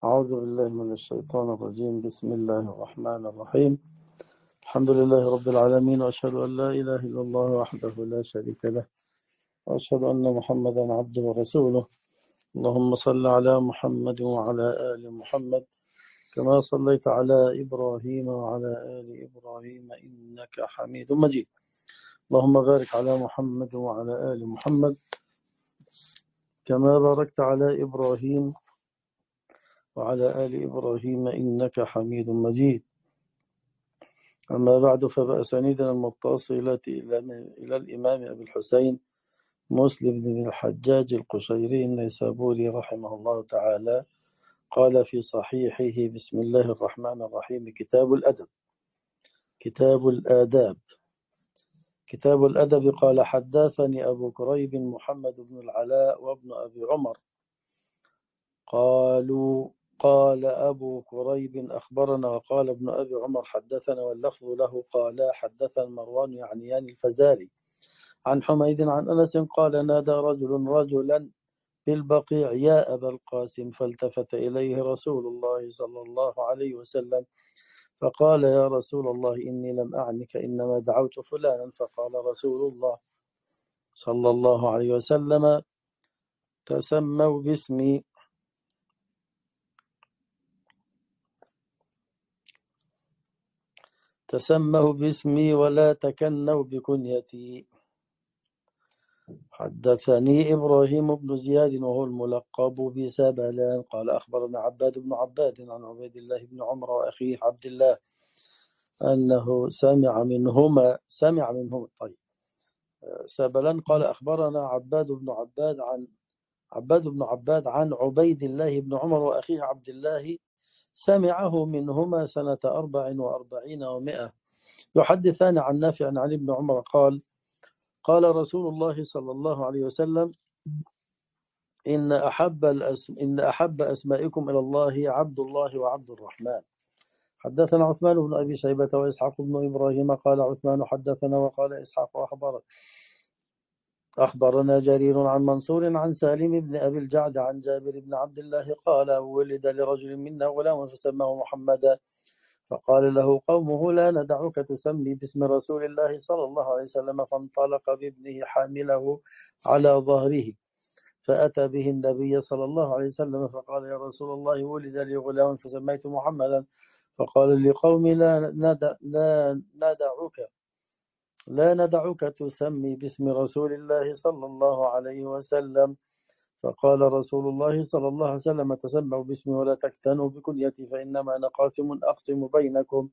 أعوذ بالله من الشيطان الرجيم. بسم الله الرحمن الرحيم. الحمد لله رب العالمين، وأشهد أن لا إله إلا الله وحده لا شريك له، وأشهد أن محمدا عبده ورسوله. اللهم صل على محمد وعلى آل محمد كما صليت على إبراهيم وعلى آل إبراهيم إنك حميد مجيد. اللهم بارك على محمد وعلى آل محمد كما باركت على إبراهيم وعلى آل إبراهيم إنك حميد مجيد. أما بعد، فبأسانيدنا المتصلة إلى الإمام أبي الحسين مسلم بن الحجاج القشيري النيسابوري رحمه الله تعالى قال في صحيحه: بسم الله الرحمن الرحيم. كتاب الآداب. كتاب الأدب. قال: حدثني أبو كريب محمد بن العلاء وابن أبي عمر قال أبو كريب أخبرنا، وقال ابن أبي عمر حدثنا، واللفظ له. قال: حدثنا مروان يعنيان الفزاري عن حميد عن أنس قال: نادى رجل رجلا بالبقيع: يا أبا القاسم. فالتفت إليه رسول الله صلى الله عليه وسلم فقال: يا رسول الله، إني لم أعنك، إنما دعوت فلانا. فقال رسول الله صلى الله عليه وسلم: تسموا باسمي ولا تكنوا بكنيتي. حدثني إبراهيم بن زياد وهو الملقب بسبلان قال: أخبرنا عباد بن عباد عن عبيد الله بن عمر وأخيه عبد الله أنه سمع منهما. طيب. سبلان قال: أخبرنا عباد بن عباد عن عبيد الله بن عمر وأخيه عبد الله سمعه منهما سنة 44 و100 يحدثان عن نافع عن ابن عمر قال: قال رسول الله صلى الله عليه وسلم: إن أحب أسمائكم إلى الله عبد الله وعبد الرحمن. حدثنا عثمان بن أبي شيبة وإسحاق بن إبراهيم. قال عثمان: حدثنا، وقال إسحاق: أخبرنا جرير عن منصور عن سالم بن أبي الجعد عن جابر بن عبد الله قال: ولد لرجل منا غلام فسماه محمدا، فقال له قومه: لا ندعك تسمي باسم رسول الله صلى الله عليه وسلم. فانطلق بابنه حامله على ظهره فأتى به النبي صلى الله عليه وسلم فقال: يا رسول الله، ولد لي غلام فسميت محمدا. فقال لقومي: لا ندعك تسمي باسم رسول الله صلى الله عليه وسلم. فقال رسول الله صلى الله عليه وسلم: تسموا باسمي ولا تكتنوا بكنيتي، فإنما أنا قاسم أقسم بينكم.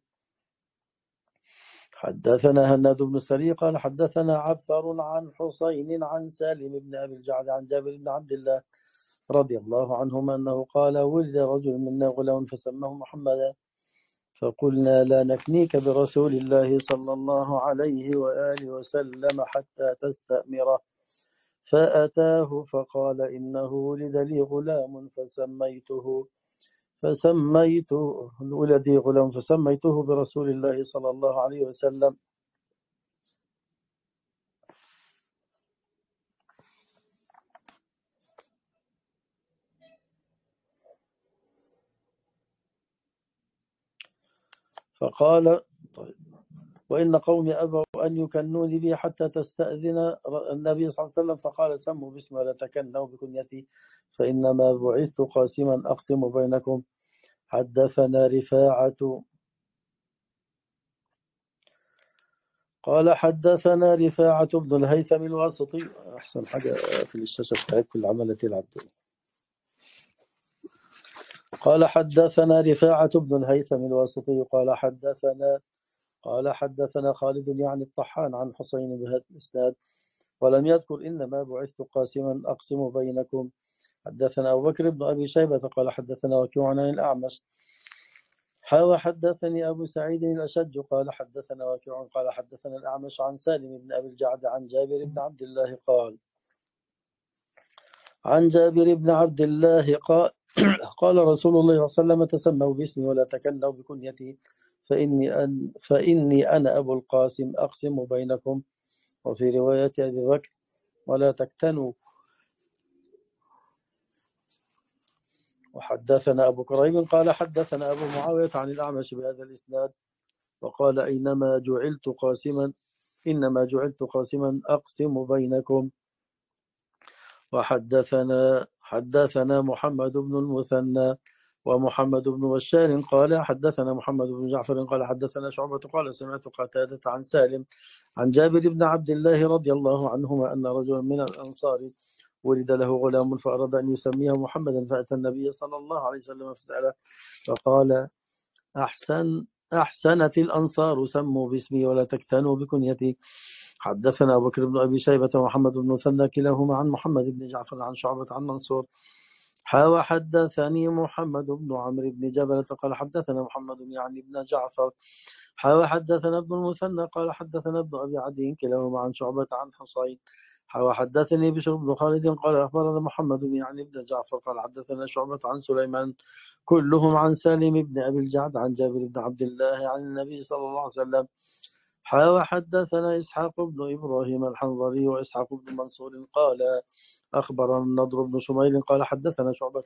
حدثنا هناد بن السري قال: حدثنا عبثر عن حسين عن سالم بن أبي الجعد عن جابر بن عبد الله رضي الله عنهما أنه قال: ولد رجل منا غلام فسماه محمدا، فقلنا: لا نكنيك برسول الله صلى الله عليه وآله وسلم حتى تستأمره. فأتاه فقال: إنه ولد لي غلام فسميته برسول الله صلى الله عليه وسلم. فقال: طيب. وإن قومي أبوا أن يكنوني بي حتى تستأذن النبي صلى الله عليه وسلم. فقال: سموا باسمي ولا تكنوا بكنيتي، فإنما بعثت قاسما أقسم بينكم. حدثنا رفاعة قال: حدثنا رفاعة بن الهيثم الواسطي. أحسن حاجة في الشاشة بتاعت كل عملة العبد. قال: حدثنا رفاعة بن الهيثم الواسطي قال حدثنا خالد يعني الطحان عن حسين بهذا الإسناد ولم يذكر: إنما بعثت قاسما أقسم بينكم. حدثنا أبو بكر بن أبي شيبة قال: حدثنا وكيع عن الأعمش حدثني أبو سعيد الأشج قال: حدثنا وكيع قال: حدثنا الأعمش عن سالم بن أبي الجعد عن جابر بن عبد الله قال: قال رسول الله صلى الله عليه وسلم: تسموا باسمي ولا تكنوا بكنيتي، فإني أنا أبو القاسم أقسم بينكم. وفي رواية أبي بكر: ولا تكتنوا وحدثنا أبو كريب قال حدثنا أبو معاوية عن الأعمش بهذا الإسناد وقال إنما جعلت قاسما أقسم بينكم. حدثنا محمد بن المثنى ومحمد بن بشار قال حدثنا محمد بن جعفر قال حدثنا شعبة قال سمعت قتادة عن سالم عن جابر بن عبد الله رضي الله عنهما أن رجلا من الأنصار ولد له غلام فأراد أن يسميه محمدا فأتى النبي صلى الله عليه وسلم فسأله فقال أحسنت الأنصار سموا باسمي ولا تكتنوا بكنيتي. حدثنا أبو بكر بن أبي شيبة ومحمد بن مثنى كلاهما عن محمد بن جعفر عن شعبة عن منصور حدثني محمد بن عمرو بن جبلة قال حدثنا محمد يعني بن جعفر حدثنا ابن المثنى قال حدثنا ابن أبي عدي كلاهما عن شعبة عن حصين حدثني بشر بن خالد قال أخبرنا محمد يعني بن جعفر قال حدثنا شعبة عن سليمان كلهم عن سالم بن أبي الجعد عن جابر بن عبد الله عن النبي صلى الله عليه وسلم حدثنا إسحاق بن إبراهيم الحنظري وإسحاق بن منصور قال أخبرنا النضر بن شميل قال حدثنا شعبة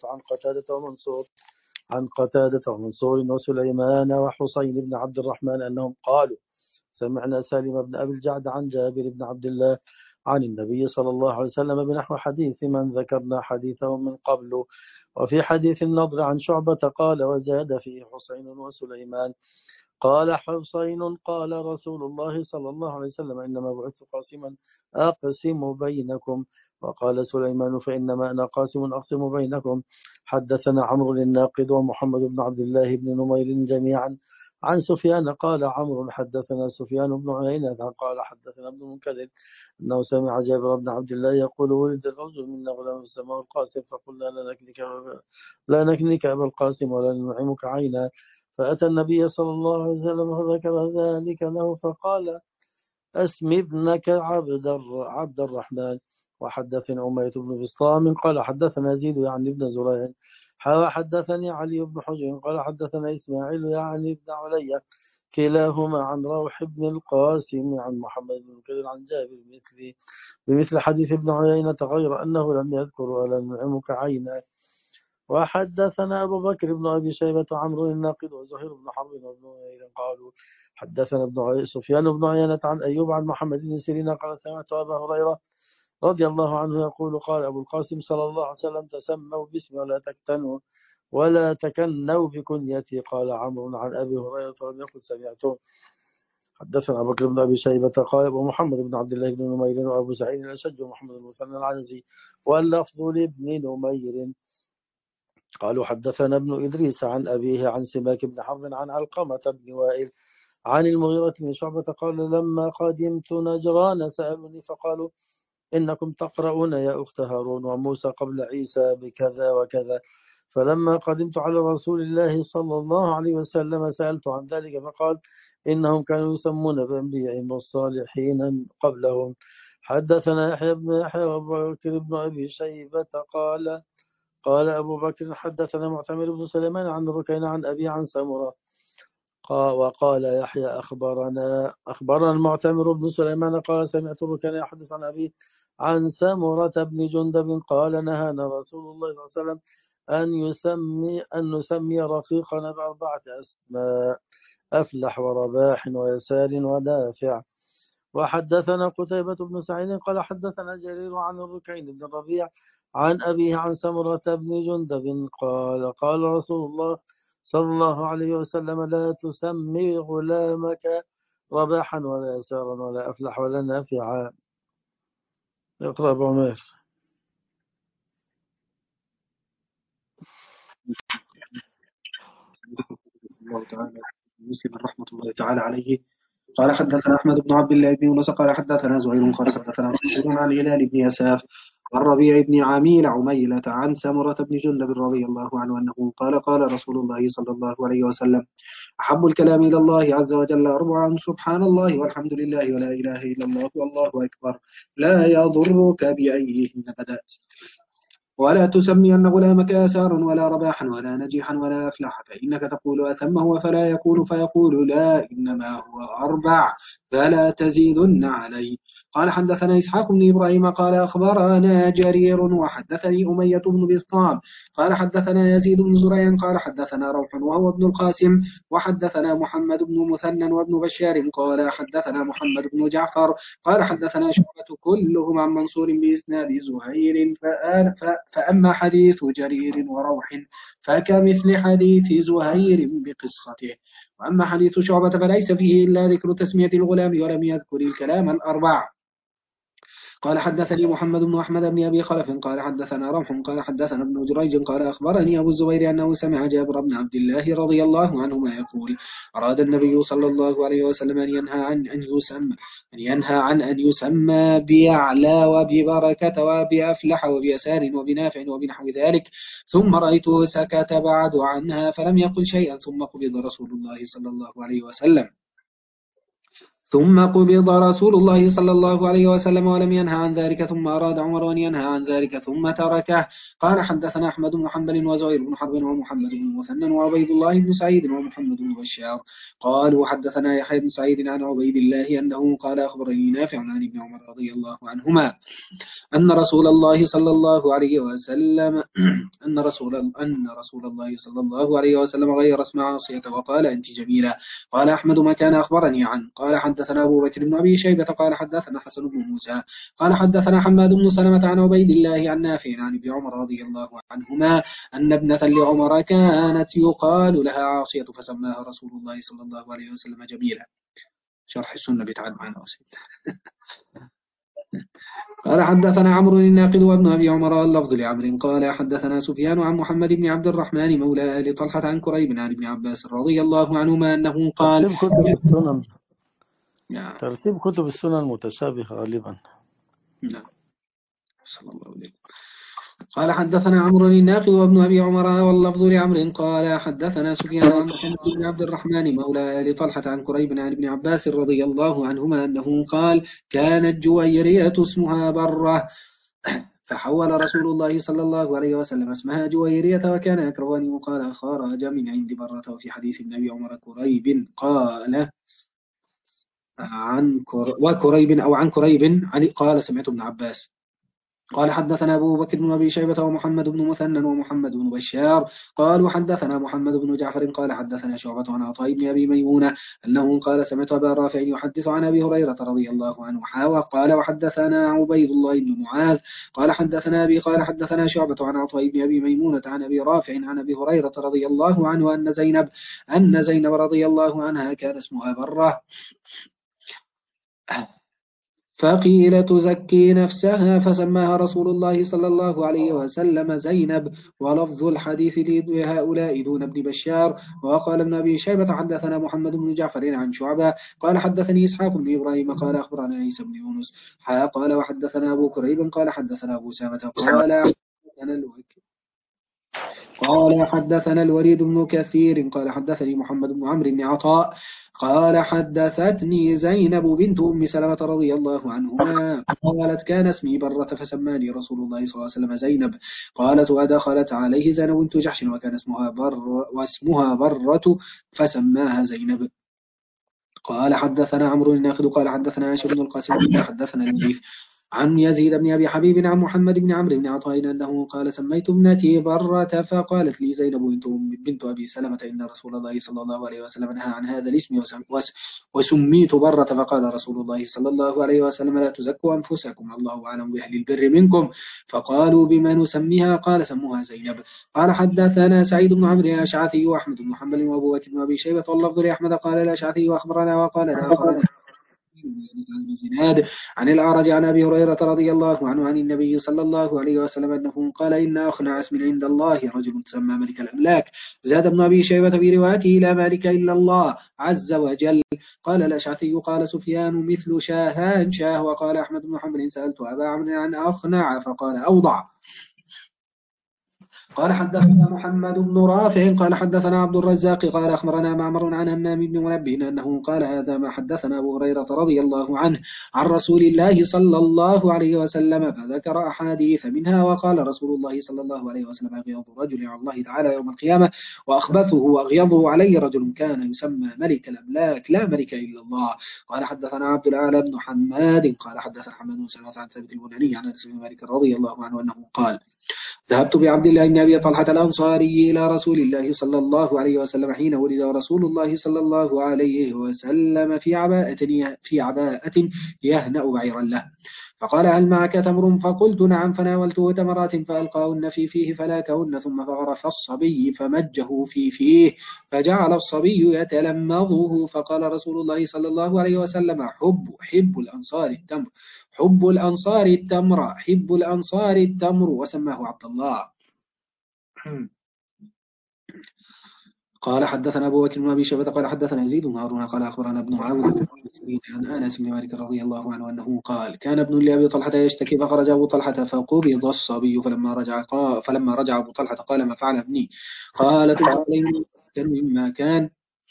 عن قتادة ومنصور وسليمان وحسين بن عبد الرحمن أنهم قالوا سمعنا سالم بن أبي الجعد عن جابر بن عبد الله عن النبي صلى الله عليه وسلم بنحو حديث من ذكرنا حديثه من قبل. وفي حديث النضر عن شعبة قال وزاد فيه حسين وسليمان قال حسين قال رسول الله صلى الله عليه وسلم إنما بعثت قاسما أقسم بينكم. وقال سليمان فإنما أنا قاسم أقسم بينكم. حدثنا عمرو الناقد ومحمد بن عبد الله بن نمير جميعا عن سفيان قال عمرو حدثنا سفيان بن عيينة قال حدثنا ابن منكدر أنه سمع جابر بن عبد الله يقول ولد الرجل منا غلام السماء القاسم فقلنا لا نكنك أبا القاسم ولا ننعمك عينا. فأتى النبي صلى الله عليه وسلم فذكر ذلك له فقال أسم ابنك عبد الرحمن. وحدثنا أمية بن بسطام قال حدثنا زيد يعني ابن زريع حدثني علي بن حجر قال حدثنا إسماعيل يعني ابن علي كلاهما عن روح بن القاسم عن محمد بن كثير عن جابر بمثل حديث ابن عيينة غير أنه لم يذكر ولا نعمك عينا. وحدثنا أبو بكر بن أبي شيبة عمرو الناقد وزهير بن حرب وابن نمير قالوا حدثنا سفيان بن عيينة عن أيوب عن محمد بن سيرين قال سمعت أبا هريرة رضي الله عنه يقول قال أبو القاسم صلى الله عليه وسلم تسموا باسمي ولا تكنوا بكنيتي. قال عمرو عن أبي هريرة لم يقل سمعته. حدثنا أبو بكر بن أبي شيبة قال ومحمد بن عبد الله بن نمير وأبو سعيد الأشج ومحمد بن مثنى العنزي واللفظ لابن نمير قالوا حدثنا ابن إدريس عن أبيه عن سماك بن حرب عن علقمة بن وائل عن المغيرة بن شعبة قال لما قدمت نجران سألوني فقالوا إنكم تقرؤون يا أخت هارون وموسى قبل عيسى بكذا وكذا. فلما قدمت على رسول الله صلى الله عليه وسلم سألت عن ذلك فقال إنهم كانوا يسمون بأنبيائهم والصالحين قبلهم. حدثنا يحيى بن يحيى وأبو بكر بن أبي شيبة قال أبو بكر حدثنا معتمر بن سليمان عن ركين عن أبي عن سمرة وقال يحيى أخبرنا المعتمر بن سليمان قال سمعت ركين يحدث عن أبي عن سمرة بن جندب قال نهانا رسول الله صلى الله عليه وسلم أن نسمي رقيقنا بأربعة أسماء أفلح ورباح ويسار ونافع. وحدثنا قتيبة بن سعيد قال حدثنا جرير عن الركين بن الربيع عن أبيه عن سمرة بن جندب قال رسول الله صلى الله عليه وسلم لا تسمي غلامك رباحا ولا يسارا ولا أفلح ولا نافعا. اقرأ بعمر. الله تعالى مسلم رحمة الله تعالى عليه قال حدثنا أحمد بن عبد الله بن يونس قال حدثنا زهير قال حدثنا مسعود عن هلال بن يساف عن ربيع بن عميل عميلة عن سمرة بن جندب رضي الله عنه أنه قال رسول الله صلى الله عليه وسلم أحب الكلام إلى الله عز وجل أربعا سبحان الله والحمد لله ولا إله إلا الله والله أكبر لا يضرك بأيهن بدأت ولا تسمين غلامك يسارا ولا رباحا ولا نجيحا ولا أفلح فإنك تقول أثمه فلا يكون فيقول لا إنما هو أربع فلا تزيدن علي قال حدثنا إسحاق بن إبراهيم قال أخبرنا جرير وحدثني أمية بن بسطام قال حدثنا يزيد بن زريع قال حدثنا روح وهو ابن القاسم وحدثنا محمد بن مثنى وابن بشار قال حدثنا محمد بن جعفر قال حدثنا شعبة كلهم عن منصور بإسناد زهير فأما حديث جرير وروح فكمثل حديث زهير بقصته، وأما حديث شعبة فليس فيه إلا ذكر تسمية الغلام ولم يذكر الكلام الأربع. قال حدثني محمد بن أحمد بن أبي خلف قال حدثنا روح قال حدثنا ابن جريج قال أخبرني أبو الزبير أنه سمع جابر بن عبد الله رضي الله عنهما يقول أراد النبي صلى الله عليه وسلم أن ينهى عن أن يسمى بيعلى وببركة وبأفلح وبيسار وبنافع وبنحو ذلك، ثم رأيته سكت بعد عنها فلم يقل شيئا، ثم قبض رسول الله صلى الله عليه وسلم ولم ينهى عن ذلك، ثم أراد عمر أن ينهى عن ذلك ثم تركه. قال حدثنا أحمد بن حنبل وزهير بن حرب ومحمد بن مثنى وعبيد الله بن سعيد ومحمد بن بشار قالوا حدثنا يحيى بن سعيد عن عبيد الله أنه قال أخبرني نافع عن ابن عمر رضي الله عنهما أن رسول الله صلى الله عليه وسلم غير اسم عاصية وقال أنت جميلة. قال أحمد ما كان أخبرني عنه. قال حدثنا أبو بكر بن أبي شيبة قال حدثنا حسن بن موسى قال حدثنا حماد بن سلمة عن عبيد الله عن نافع عن ابن عمر رضي الله عنهما أن ابنة لعمر كانت يقال لها عاصية فسماها رسول الله صلى الله عليه وسلم جميلة. شرح السنة بيتعد معنا وسيد. قال حدثنا عمرو الناقد وابن أبي عمر اللفظ لعمرو قال حدثنا سفيان عن محمد بن عبد الرحمن مولى آل طلحة عن كريب عن ابن عباس رضي الله عنهما أنه قال ترتيب كتب السنن متشابه غالبا. نعم. صلى الله عليه وسلم. قال حدثنا عمرو الناقد وابن أبي عمر واللفظ لعمرو قال حدثنا سفيان عن محمد بن عبد الرحمن مولى آل طلحة عن كريب عن ابن عباس رضي الله عنهما أنه قال كانت جويرية اسمها برة فحول رسول الله صلى الله عليه وسلم اسمها جويرية وكان يكره أن يقال خرج من عند برة. وفي حديث ابن أبي عمر كريب قال عن كريب قال سمعت ابن عباس. قال حدثنا أبو بكر بن أبي شيبة ومحمد بن مثنى ومحمد بن بشار قال وحدثنا محمد بن جعفر قال حدثنا شعبة عن عطاء بن أبي ميمونة أنه قال سمعت أبا رافع يحدث عن أبي هريرة رضي الله عنه وقال وحدثنا عبيد الله بن معاذ قال حدثنا أبي قال حدثنا شعبة عن عطاء بن أبي ميمونة عن أبي رافع عن أبي هريرة رضي الله عنه أن زينب رضي الله عنها كان اسمها برة فقيل تزكي نفسها فسماها رسول الله صلى الله عليه وسلم زينب. ولفظ الحديث لهؤلاء دون ابن بشار. وقال ابن أبي شيبة حدثنا محمد بن جعفر عن شعبة قال حدثني إسحاق بن إبراهيم قال أخبرنا عيسى بن يونس قال وحدثنا أبو كريب قال حدثنا أبو سامة قال حدثنا الوليد بن كثير قال حدثني محمد بن عمرو بن عطاء قال حدثتني زينب بنت أم سلمة رضي الله عنهما قالت كان اسمي برة فسماني رسول الله صلى الله عليه وسلم زينب. قالت ودخلت عليه زينب بنت جحش وكان اسمها برة فسماها زينب. قال حدثنا عمرو الناقد قال حدثنا عائشة بن القاسم حدثنا الليث عن يزيد بن أبي حبيب عن محمد بن عمرو بن عطاء أنه قال سميت ابنتي برة فقالت لي زينب بنت أبي سلمة إن رسول الله صلى الله عليه وسلم نهى عن هذا الاسم وسميت برة فقال رسول الله صلى الله عليه وسلم لا تزكوا أنفسكم الله أعلم بأهل البر منكم. فقالوا بما نسميها قال سموها زينب. قال حدثنا سعيد بن عمرو الأشعثي وأحمد بن محمد وأبو بكر بن أبي شيبة واللفظ لأحمد قال الأشعثي وأخبرنا وقال الآخران عن زناد عن الأعرج عن أبي هريرة رضي الله عنه عن النبي صلى الله عليه وسلم أنه قال إن أخنع اسم عند الله رجل تسمى ملك الأملاك. زاد ابن أبي شيبة في روايته لا مالك إلا الله عز وجل. قال الأشعثي قال سفيان مثل شاهان شاه. وقال أحمد بن محمد سألت أبا عمرو عن أخنع فقال أوضع. قال حدثنا محمد بن رافع قال حدثنا عبد الرزاق قال أخبرنا معمر عن همام بن منبه أنه قال هذا ما حدثنا أبو هريرة رضي الله عنه عن رسول الله صلى الله عليه وسلم، فذكر أحاديث منها وقال رسول الله صلى الله عليه وسلم أغيظ رجل على الله تعالى يوم القيامة وأخبثه وأغيظه عليه رجل كان يسمى ملك الأملاك لا ملك إلا الله. قال حدثنا عبد الأعلى بن حماد قال حدثنا حماد بن سلمة عن ثابت البناني عن أنس بن مالك رضي الله عنه أنه قال ذهبت بعبد الله بن أبي طلحة الأنصاري إلى رسول الله صلى الله عليه وسلم حين ولد رسول الله صلى الله عليه وسلم في عباءة يهنأ بعيرا له، فقال هل معك تمر؟ فقلت نعم، فناولته تمرات فألقاهن في فيه فلاكهن ثم فغرف الصبي فمجه في فيه فجعل الصبي يتلمضه، فقال رسول الله صلى الله عليه وسلم حب الأنصار التمر، حب الأنصار التمر، حب الأنصار التمر، وسماه عبد الله. قال حدثنا أبو بكر بن أبي شيبة قال حدثنا يزيد بن هارون قال أخبرنا ابن معاوية عن أنس بن مالك رضي الله عنه أنه قال كان ابن لأبي طلحة يشتكي فخرج أبو طلحة فقبض الصبي فلما رجع أبو طلحة قال ما فعل ابني؟ قال تلك عليه مما كان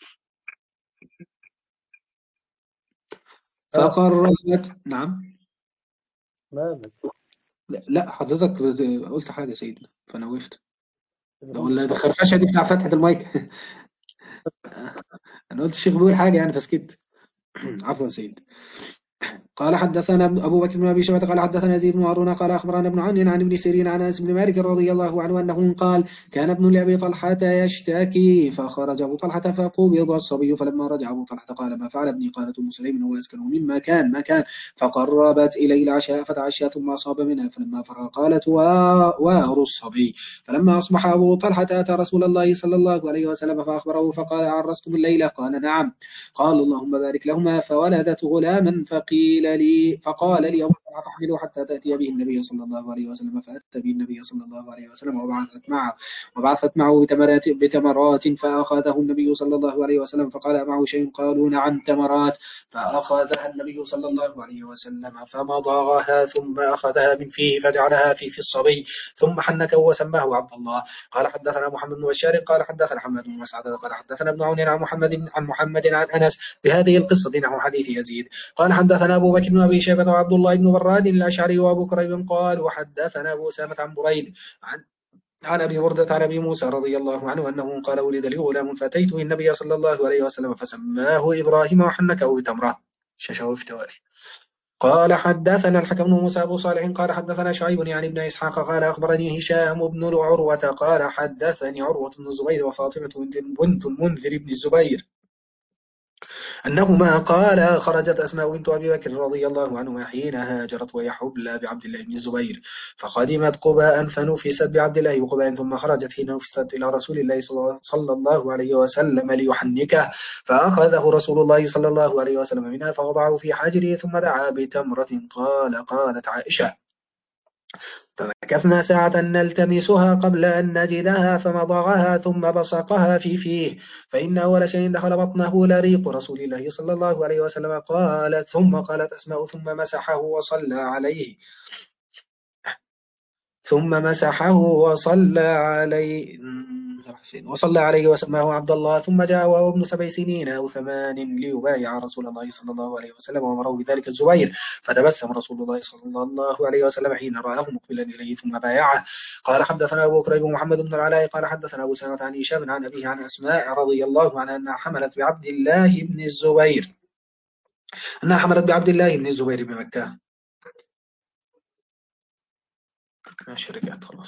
فقربت. نعم. مالك؟ لا حضرتك قلت حاجة سيدنا فأنا وقفت. ولا ده خرفشة دي بتاع فتحة المايك. أنا قلت الشيخ بيقول حاجة يعني فسكت. عفوا سيد. قال حدثنا أبو بكر بن أبي شيبة قال حدثنا يزيد بن هارون قال أخبرنا ابن عن ابن سيرين عن أنس بن مالك رضي الله عنه أنه قال كان ابن لأبي طلحة يشتكي فخرج أبو طلحة فقبض الصبي فلما رجع أبو طلحة قال ما فعل ابني؟ قالت أم سليم هو يسكن مما كان ما كان، فقربت إليه العشاء فتعشى ثم أصاب منها فلما فرغ قالت وار الصبي. فلما أصبح أبو طلحة أتى رسول الله صلى الله عليه وسلم فأخبره فقال عرستم الليلة؟ قال نعم. قال اللهم بارك لهما، فولدت غلاما فقال لي أبو طلحة تحمله حتى تأتي به النبي صلى الله عليه وسلم، فأتى به النبي صلى الله عليه وسلم وبعثت معه بتمرات فأخذه النبي صلى الله عليه وسلم فقال معه شيء؟ قالوا نعم تمرات، فأخذها النبي صلى الله عليه وسلم فمضغها ثم أخذها من فيه فجعلها في الصبي ثم حنكه وسماه عبد الله. قال حدثنا محمد بن بشار قال حدثنا حماد بن مسعد قال حدثنا ابن عون عن محمد عن أنس بهذه القصة نحو حديث يزيد. قال حدثنا أبو بكر بن أبي شيبة وعبد الله بن براد الأشعري وأبو كريب قال وحدثنا أبو أسامة عن بريد عن أبي بردة عن أبي موسى رضي الله عنه أنه قال ولد لي غلام فأتيت النبي صلى الله عليه وسلم فسماه إبراهيم وحنكه بتمرة ششوف تواري. قال حدثنا الحكم بن موسى أبو صالح قال حدثنا شعيب يعني ابن إسحاق قال أخبرني هشام بن عروة قال حدثني عروة بن الزبير وفاطمة بنت المنذر بن الزبير أنهما قال خرجت أسماء بنت أبي بكر رضي الله عنهما حين هاجرت وهي حبلى بعبد الله بن الزبير، فقدمت قباء فنفست بعبد الله بقباء، ثم خرجت حين نفست إلى رسول الله صلى الله عليه وسلم ليحنكه، فأخذه رسول الله صلى الله عليه وسلم منها فوضعه في حجره ثم دعا بتمرة. قالت عائشة فمكثنا ساعة نلتمسها قبل أن نجدها فمضغها ثم بصقها في فيه، فإن أول شيء دخل بطنه لريق رسول الله صلى الله عليه وسلم. قالت أسماء ثم مسحه وصلى عليه وصلى عليه وسماه عبد الله، ثم جاء وهو ابن 7 سنين أو 8 ليبايع رسول الله صلى الله عليه وسلم وأمره بذلك الزبير، فتبسم رسول الله صلى الله عليه وسلم حين رآه مقبلا إليه ثم بايعه. قال حدثنا أبو كريب محمد بن العلاء قال حدثنا أبو سلمة عن هشام عن أبيه عن أسماء رضي الله عنها أنها حملت بعبد الله بن الزبير بمكة. شركات خلاص.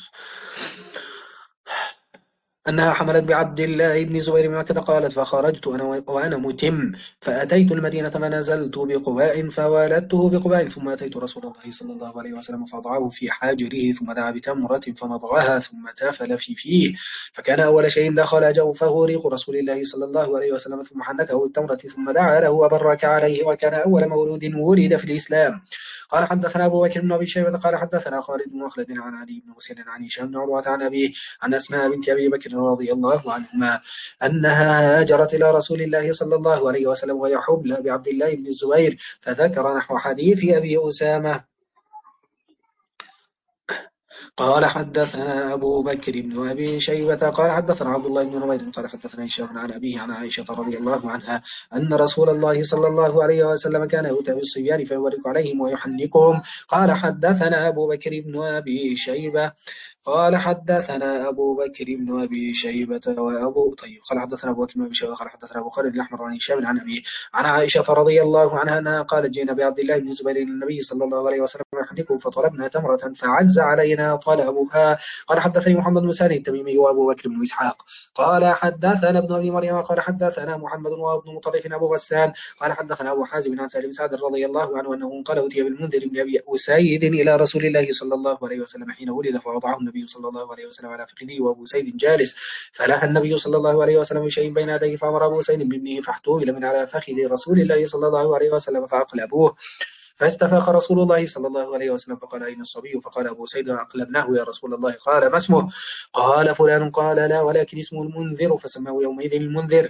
أنها حملت بعبد الله بن الزبير بمكة قالت فخرجت وأنا متم فأتيت المدينة فنزلت بقباء فولدته بقباء، ثم أتيت رسول الله صلى الله عليه وسلم فأضعه في حاجره ثم دعا بتمرة فمضغها ثم تافل في فيه، فكان أول شيء دخل جوفه ريق رسول الله صلى الله عليه وسلم ثم حنكه بالتمرة ثم دعا له وبرك عليه، وكان أول مولود ولد في الإسلام. قال حدثنا أبو بكر بن أبي شيبة قال حدثنا خالد بن مخلد عن علي بن حسين عن هشام بن عروة عن أبيه عن أسماء بنت أبي بكر رضي الله عنهما أنها هاجرت إلى رسول الله صلى الله عليه وسلم وهي حبلى بعبد الله بن الزبير، فذكر نحو حديث أبي أسامة. قال حدثنا أبو بكر بن أبي شيبة قال حدثنا عبد الله بن نمير قال حدثنا هشام عن أبيه عن عائشة رضي الله عنها أن رسول الله صلى الله عليه وسلم كان يؤتى بالصبيان فيبرك عليهم ويحنكهم. قال حدثنا أبو بكر بن أبي شيبة قال حدثنا أبو بكر بن أبي شيبة قال حدثنا أبو بكر بن أبي شيبة قال حدثنا أبو خالد الأحمر عن هشام عن أبيه عن عائشة رضي الله عنها أنها قالت جئنا بعبد الله بن الزبير إلى النبي صلى الله عليه وسلم يحدثه فطلبنا تمرة فعز علينا طلبها. قال حدثني محمد بن سعيد التميمي وأبو بكر بن إسحاق قال حدثنا ابن أبي مريم قال حدثنا محمد وابن مطرف أبو غسان قال حدثنا أبو حازم عن سالم سعد رضي الله عنه أنه قال أتي بالمنذر بن أبي أسيد إلى رسول الله صلى الله عليه وسلم حين ولد فوضعه النبي صلى الله عليه وسلم على فخذه وأبو سيد جالس فلاح النبي صلى الله عليه وسلم بشيء بين يديه فأمر أبو سيد بابنه فاحتويل من على فخذ رسول الله صلى الله عليه وسلم فأقلبوه فاستفاق رسول الله صلى الله عليه وسلم فقال أين الصبي؟ فقال أبو سيد أقلبناه يا رسول الله. قال ما اسمه؟ قال فلان. قال لا ولكن اسمه المنذر فسماه يومئذ المنذر.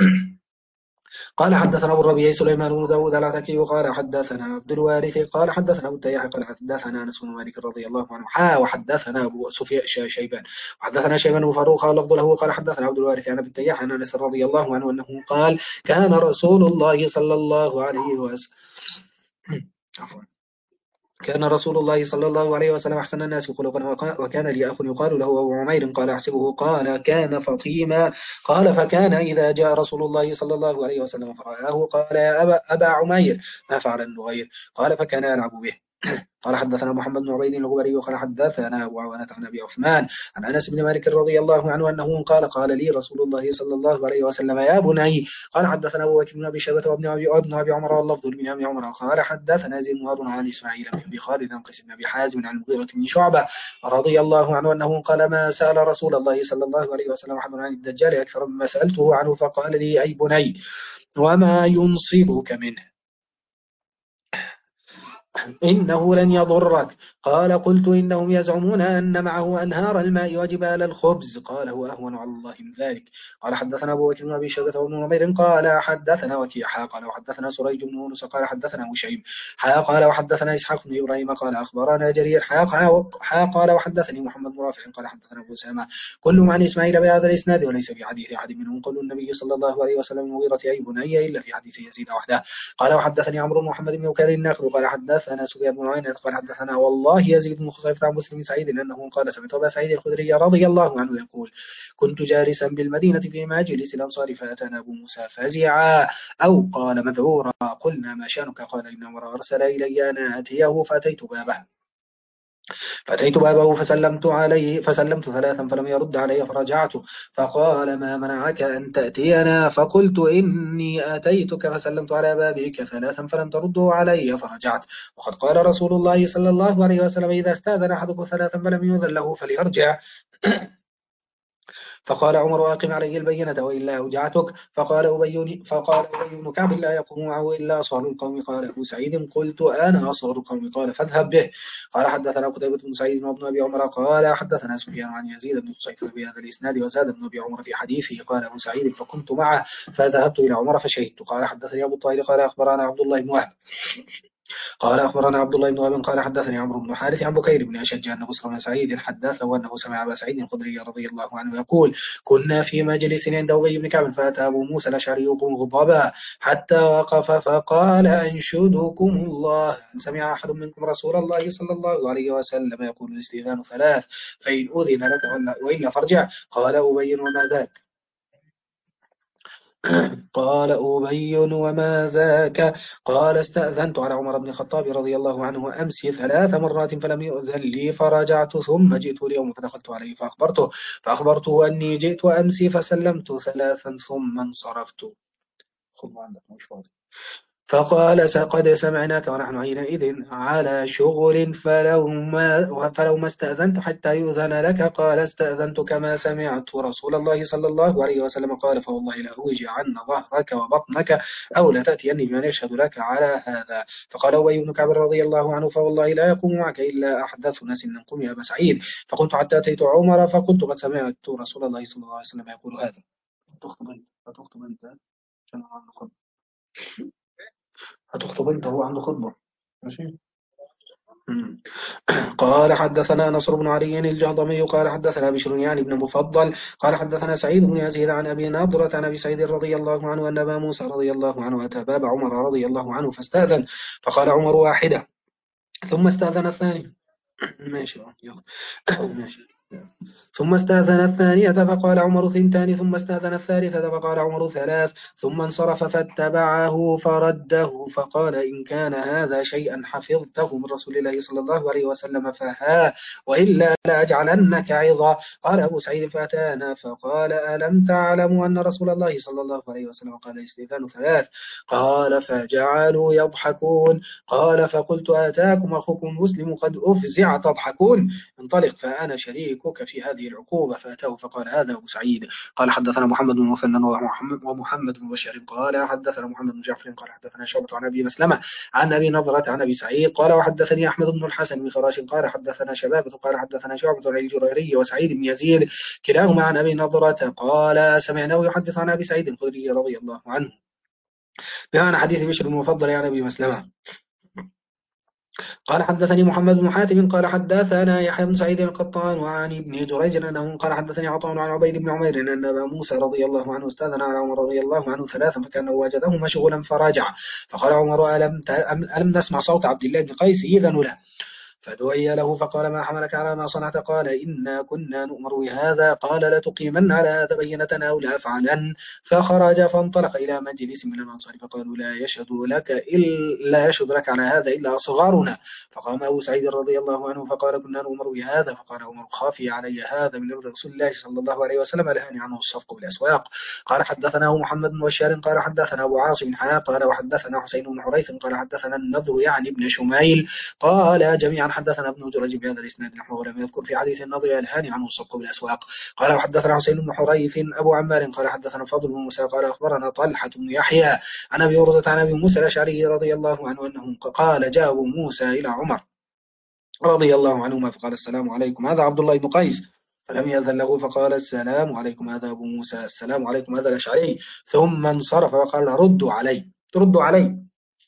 قال حدثنا أبو الربيع سليمان بن داود العتكي قال حدثنا عبد الوارث قال حدثنا أبو التياح قال حدثنا أنس بن مالك رضي الله عنه وحدثنا أبو سفيان شيبان وحدثنا شيبان بن فاروق قال لفظ له قال حدثنا عبد الوارث عن أبي التياح عن أنس رضي الله عنه أنه قال كان رسول الله صلى الله عليه وسلم عفوا كان رسول الله صلى الله عليه وسلم أحسن الناس خلقا وكان لي أخ يقال له أبو عمير قال أحسبه قال كان فطيما قال فكان إذا جاء رسول الله صلى الله عليه وسلم فرآه قال يا أبا عمير ما فعل النغير قال فكان يلعب به. قال حدثنا محمد بن عبيد الغبري قال حدثنا أبو عوانة عن أبي عثمان عن أنس بن مالك رضي الله عنه أنه قال لي رسول الله صلى الله عليه وسلم يا بني. قال حدثنا أبو بكر بن أبي شيبة وابن أبي عمر واللفظ بن أبي عمر قال حدثنا زيد بن هارون عن إسماعيل بن أبي خالد عن قيس بن أبي حازم عن المغيرة بن شعبة رضي الله عنه أنه قال ما سأل رسول الله صلى الله عليه وسلم أحد عن الدجال أكثر مما سألته عنه فقال لي أي بني وما ينصبك منه إنه لن يضرك. قال قلت إنهم يزعمون أن معه أنهار الماء وجبال الخبز قال هو أهون على الله من ذلك. قال حدثنا أبو بكر بن أبي شيبة وابن نمير قال حدثنا وكيع قال وحدثنا سريج بن يونس قال حدثنا هشيم قال وحدثنا إسحاق بن إبراهيم قال أخبرنا جرير قال وحدثني محمد بن رافع قال حدثنا أبو أسامة كلهم عن إسماعيل بهذا الإسناد وليس في حديث أحد منهم قول النبي صلى الله عليه وسلم المغيرة أي بني إلا في حديث يزيد وحده. قال وحدثني عمرو بن محمد بن وكال الناخل قال حدثنا سفيان بن عيينة قال حدثنا والله يزيد بن خصيفة عن مسلم سعيد أنه قال سمعت أبا سعيد الخدري رضي الله عنه يقول كنت جالسا بالمدينة في مجلس الأنصار فأتانا أبو موسى فزعا أو قال مذعورا قلنا ما شأنك قال إن عمر أرسل إلي أن آتيه فأتيت بابه فسلمت ثلاثا فلم يرد علي فرجعت فقال ما منعك أن تأتينا فقلت إني أتيتك فسلمت على بابك ثلاثا فلم ترده علي فرجعت وقد قال رسول الله صلى الله عليه وسلم إذا استأذن أحدكم ثلاثا فلم يؤذن له فليرجع. فقال عمر أقم عليه البينة وإلا أوجعتك. فقال أبي بن كعب لا يقوم معه إلا أصغر القوم. قال أبو سعيد قلت أنا أصغر القوم قال فاذهب به. قال حدثنا قتيبة بن سعيد وابن أبي عمر قال حدثنا سفيان عن يزيد بن خصيفة بهذا الإسناد وزاد ابن أبي عمر في حديثه. قال أبو سعيد فكنت معه فذهبت إلى عمر فشهدت. قال حدثني أبو الطاهر قال أخبرنا عبد الله بن وهب قال أخبرنا عبد الله بن وهب قال حدثني عمرو بن حارث عن بكير بن أشج أن بصر بن سعيد حدثه أنه سمع أبا سعيد الخدري رضي الله عنه يقول كنا في مجلس عند أبي بن كعب فأتى أبو موسى الأشعري غضبا حتى وقف فقال أنشدكم الله هل سمع أحد منكم رسول الله صلى الله عليه وسلم يقول الاستئذان ثلاث فإن أذن لك وإلا فارجع. قال أبي وما ذاك قال أبي وما ذاك قال استأذنت على عمر بن الخطاب رضي الله عنه أمس 3 مرات فلم يؤذن لي فرجعت ثم جئت اليوم فدخلت عليه فأخبرته أني جئت أمس فسلمت ثلاثا ثم انصرفت. خذ عندك مش فاضي. فقال قد سمعناك ونحن حينئذ على شغل فلو ما استأذنت حتى يؤذن لك. قال استأذنت كما سمعت رسول الله صلى الله عليه وسلم قال فوالله لأوجعن ظهرك وبطنك أو لتأتيني بمن يشهد لك على هذا. فقال أبي بن كعب رضي الله عنه فوالله لا يقوم معك إلا أحدث ناس قم يا أبا سعيد. فقلت حتى أتيت عمر فقلت قد سمعت رسول الله صلى الله عليه وسلم يقول هذا. هتخطب أنت عشان هتخطب أنت هو عنده خطبة. ماشي. قال حدثنا نصر بن علي الجهضمي قال حدثنا بشر يعني بن مفضل قال حدثنا سعيد بن يزيد عن أبي نضرة عن أبي سعيد رضي الله عنه أن أبا موسى رضي الله عنه أتى باب عمر رضي الله عنه فاستأذن فقال عمر واحدة ثم استأذن الثاني ماشي يلا ماشي ثم استأذن الثانية فقال عمر ثنتان ثم استأذن الثالثة فقال عمر ثلاث ثم انصرف فاتبعه فرده فقال إن كان هذا شيئا حفظته من رسول الله صلى الله عليه وسلم فها وإلا لأجعلنك عظا قال أبو سعيد فأتانا فقال ألم تعلموا أن رسول الله صلى الله عليه وسلم قال الاستئذان ثلاث قال فجعلوا يضحكون قال فقلت آتاكم أخوكم مسلم قد أفزع تضحكون انطلق فأنا شريكك في هذه العقوبة فأتاه فقال هذا أبو سعيد قال حدثنا محمد بن مثنى ومحمد بن بشير قال حدثنا محمد بن جعفر قال حدثنا شعبة عن أبي مسلمة عن أبي نضرة عن أبي سعيد قال وحدثني أحمد بن الحسن بن فراش قال حدثنا شبابة قال حدثنا شعبة عن الجريري وسعيد بن يزيد كلاهما عن أبي نضرة قال سمعناه يحدث عن أبي سعيد الخدري رضي الله عنه بمعنى حديث بشر المفضل عن أبي مسلمة قال حدثني محمد بن حاتم قال حدثنا يحيى بن سعيد القطان وعن ابن جريج انه قال حدثني عطاء عن عبيد بن عمير ان ابا موسى رضي الله عنه استاذن على عمر رضي الله عنه ثلاثا فكانه وجده مشغولا فرجع فقال عمر الم نسمع صوت عبد الله بن قيس اذن له فدعي له فقال ما حملك على ما صنعت قال إنا كنا نؤمر بهذا قال لتقيمن على هذا بينة أو لأفعلن فخرج فانطلق إلى مجلس من الأنصار فقالوا لا يشهد لك على هذا إلا أصغارنا فقام أبو سعيد رضي الله عنه فقال كنا نؤمر بهذا فقال عمر خافي علي هذا من أمر رسول الله صلى الله عليه وسلم لهاني عنه الصفق بالأسواق قال حدثنا محمد بن بشار قال حدثنا أبو عاصم حياة قال وحدثنا حسين بن حريث قال حدثنا النضر يعني ابن شميل قال جميعا حدثنا ابن جريج بهذا الاسناد نحوه ولم يذكر في حديث النضر الهاني عنه الصدق بالاسواق قال وحدثنا حسين بن حريث ابو عمار قال حدثنا فضل بن موسى قال اخبرنا طلحه بن يحيى عن ابي برده عن ابي موسى الاشعري رضي الله عنه انه قال جاء ابو موسى الى عمر رضي الله عنهما فقال السلام عليكم هذا عبد الله بن قيس فلم يأذن له فقال السلام عليكم هذا ابو موسى السلام عليكم هذا الاشعري ثم انصرف وقال ردوا علي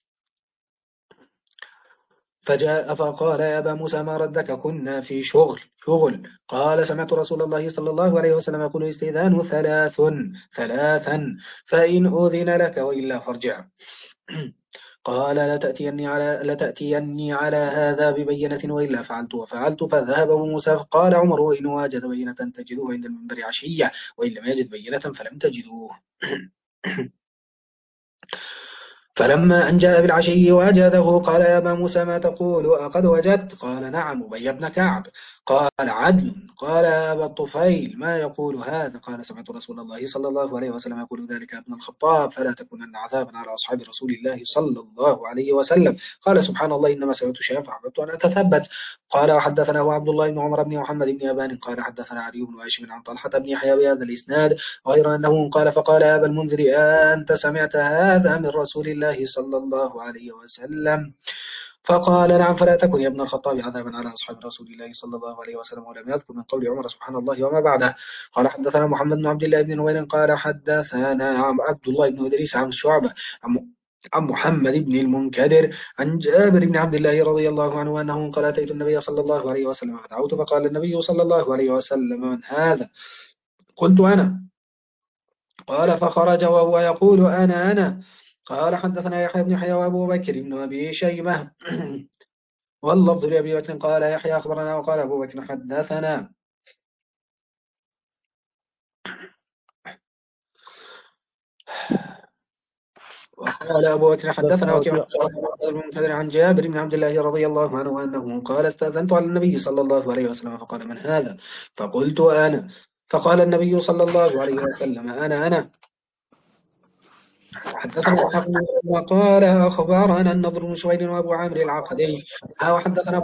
فجاء فقال يا أبا موسى ما ردك كنا في شغل قال سمعت رسول الله صلى الله عليه وسلم يقول استئذان ثلاثا فإن أذن لك وإلا فارجع قال لتأتيني على هذا ببينة وإلا فعلت فذهب أبو موسى فقال عمر وإن وجد بينة تجدوه عند المنبر عشية وإن لم يجد بينة فلم تجدوه فلما أن جاء بالعشي وجده قال يا أبا موسى ما تقول أقد وجدت قال نعم أبي بن كعب قال عدل قال يا أبا الطفيل ما يقول هذا قال سمعت رسول الله صلى الله عليه وسلم يقول ذلك ابن الخطاب فلا تكونن عذابا على أصحاب رسول الله صلى الله عليه وسلم قال سبحان الله إنما سمعت شيئا فأحببت أن أتثبت قال وحدثنا عبد الله بن عمر بن محمد بن أبان قال حدثنا علي بن هاشم عن طلحة بن يحيى بهذا الإسناد غير أنه قال فقال يا أبا المنذر أنت سمعت هذا من رسول الله صلى الله عليه وسلم فقال نعم فلا تكن يا ابن الخطاب عذابا على أصحاب رسول الله صلى الله عليه وسلم ولم يذكر من قول عمر سبحان الله وما بعده قال حدثنا محمد بن عبد الله بن نوير قال حدثنا عبد الله بن إدريس عن شعبة عن محمد بن المنكدر عن جابر بن عبد الله رضي الله عنه أنه قال أتيت النبي صلى الله عليه وسلم فدعوت فقال النبي صلى الله عليه وسلم من هذا قلت أنا قال فخرج وهو يقول أنا قال حدثنا يحيى بن يحيى وأبو بكر بن أبي شيبة واللفظ لأبي بكر قال يحيى أخبرنا وقال أبو بكر حدثنا وقال أبو بكر حدثنا وكيع عن جابر بن عبد الله رضي الله عنه أنه قال استأذنت على النبي صلى الله عليه وسلم فقال من هذا فقلت أنا فقال النبي صلى الله عليه وسلم أنا حدثنا وقال أخبرنا النضر بن شويد وأبو عامر العقدي وحدثنا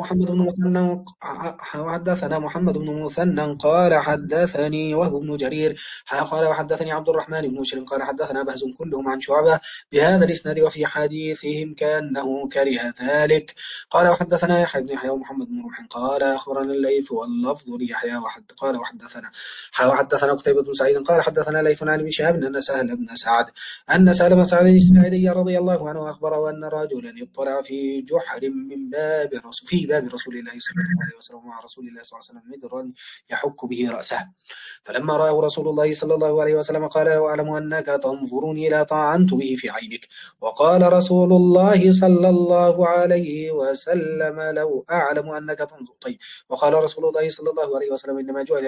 محمد بن مثنى قال حدثني وهو بن جرير قال وحدثني عبد الرحمن بن مسلم قال حدثنا بهز كلهم عن شعبة بهذا الإسناد وفي حديثهم كأنه كره ذلك قال وحدثنا يحيى بن يحيى ومحمد بن روح قال أخبرنا الليث واللفظ ليحيى قال وحدثنا قتيبة بن سعيد قال حدثنا ليث عن ابن شهاب أن سهل بن سعد سالم الساعدي رضي الله عنه أخبره أن رجلا اطلع في جحر من باب رسول الله صلى الله عليه وسلم مع رسول الله صلى الله عليه وسلم مدرا يحك به رأسه. فلما رآه رسول الله صلى الله عليه وسلم قال له أعلم أنك تنظرني لا طعنت به في عينك. وقال رسول الله صلى الله عليه وسلم لو أعلم أنك تنظر. طيب. وقال رسول الله صلى الله عليه وسلم إنما جعل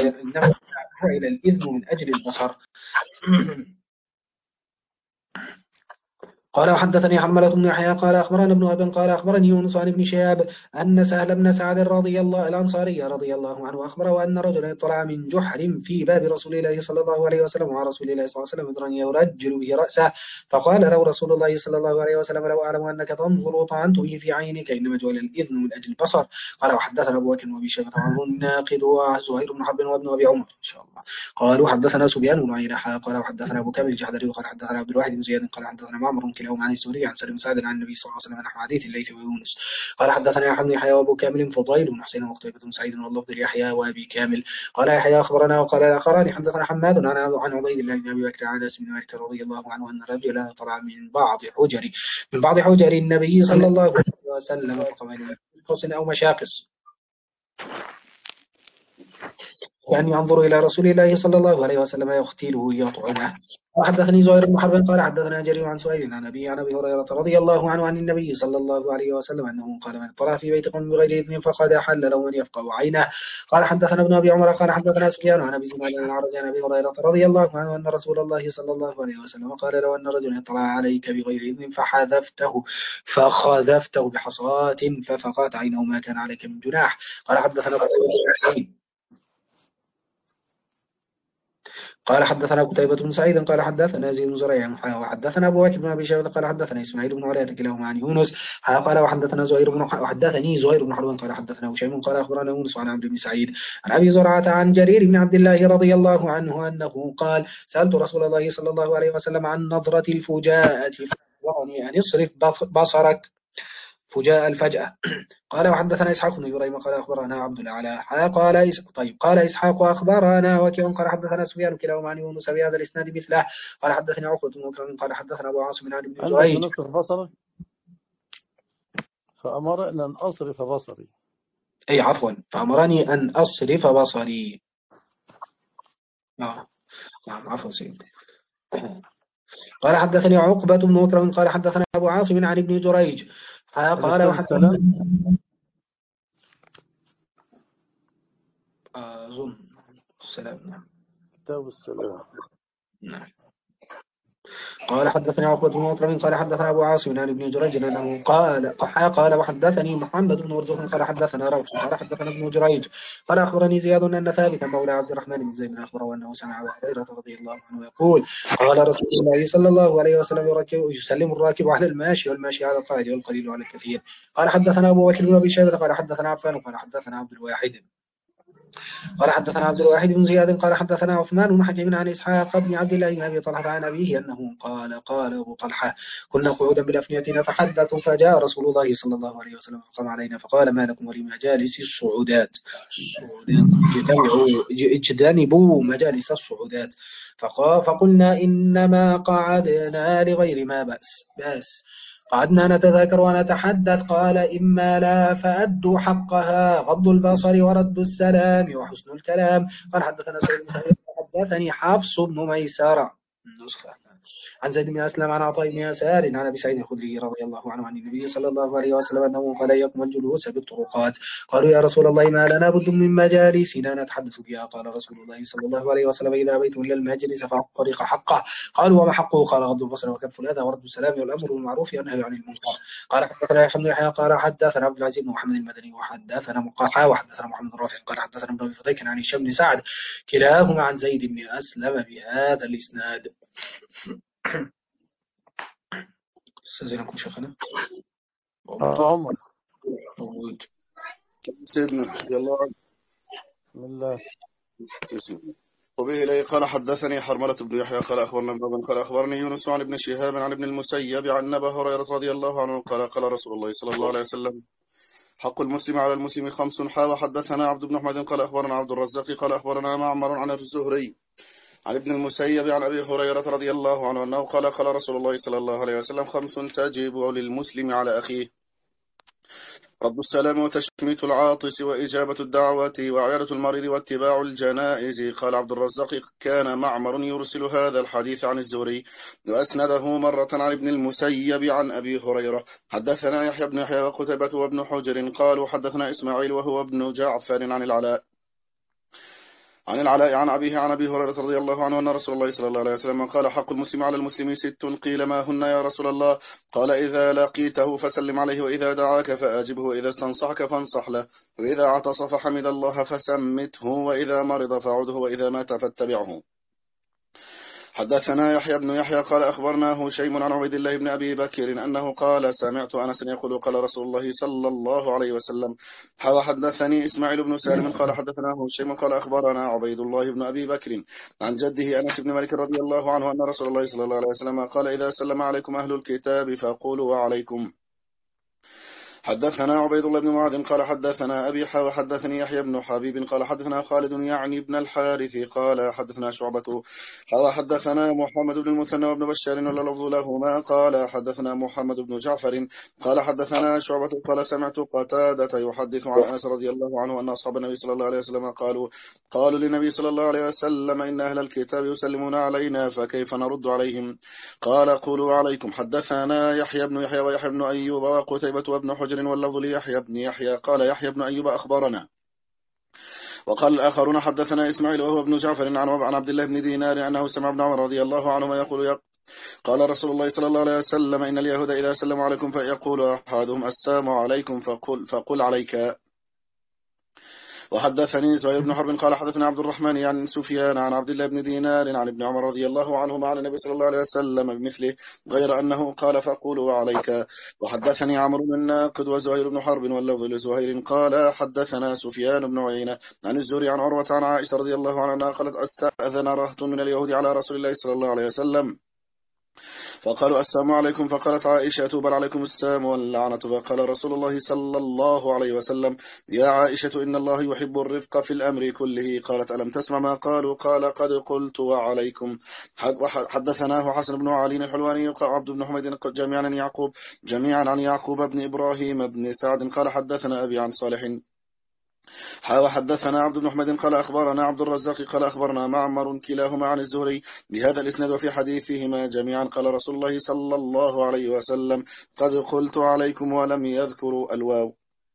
الإذن من أجل البصر. قال وحدثني حرملة بن يحيى قال أخبرنا ابن أبي قال أخبرني يونس عن ابن شهاب أن سهل بن سعد الأنصاري رضي الله عنه أخبره أن رجلا طلع من جحر في باب رسول الله صلى الله عليه وسلم وعلى رسول الله صلى الله عليه وسلم مدرا يرجل به رأسه. فقال له رسول الله صلى الله عليه وسلم لو أعلم أنك تنظر طعنت به في عينك إنما جعل الإذن من أجل البصر. قال وحدثنا أبو بكر وأبي شيبة وعمر الناقد وزهير بن حرب وابن أبي عمر إن شاء الله. قالوا حدثنا سفيان بن عيينة قال وحدثنا أبو كامل الجحدري وقال حدثنا عبد الواحد بن زياد قال حدثنا معمر كلاهما عن الزهري عن سالم سعد عن النبي صلى الله عليه وسلم نحو حديث الليث ويونس. قال حدثنا يحيى بن يحيى وابو كامل فضيل بن حسين وقتيبة بن سعيد واللفظ ليحيى وابي كامل. قال يحيى اخبرنا وقال الاخران حدثنا حماد عن عبيد الله بن ابي بكر عن انس بن مالك رضي الله عنه ان رجلا طلع من بعض حجر النبي صلى الله عليه وسلم فقال قص او مشاقص يعني ينظر إلى رسول الله صلى الله عليه وسلم يختيله يطعنه. وحدثني زهير بن حرب قال حدثنا جرير عن سهيل عن أبي هريرة رضي الله عنه عن النبي صلى الله عليه وسلم أنه قال من طلع في بيت قوم بغير إذن فقد حل له من يفقه عينه. قال حدثنا ابن أبي عمر قال حدثنا سفيان عن أبي زناد عن الأعرج عن أبي هريرة رضي الله عنه أن رسول الله صلى الله عليه وسلم قال لو أن رجلا طلع عليك بغير إذن فخذفته بحصاة ففقات عينه ما كان عليك من جناح. قال حدثنا قتيبة بن سعيد قال حدثنا زيد بن زريع وحدثنا أبو بكر بن أبي شيبة قال حدثنا إسماعيل بن علية كلاهما عن يونس قال وحدثني زهير بن حرب قال حدثنا هشيم قال أخبرنا يونس عن عمرو بن سعيد عن أبي زرعة عن جرير بن عبد الله رضي الله عنه أنه قال سألت رسول الله صلى الله عليه وسلم عن نظرة الفجاءة فأخبرني أن اصرف بصرك فجاء الفجأة. قال وحدثنا إسحاق بن إبراهيم قال أخبرنا عبد الأعلى قال إسحاق أخبرنا وكيع قال حدثنا سفيان كلاهما عن يونس بهذا الإسناد مثله. قال حدثني عقبة بن مكرم قال حدثنا أبو عاصم عن ابن جريج نصرف بصرك فأمر أن أصرف بصري فأمرني أن أصرف بصري. نعم عفوا سيدي. قال حدثني عقبة بن مكرم قال حدثنا أبو عاصم عن ابن جريج قال وحدثنا أظن السلام. نعم كتاب السلام. نعم. قال حدثني عقبة بن مكرم قال حدثنا أبو عاصم عن ابن جريج أنه قال وحدثني محمد بن مرزوق قال حدثنا روح قال حدثنا ابن جريج قال أخبرني زياد أن ثابتا مولى عبد الرحمن بن زيد أخبره أنه سمع أبا هريرة رضي الله عنه يقول قال رسول الله صلى الله عليه وسلم يسلم الراكب على الماشي والماشي على القائد والقليل على الكثير. قال حدثنا أبو بكر بن أبي شيبة قال حدثنا عفان قال حدثنا عبد الواحد بن زياد قال حدثنا عثمان بن حكيم عن إسحاق بن عبد الله بن أبي طلحة عن أبيه أنه قال أبو طلحة كنا قعودا بالأفنية نتحدث فجاء رسول الله صلى الله عليه وسلم فقام علينا فقال ما لكم ولمجالس الصعودات اجتنبوا مجالس الصعودات. فقلنا إنما قعدنا لغير ما بأس قعدنا نتذاكر ونتحدث. قال إما لا فأدوا حقها غض البصر ورد السلام وحسن الكلام. قال حدثنا سيد بن سعيد حدثني حفص بن ميسرة عن زيد بن أسلم عن عطاء بن يسار عن أبي سعيد الخدري رضي الله عنه عن النبي صلى الله عليه وسلم أنه قال إياكم الجلوس بالطرقات. قالوا يا رسول الله ما لنا بد من مجالسنا نتحدث فيها. قال رسول الله صلى الله عليه وسلم إذا أبيتم إلى المجلس فأعطوا الطريق حقه. قالوا وما حقه؟ قال غض البصر وكف الأذى ورد السلام والأمر بالمعروف والنهي عن المنكر. قال حدثنا يحيى بن يحيى قال حدثنا عبد العزيز بن محمد المدني وحدثنا وحدثنا محمد الرافع قال حدثنا ابن أبي فديك عن هشام بن سعد كلاهما عن زيد بن أسلم بهذا الإسناد. استاذنكم شيخنا عمر سيدنا يلا بسم الله. وبه إليه قال حدثني حرملة بن يحيى قال أخبرنا ابن قال أخبرني يونس عن ابن شهاب عن ابن المسيب عن أبي هريرة رضي الله عنه قال رسول الله صلى الله عليه وسلم حق المسلم على المسلم 5 حدثنا عبد بن حميد قال أخبرنا عبد الرزاق قال أخبرنا معمر عن الزهري عن ابن المسيب عن أبي هريرة رضي الله عنه أنه قال قال رسول الله صلى الله عليه وسلم 5 تجب للمسلم على أخيه: رد السلام وتشميت العاطس وإجابة الدعوة وعيادة المريض واتباع الجنائز. قال عبد الرزاق: كان معمر يرسل هذا الحديث عن الزهري وأسنده مرة عن ابن المسيب عن أبي هريرة. حدثنا يحيى بن يحيى وقتيبة وابن حجر قالوا حدثنا إسماعيل وهو ابن جعفر عن العلاء عن أبيه عن أبي هريرة رضي الله عنه أن رسول الله صلى الله عليه وسلم قال: حق المسلم على المسلم 6. قيل: ما هن يا رسول الله؟ قال: إذا لقيته فسلم عليه، وإذا دعاك فأجبه، وإذا استنصحك فانصح له، وإذا عطس فحمد الله فسمته، وإذا مرض فعده، وإذا مات فاتبعه. حدثنا يحيى بن يحيى قال أخبرنا هشيم عن عبيد الله بن أبي بكر أنه قال: سمعت أنس يقول: قال رسول الله صلى الله عليه وسلم. حدثني إسماعيل بن سالم قال حدثنا هشيم قال أخبرنا عبيد الله بن أبي بكر عن جده أنس بن مالك رضي الله عنه أن رسول الله صلى الله عليه وسلم قال: إذا سلم عليكم أهل الكتاب فقولوا وعليكم. حدثنا عبيد الله بن معاذ قال حدثنا أبي وحدثني يحيى بن حبيب قال حدثنا خالد يعني بن الحارث قال حدثنا شعبة حدثنا محمد بن المثنى وابن بشار واللفظ لهما قال حدثنا محمد بن جعفر قال حدثنا شعبة قال سمعت قتادة يحدث عن أنس رضي الله عنه أن أصحاب النبي صلى الله عليه وسلم قالوا للنبي صلى الله عليه وسلم: إن أهل الكتاب يسلمون علينا فكيف نرد عليهم؟ قال: قولوا عليكم. حدثنا يحيى بن يحيى ويحيى بن أيوب وقتيبة وابن حجر واللفظ ليحيى بن يحيى قال يحيى بن أيوب أخبرنا. وقال الآخرون حدثنا إسماعيل وهو ابن جعفر عن عبد الله بن دينار أنه سمع ابن عمر رضي الله عنهما يقول: قال رسول الله صلى الله عليه وسلم: إن اليهود إذا سلموا عليكم فيقول أحدهم: السلام عليكم فقل عليك. وحدثني زهير بن حرب قال حدثنا عبد الرحمن عن سفيان عن عبد الله بن دينار عن ابن عمر رضي الله عنهما عن النبي صلى الله عليه وسلم بمثله غير أنه قال: فقولوا عليك. وحدثني عمرو بن الناقد وزهير بن حرب واللفظ لزهير قال حدثنا سفيان بن عيينة عن الزهري عن عروة عن عائشة رضي الله عنها قالت: استأذن رهط من اليهود على رسول الله صلى الله عليه وسلم فقالوا: السلام عليكم. فقالت عائشة: بل عليكم السلام واللعنة. فقال رسول الله صلى الله عليه وسلم: يا عائشة، إن الله يحب الرفق في الأمر كله. قالت: ألم تسمع ما قالوا؟ قال: قد قلت وعليكم. حدثناه حسن بن علي الحلواني وعبد بن حميد جميعا عن يعقوب بن إبراهيم بن سعد قال حدثنا أبي عن صالح وحدثنا عبد بن حميد قال أخبرنا عبد الرزاق قال أخبرنا معمر كلاهما عن الزهري بهذا الإسناد وفي حديثهما جميعا قال رسول الله صلى الله عليه وسلم: قد قلت عليكم، ولم يذكروا الواو.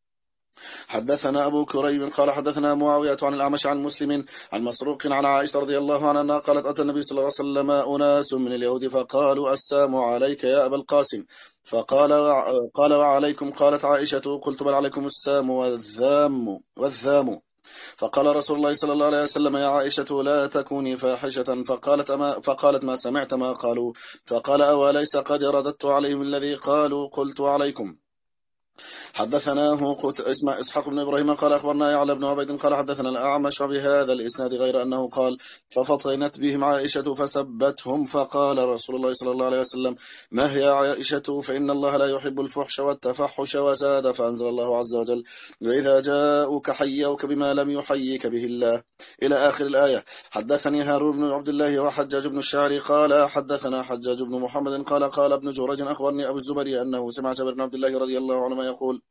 حدثنا أبو كريب قال حدثنا معاوية عن الأعمش عن مسلم عن مسروق عن عائشة رضي الله عنها قالت: أتى النبي صلى الله عليه وسلم أناس من اليهود فقالوا: السلام عليك يا أبا القاسم. قال: وعليكم. قالت عائشة: قلت: بل عليكم السام والذام. فقال رسول الله صلى الله عليه وسلم: يا عائشة، لا تكوني فاحشة. فقالت: ما سمعت ما قالوا. فقال: أوليس قد رددت عليهم الذي قالوا قلت عليكم. حدثناه إسحاق بن إبراهيم قال أخبرنا يعلى بن عبيد قال حدثنا الأعمش بهذا الإسناد غير أنه قال: ففطنت بهم عائشة فسبتهم. فقال رسول الله صلى الله عليه وسلم: ما هي عائشة؟ فإن الله لا يحب الفحش والتفحش. وزاد فأنزل الله عز وجل: وإذا جاءوك حيوك بما لم يحيك به الله، إلى آخر الآية. حدثني هارون بن عبد الله وحجاج بن الشعري قال حدثنا حجاج بن محمد قال ابن جريج أخبرني أبو الزبري أنه سمع جابر بن عبد الله رضي الله عنهما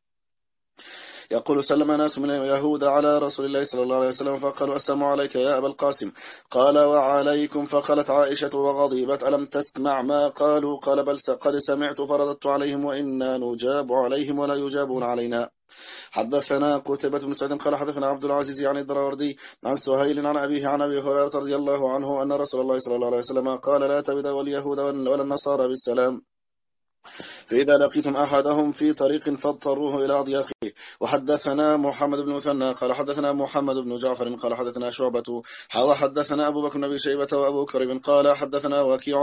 يقول: سلم ناس من اليهود على رسول الله صلى الله عليه وسلم فقالوا: السلام عليك يا أبا القاسم. قال: وعليكم. فقالت عائشة وغضبت: ألم تسمع ما قالوا؟ قال: بل قد سمعت فرددت عليهم، وإنا نجاب عليهم ولا يجابون علينا. حدثنا قتيبة بن سعيد قال حدثنا عبد العزيز عن الدراوردي عن سهيل عن أبيه عن أبي هريرة رضي الله عنه أن رسول الله صلى الله عليه وسلم قال: لا تبدأوا اليهود ولا النصارى بالسلام، فإذا لقيتم أحدهم في طريق فاضطروه إلى أضيافه. وحدثنا محمد بن مثنى قال حدثنا محمد بن جعفر قال حدثنا شعبة وحدثنا أبو بكر بن أبي شيبة وأبو كريب قال حدثنا وكيع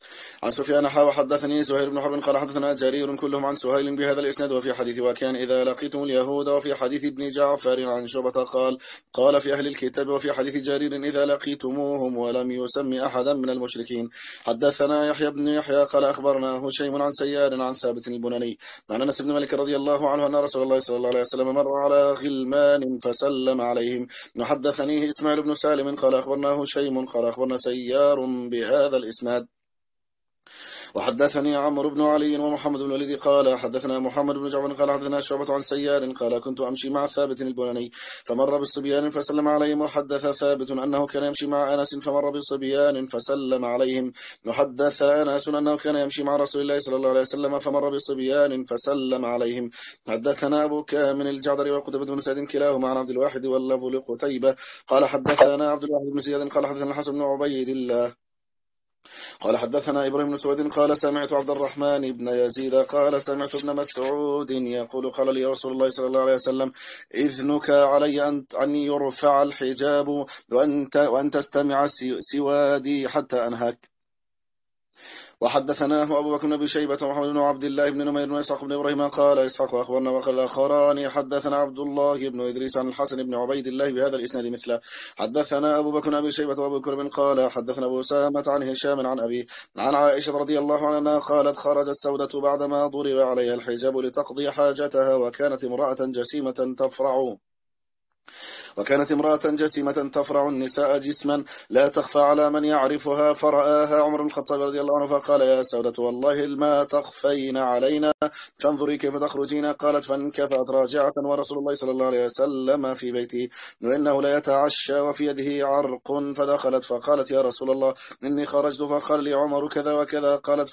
عن سفيان وحدثني زهير بن حرب قال حدثنا جرير كلهم عن سهيل بهذا الإسناد. وفي حديث وكان إذا لقيتم اليهود. وفي حديث ابن جعفر عن شعبة قال في أهل الكتاب. وفي حديث جرير إذا لقيتموهم ولم يسمي أحدا من المشركين. حدثنا يحيى بن يحيى قال أخبرنا هشيم عن سيار عن ثابت البناني عن أنس بن مالك رضي الله عنه أن رسول الله صلى الله عليه وسلم مر على غلمان فسلم عليهم. حدثنيه إسماعيل بن سالم قال أخبرنا هشيم قال أخبرنا سيار بهذا الإسناد. وحدثني عمرو بن علي ومحمد بن الوليد قال حدثنا محمد بن جعفر قال حدثنا شعبة عن سيار قال كنت أمشي مع ثابت البناني فمر بالصبيان فسلم عليهم. وحدث ثابت أنه كان يمشي مع أنس فمر بالصبيان فسلم عليهم. وحدث أنس أنه كان يمشي مع رسول الله صلى الله عليه وسلم فمر بالصبيان فسلم عليهم. حدثنا أبو كامل الجعدري وقتيبة بن سعيد كلاهما عن عبد الواحد واللفظ لقتيبة قال حدثنا عبد الواحد بن زياد قال حدثنا الحسن بن عبيد الله قال حدثنا إبراهيم بن سويد قال سمعت عبد الرحمن بن يزيد قال سمعت ابن مسعود يقول قال لي رسول الله صلى الله عليه وسلم إذنك علي أن يرفع الحجاب وأن تستمع سوادي حتى أنهك. وحدثناه أبو بكر بن أبي شيبة ومحمد بن عبد الله بن نمير وإسحاق بن إبراهيم قال إسحاق أخبرنا وقال الآخران حدثنا عبد الله بن إدريس عن الحسن بن عبيد الله بهذا الإسناد مثله. حدثنا أبو بكر بن أبي شيبة وأبو بكر بن قال حدثنا أبو أسامة عن هشام عن أبي عن عائشة رضي الله عنها قالت خرجت سودة بعدما ضرب عليها الحجاب لتقضي حاجتها وكانت امرأة جسيمة تفرع النساء جسما لا تخفى على من يعرفها. فرآها عمر بن الخطاب رضي الله عنه فقال يا سودة والله ما تخفين علينا فانظري كيف تخرجين. قالت فانكفأت راجعة ورسول الله صلى الله عليه وسلم في بيته وإنه لا يتعشى وفي يده عرق. فدخلت فقالت يا رسول الله إني خرجت فقال لي عمر كذا وكذا. قالت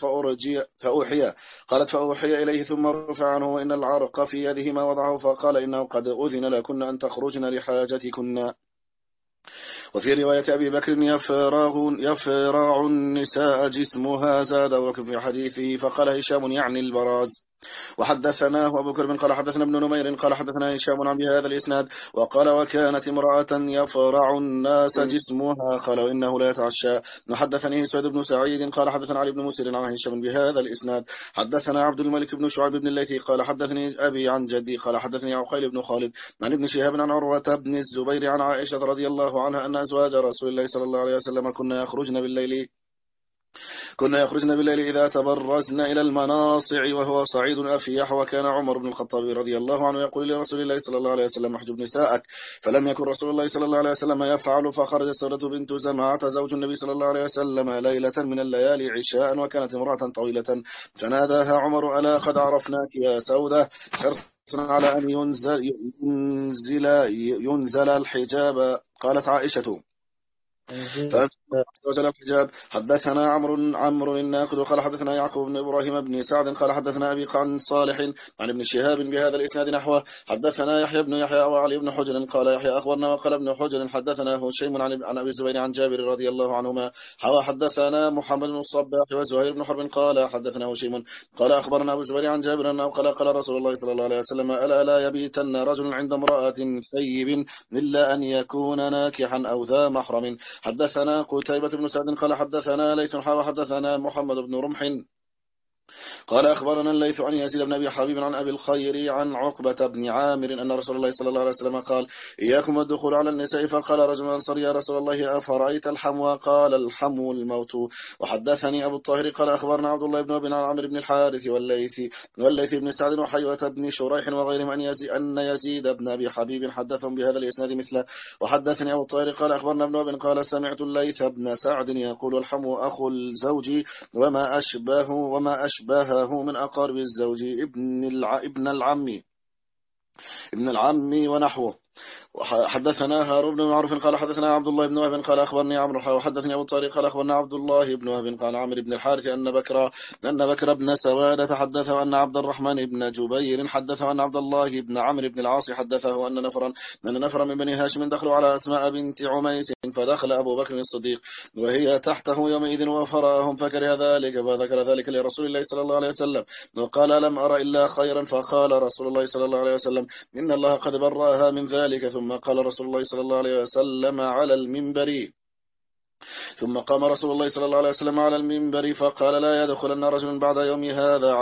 فأوحي إليه ثم رفع عنه وإن العرق في يده ما وضعه فقال إنه قد أذن لكن أن تخرجن لحاجتكن. وفي رواية أبي بكر يفرع النساء جسمها زاد وكف في حديثه فقال هشام يعني البراز. وحدثناه أبو بكر قال حدثنا ابن نمير قال حدثنا هشام عن بهذا الإسناد وقال وكانت امرأة يفرع الناس جسمها قال إنه لا يتعشى. وحدثني سعيد بن سعيد قال حدثنا علي بن مسر عن هشام بهذا الإسناد. حدثنا عبد الملك بن شعيب بن الليثي قال حدثني أبي عن جدي قال حدثني عقيل بن خالد عن ابن شهاب عن عروة بن الزبير عن عائشة رضي الله عنها أن أزواج رسول الله صلى الله عليه وسلم كنا يخرجن بالليل إذا تبرزن إلى المناصع وهو صعيد أفيح. وكان عمر بن الخطاب رضي الله عنه يقول لرسول الله صلى الله عليه وسلم احجب نساءك فلم يكن رسول الله صلى الله عليه وسلم يفعل. فخرج سودة بنت زمعة زوج النبي صلى الله عليه وسلم ليلة من الليالي عشاء وكانت امرأة طويلة فناداها عمر ألا قد عرفناك يا سودة حرصا على أن ينزل الحجاب. قالت عائشة فأنزل الحجاب. حدثنا عمرو الناقد قال حدثنا يعقوب بن إبراهيم بن سعد قال حدثنا أبي عن صالح عن ابن شهاب بهذا الإسناد نحوه. حدثنا يحيى بن يحيى وعلي بن حجر قال يحيى أخبرنا وقال ابن حجر حدثنا هشيم عن أبي الزبير عن جابر رضي الله عنهما حدثنا محمد بن الصباح وزهير بن حرب قال حدثنا هشيم قال أخبرنا أبو الزبير عن جابر أنه قال رسول الله صلى الله عليه وسلم ألا لا يبيتن رجل عند امرأة ثيب إلا أن يكون ناكحا أو ذا محرم. حدثنا قتيبة بن سعد قال حدثنا ليث حدثنا محمد بن رمح قال أخبرنا الليث عن يزيد بن أبي حبيب عن أبي الخير عن عقبة بن عامر أن رسول الله صلى الله عليه وسلم قال إياكم الدخول على النساء. فقال رجل أنصار يا رسول الله أفرأيت الحمو؟ قال الحمو الموت. وحدثني أبو الطاهر قال أخبرنا عبد الله بن أبي عمرو بن الحارث والليث بن سعد وحيوة بن شريح وغيرهم أن يزيد بن أبي حبيب حدثهم بهذا الإسناد مثله. وحدثني أبو الطاهر قال أخبرنا ابن أبي قال سمعت الليث بن سعد يقول الحمو أخو الزوج وما أشبهه من أقارب الزوج ابن العم ونحوه. حدثنا هارون بن معروف قال حدثنا عبد الله بن وهب قال أخبرني عمرو وحدثني أبو طارق قال أخبرنا عبد الله بن وهب قال عمرو بن الحارث أن بكر بن سوادة حدثه أن عبد الرحمن بن جبير حدثه أن عبد الله بن عمرو بن العاص حدثه أن نفرا من بني هاشم دخلوا على أسماء بنت عميس فدخل أبو بكر الصديق وهي تحته يومئذ وفرأهم فكره ذلك فذكر ذلك لرسول الله صلى الله عليه وسلم وقال لم أرى إلا خيرا. فقال رسول الله صلى الله عليه وسلم إن الله قد برأها من ذلك. ثم قال رسول الله صلى الله عليه وسلم على المنبر ثم قام رسول الله صلى الله عليه وسلم على المنبر فقال لا يدخلن رجل بعد يوم هذا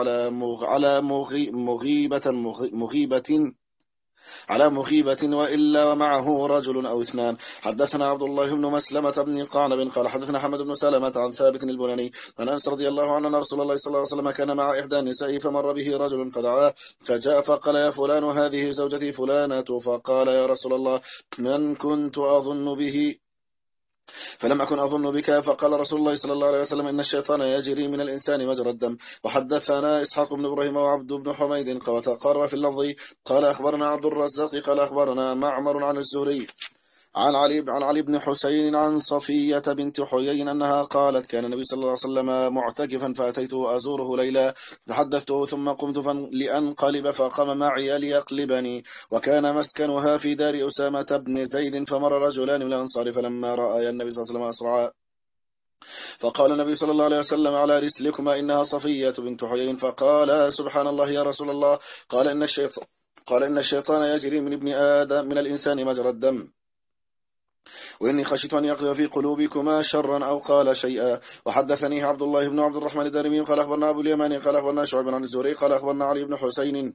على مغيبة وإلا ومعه رجل أو اثنان. حدثنا عبد الله بن مسلمة بن قعنب قال حدثنا حمد بن سلمة عن ثابت البناني عن أنس رضي الله عنه أن رسول الله صلى الله عليه وسلم كان مع إحدى النساء فمر به رجل فدعاه فجاء فقال يا فلان هذه زوجتي فلانة. فقال يا رسول الله من كنت أظن به فلم أكن أظن بك. فقال رسول الله صلى الله عليه وسلم إن الشيطان يجري من الإنسان مجرى الدم. وحدثنا إسحاق بن إبراهيم وعبد بن حميد قال في اللفظ قال أخبرنا عبد الرزاق قال أخبرنا معمر عن الزهري عن علي بن حسين عن صفية بنت حيي أنها قالت كان النبي صلى الله عليه وسلم معتكفا فأتيته أزوره ليلا فحدثته ثم قمت لأنقلب فقام معي ليقلبني وكان مسكنها في دار أسامة بن زيد فمر رجلان من الأنصار فلما رأى النبي صلى الله عليه وسلم أسرعا فقال النبي صلى الله عليه وسلم على رسلكما إنها صفية بنت حيي. فقال سبحان الله يا رسول الله. قال إن الشيطان يجري من ابن آدم من الإنسان مجرى الدم وإني خشيت أن يقذف في قلوبكما شرا أو قال شيئا. وحدثني عبد الله بن عبد الرحمن الدارمي قال أخبرنا أبو اليماني قال أخبرنا شعيب عن الزهري قال أخبرنا علي بن حسين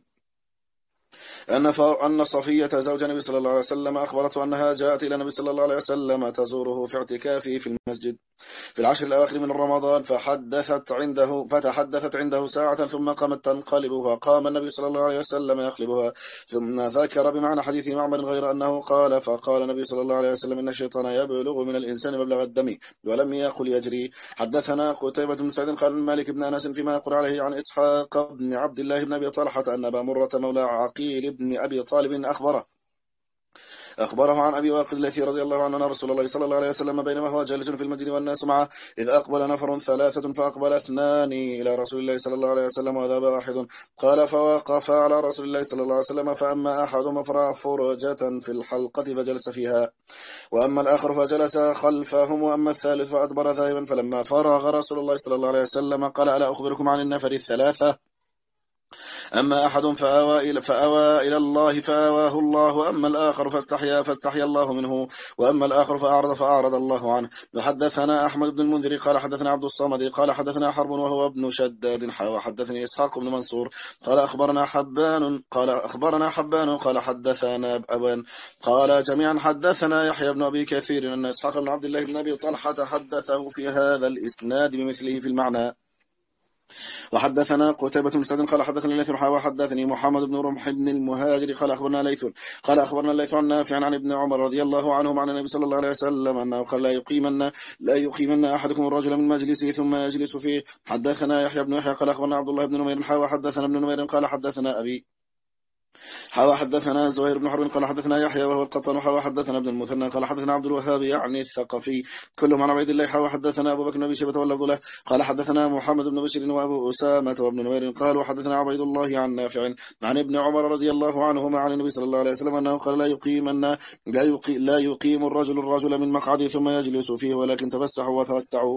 أن صفية زوج النبي صلى الله عليه وسلم أخبرته أنها جاءت إلى النبي صلى الله عليه وسلم تزوره في اعتكافه في المسجد في العشر الأواخر من رمضان فتحدثت عنده ساعة ثم قامت تنقلب فقام النبي صلى الله عليه وسلم يقلبها ثم ذكر بمعنى حديث معمر غير أنه قال فقال النبي صلى الله عليه وسلم إن الشيطان يبلغ من الإنسان مبلغ الدم ولم يقل يجري. حدثنا قتيبة بن سعيد قال مالك بن أنس فيما يقول عليه عن إسحاق بن عبد الله بن أبي طلحة أن أبا مرة مولى عقيل بن أبي طالب أخبره عن أبي واقد الذي رضي الله عنه أن رسول الله صلى الله عليه وسلم بينما هو جالس في المسجد والناس معه إذ أقبل نفر ثلاثة فأقبل اثنان إلى رسول الله صلى الله عليه وسلم وذهب واحد. قال فوقف على رسول الله صلى الله عليه وسلم فأما أحدهما فرأى فرجة في الحلقة فجلس فيها وأما الآخر فجلس خلفهم وأما الثالث فأدبر ذاهبا. فلما فرغ رسول الله صلى الله عليه وسلم قال ألا أخبركم عن النفر الثلاثة أما أحد فأوى إلى الله فآواه الله وأما الآخر فاستحيا الله منه وأما الآخر فأعرض الله عنه. وحدثنا أحمد بن المنذر قال حدثنا عبد الصمد قال حدثنا حرب وهو ابن شداد وحدثني إسحاق بن منصور قال أخبرنا حبان قال حدثنا أبان قال جميعا حدثنا يحيى بن أبي كثير أن إسحاق بن عبد الله بن أبي طلحة حدثه في هذا الإسناد بمثله في المعنى. وحدثنا قتيبة بن سعيد قال حدثنا الليث وحدثني محمد بن رمح بن المهاجر قال أخبرنا الليث عن نافع عن ابن عمر رضي الله عنه عن النبي صلى الله عليه وسلم أنه قال لا يقيمن أحدكم الرجل من مجلسه ثم يجلس فيه. حدثنا يحيى بن يحيى قال أخبرنا عبد الله بن نمير وحدثنا ابن نمير قال حدثنا أبي حدثنا زهير بن حرب قال حدثنا يحيى وهو القطان حدثنا ابن المثنى قال حدثنا عبد الوهاب يعني الثقفي كلهم عن عبيد الله حدثنا أبو بكر بن أبي شيبة واللفظ له قال حدثنا محمد بن بشير وأبو أسامة وابن نمير قال وحدثنا عبيد الله عن نافع عن ابن عمر رضي الله عنهما عن النبي صلى الله عليه وسلم أنه قال لا يقيم الرجل من مقعده ثم يجلس فيه ولكن تفسحوا وتوسعوا.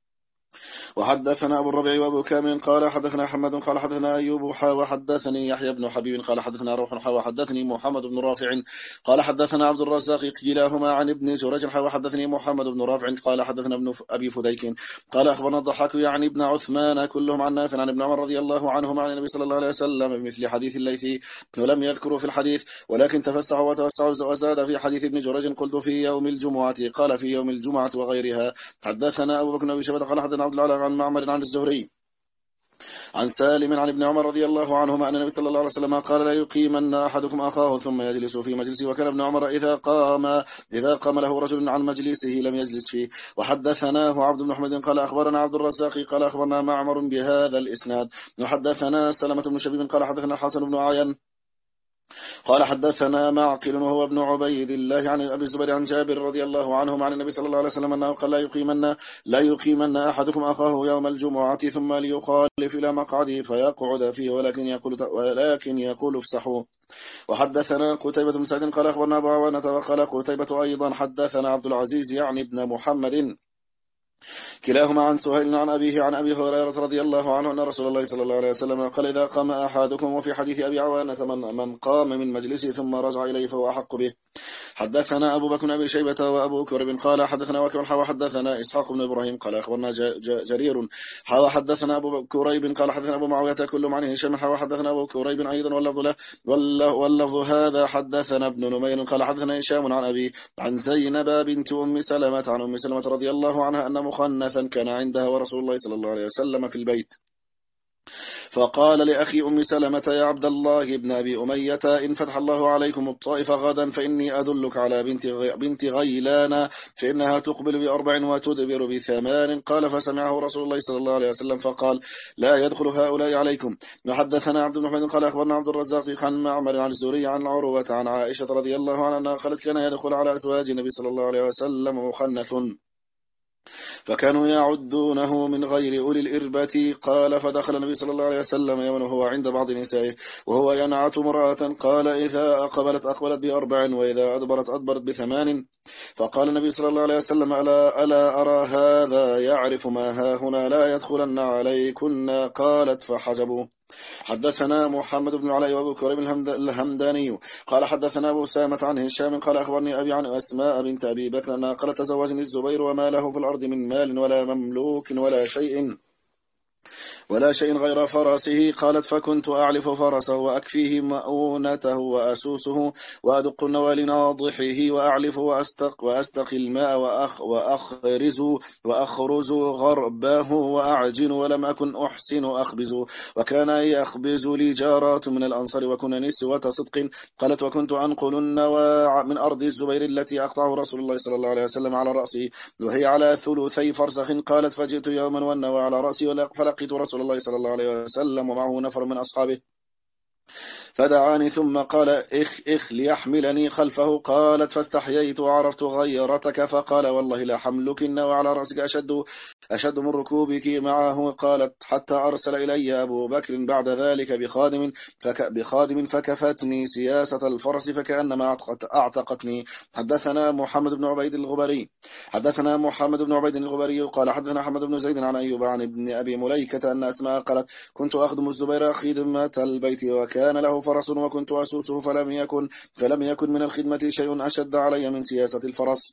وحدثنا أبو الربيع وأبو كامل قال حدثنا حماد قال حدثنا أيوب وحدثني يحيى بن حبيب قال حدثنا روح وحدثني محمد بن رافع قال حدثنا عبد الرزاق كلاهما عن ابن جريج وحدثني محمد بن رافع قال حدثنا ابن أبي فديك قال أخبرنا الضحاك يعني ابن عثمان كلهم عن نافع عن ابن عمر رضي الله عنهما عن النبي صلى الله عليه وسلم بمثل حديث الليث ولم يذكروا في الحديث ولكن تفسحوا وتوسعوا وزاد في حديث ابن جريج قلت في يوم الجمعة قال في يوم الجمعة وغيرها. حدثنا أبو بكر بن أبي شيبة قال حدثنا عبد الله عن معمر عن الزهري عن سالم عن ابن عمر رضي الله عنهما أن النبي صلى الله عليه وسلم قال لا يقيمن أحدكم أخاه ثم يجلس في مجلسه وكان ابن عمر إذا قام له رجل عن مجلسه لم يجلس فيه. وحدثناه عبد بن حميد قال أخبرنا عبد الرزاق قال أخبرنا معمر بهذا الإسناد. وحدثنا سلمة بن شبيب قال حدثنا الحسن بن عيان قال حدثنا معقل وهو ابن عبيد الله عن أبي الزبير عن جابر رضي الله عنه عن النبي صلى الله عليه وسلم أنه قال لا يقيمن أحدكم أخاه يوم الجمعة ثم ليخالف إلى مقعده فيقعد فيه ولكن يقول افسحوا. وحدثنا قتيبة بن سعيد قال أخبرنا أبو عوانة وقال قتيبة أيضا حدثنا عبد العزيز يعني ابن محمد كلاهما عن سهيل عن أبيه عن أبي هريرة رضي الله عنه أن رسول الله صلى الله عليه وسلم قال إذا قام أحدكم وفي حديث أبي عوانة من قام من مجلسه ثم رجع إليه فهو أحق به. حدثنا أبو بكر بن أبي شيبة وأبو كريب قال حدثنا وكيع وحدثنا إسحاق بن إبراهيم قال أخبرنا جرير حدثنا أبو كريب قال حدثنا أبو معاوية كلهم عن هشام حدثنا أبو كريب أيضا واللفظ هذا حدثنا ابن نمير قال حدثنا هشام عن أبي عن زينب بنت أم سلمة عن أم سلمة رضي الله عنها أن مخنثا كان عندها ورسول الله صلى الله عليه وسلم في البيت، فقال لأخي أم سلمة يا عبد الله بن أبي أمية إن فتح الله عليكم الطائف غدا فإني أدلك على بنت غيلان فإنها تقبل ب4 وتدبر ب8. قال فسمعه رسول الله صلى الله عليه وسلم فقال لا يدخل هؤلاء عليكم. وحدثنا عبد المحمد قال أخبرنا عبد الرزاق عن معمر عن الزهري عن عروة عن عائشة رضي الله عنها قالت كان يدخل على أزواج النبي صلى الله عليه وسلم مخنث فكانوا يعدونه من غير أولي الإربة. قال فدخل النبي صلى الله عليه وسلم يوما وهو عند بعض نسائه وهو ينعت امرأة، قال إذا أقبلت ب4 وإذا أدبرت ب8. فقال النبي صلى الله عليه وسلم ألا أرى هذا يعرف ما ها هنا لا يدخلن عليكن. قالت فحجبوا. حدثنا محمد بن علي وابو كريم الهمداني قال حدثنا ابو سامة عن هشام قال اخبرني ابي عن اسماء بنت ابي بكر انها قالت تزوجني الزبير وما له في الارض من مال ولا مملوك ولا شيء غير فرسه. قالت فكنت أعلف فرسه وأكفيه مؤونته وأسوسه وأدق النوال ناضحه وأعلف وأستقي الماء وأخرز غربه وأعجن ولم أكن أحسن أخبز. وكان يخبز لي جارات من الأنصار وكن نسوة صدق. قالت وكنت أنقل النوى من أرض الزبير التي أقطعه رسول الله صلى الله عليه وسلم على رأسه وهي على 3 فرسخ. قالت فجئت يوما والنوى على رأسي فلقيت رسول الله صلى الله عليه وسلم ومعه نفر من أصحابه فدعاني ثم قال إخ ليحملني خلفه. قالت فاستحييت وعرفت غيرتك فقال والله لا حملك النوى على رأسك أشد من ركوبك معه. قالت حتى أرسل إلي أبو بكر بعد ذلك بخادم فكفتني سياسة الفرس فكأنما أعتقتني. حدثنا محمد بن عبيد الغبري قال حدثنا حمد بن زيد عن أيوب عن ابن أبي مليكة أن أسماء قالت كنت أخدم الزبير خدمة البيت وكان له فرس وكنت أسوسه فلم يكن من الخدمة شيء أشد علي من سياسة الفرس.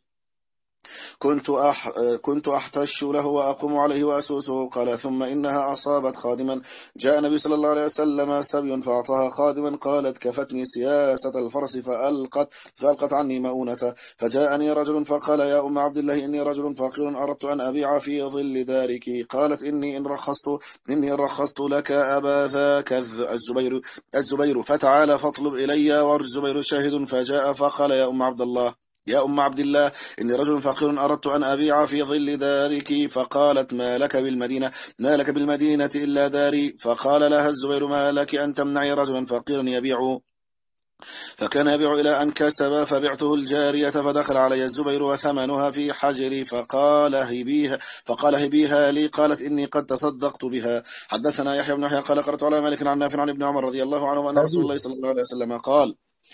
كنت أحتش له وأقوم عليه وأسوسه. قال ثم إنها أصابت خادما جاء النبي صلى الله عليه وسلم سبي فأعطاها خادما. قالت كفتني سياسة الفرس فألقت عني مؤونة. فجاءني رجل فقال يا أم عبد الله إني رجل فقير أردت أن أبيع في ظل دارك. قالت إني إن رخصت لك أبا ذاك الزبير فتعال فاطلب إلي والزبير شاهد. فجاء فقال يا أم عبد الله إني رجل فقير أردت أن أبيع في ظل دارك. فقالت ما لك بالمدينة إلا داري. فقال لها الزبير ما لك أن تمنعي رجلا فقيرا يبيع. فكان يبيع إلى أن كسب فبعته الجارية فدخل علي الزبير وثمنها في حجري فقال هبيها لي. قالت إني قد تصدقت بها. حدثنا يحيى بن يحيى قال قرأت على مالك عن نافع عن ابن عمر رضي الله عنه أن رسول الله صلى الله عليه وسلم قال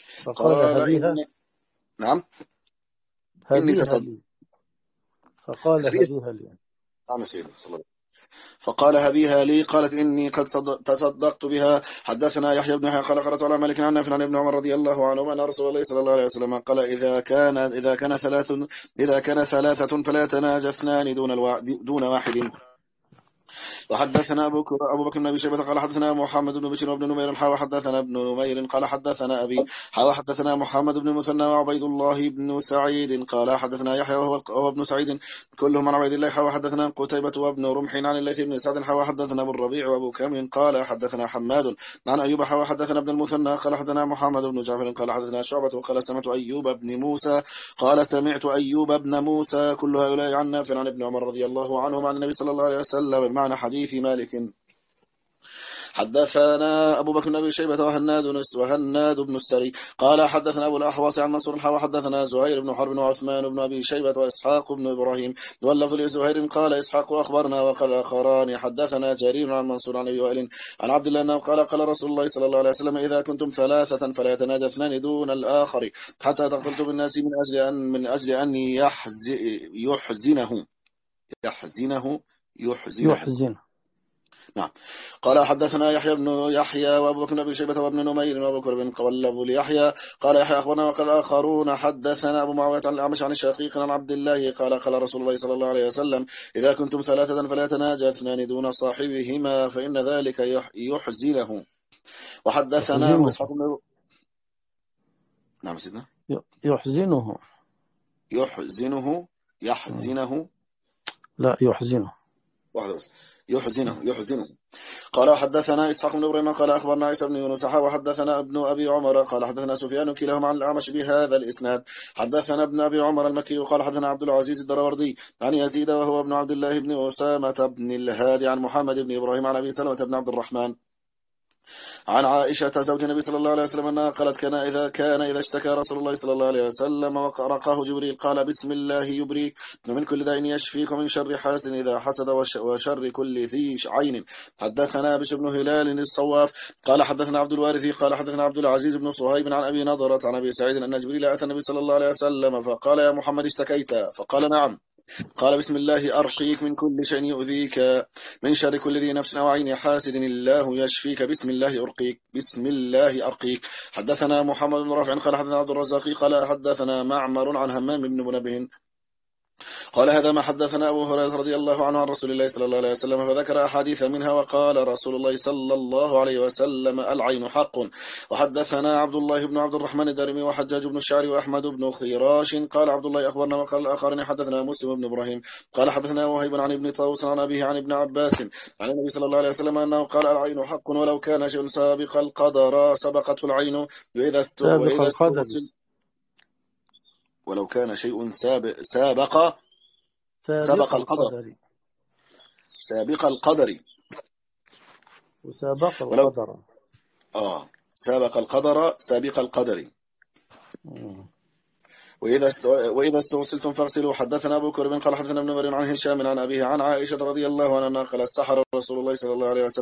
نعم إني تصدقت. فقال هبيها لي. نعم سيدي صلى الله عليه وسلم. فقال هبيها لي. قالت إني قد تصدقت بها. حدثنا يحيى بن يحيى قال قرأت على مالك عن نافع عن ابن عمر رضي الله عنه أن رسول الله صلى الله عليه وسلم قال إذا كان ثلاثة فلا يتناجى 2 دون واحد. وحدثنا أبو بكر بن أبي شيبة قال حدثنا محمد بن بشير وابن نمير حدثنا ابن نمير قال حدثنا أبي حدثنا محمد بن المثنى وعبيد الله بن سعيد قال حدثنا يحيى وهو ابن سعيد كلهم عن عبيد الله حدثنا قتيبة وابن رمح عن الليث بن سعد حدثنا أبو الربيع وأبو كامل قال حدثنا حماد عن أيوب حدثنا ابن المثنى قال حدثنا محمد بن جعفر قال حدثنا شعبة قال سمعت أيوب بن موسى كل هؤلاء عن نافع عن ابن عمر رضي الله عنهم عن النبي صلى الله عليه وسلم بمعنى حديث مالك. حدثنا أبو بكر بن أبي شيبة وهناد بن السري قال حدثنا أبو الأحواص عن منصور وحدثنا زهير بن حرب وعثمان بن أبي شيبة وإسحاق بن إبراهيم واللفظ لزهير قال إسحاق أخبرنا وقال آخران حدثنا جرير عن منصور عن أبي وائل عن عبد الله أنه قال رسول الله صلى الله عليه وسلم إذا كنتم 3 فلا يتناجى 2 دون الآخر حتى تختلط بالناس من أجل أن يحزنه نعم. قال حدثنا يحيى بن يحيى وابو بكر بن ابي شيبه وابن نمير وابو بكر بن قولب ليحيى قال يحيى اخبرنا وقال اخرون حدثنا ابو معاويه عن الاعمش عن الشقيق عن عبد الله قال رسول الله صلى الله عليه وسلم اذا كنتم ثلاثه فلا يتناجى اثنان دون صاحبهما فان ذلك يحزنه. وحدثنا اسحاق بن نعم سيدنا يحزنه يحزنه لا يحزنه واحدة بس يحزنه. قال حدثنا إسحاق بن إبراهيم قال أخبرنا عيسى بن يونس وحدثنا ابن أبي عمر قال حدثنا سفيان كلاهما عن الأعمش بهذا الإسناد. حدثنا ابن أبي عمر المكي قال حدثنا عبد العزيز الدراوردي عن يزيد وهو ابن عبد الله بن أسامة بن الهادي عن محمد بن إبراهيم عن أبي سلمة بن عبد الرحمن عن عائشة زوج النبي صلى الله عليه وسلم أنها قالت كان إذا اشتكى رسول الله صلى الله عليه وسلم ورقاه جبريل قال بسم الله يبريك ومن كل داء يشفيك ومن شر حاسد إذا حسد وشر كل ذي عين. حدثنا بشر بن هلال الصواف قال حدثنا عبد الوارث قال حدثنا عبد العزيز بن صهيب عن أبي نضرة عن أبي سعيد أن جبريل أتى النبي صلى الله عليه وسلم فقال يا محمد اشتكيت؟ فقال نعم. قال بسم الله أرقيك من كل شيء يؤذيك من شر كل ذي نفس أو عين حاسد الله يشفيك بسم الله أرقيك بسم الله أرقيك. حدثنا محمد بن رافع قال حدثنا عبد الرزاق قال حدثنا معمر عن همام بن منبه قال هذا ما حدثنا أبو هريرة رضي الله عنه عن رسول الله صلى الله عليه وسلم فذكر أحاديث منها وقال رسول الله صلى الله عليه وسلم العين حق. وحدثنا عبد الله بن عبد الرحمن الدارمي وحجاج بن الشعري وأحمد بن خيراش قال عبد الله أخبرنا وقال الآخرين حدثنا مسلم بن إبراهيم قال حدثنا وهيب عن ابن طاووس عن أبيه عن ابن عباس عن النبي صلى الله عليه وسلم أنه قال العين حق ولو كان شيء سابق القدر سبقته العين ولو كان شيء سابق القدر سابق القدر وسابق القدر سابق القدر سابق القدر. وإذا استوصلتم فاغسلوا. حدثنا أبو كرب قال حدثنا ابن مريم عن هشام عن أبيه عن عائشة رضي الله عنها قال سحر رسول الله صلى الله عليه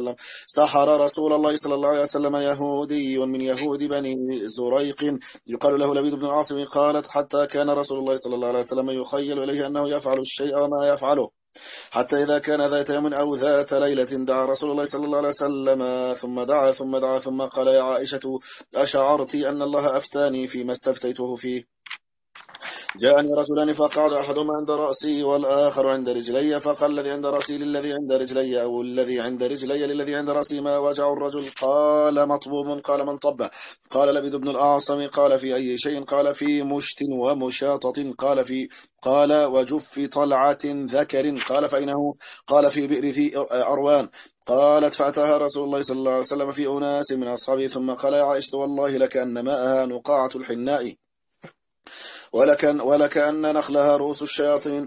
وسلم يهودي من يهود بني زريق يقال له لبيد بن العاصم قالت حتى كان رسول الله صلى الله عليه وسلم يخيل إليه أنه يفعل الشيء وما يفعله حتى إذا كان ذات يوم أو ذات ليلة دعا رسول الله صلى الله عليه وسلم ثم دعا ثم قال يا عائشة أشعرت أن الله أفتاني فيما استفتيته فيه؟ جاءني رجلان فقعد أحدهما عند رأسي والآخر عند رجلي فقال الذي عند رأسي للذي عند رجلي أو الذي عند رجلي للذي عند رأسي ما وجع الرجل؟ قال مطبوب. قال من طبه؟ قال لبيد بن الأعصم. قال في أي شيء؟ قال في مشت ومشاطة. قال وجف طلعة ذكر. قال فإنه؟ قال في بئر ذي أروان. قالت فأتاها رسول الله صلى الله عليه وسلم في أناس من أصحابه ثم قال يا عائشة والله لكأن ماءها نقاعة الحناء ولكأن نخلها رؤوس الشياطين.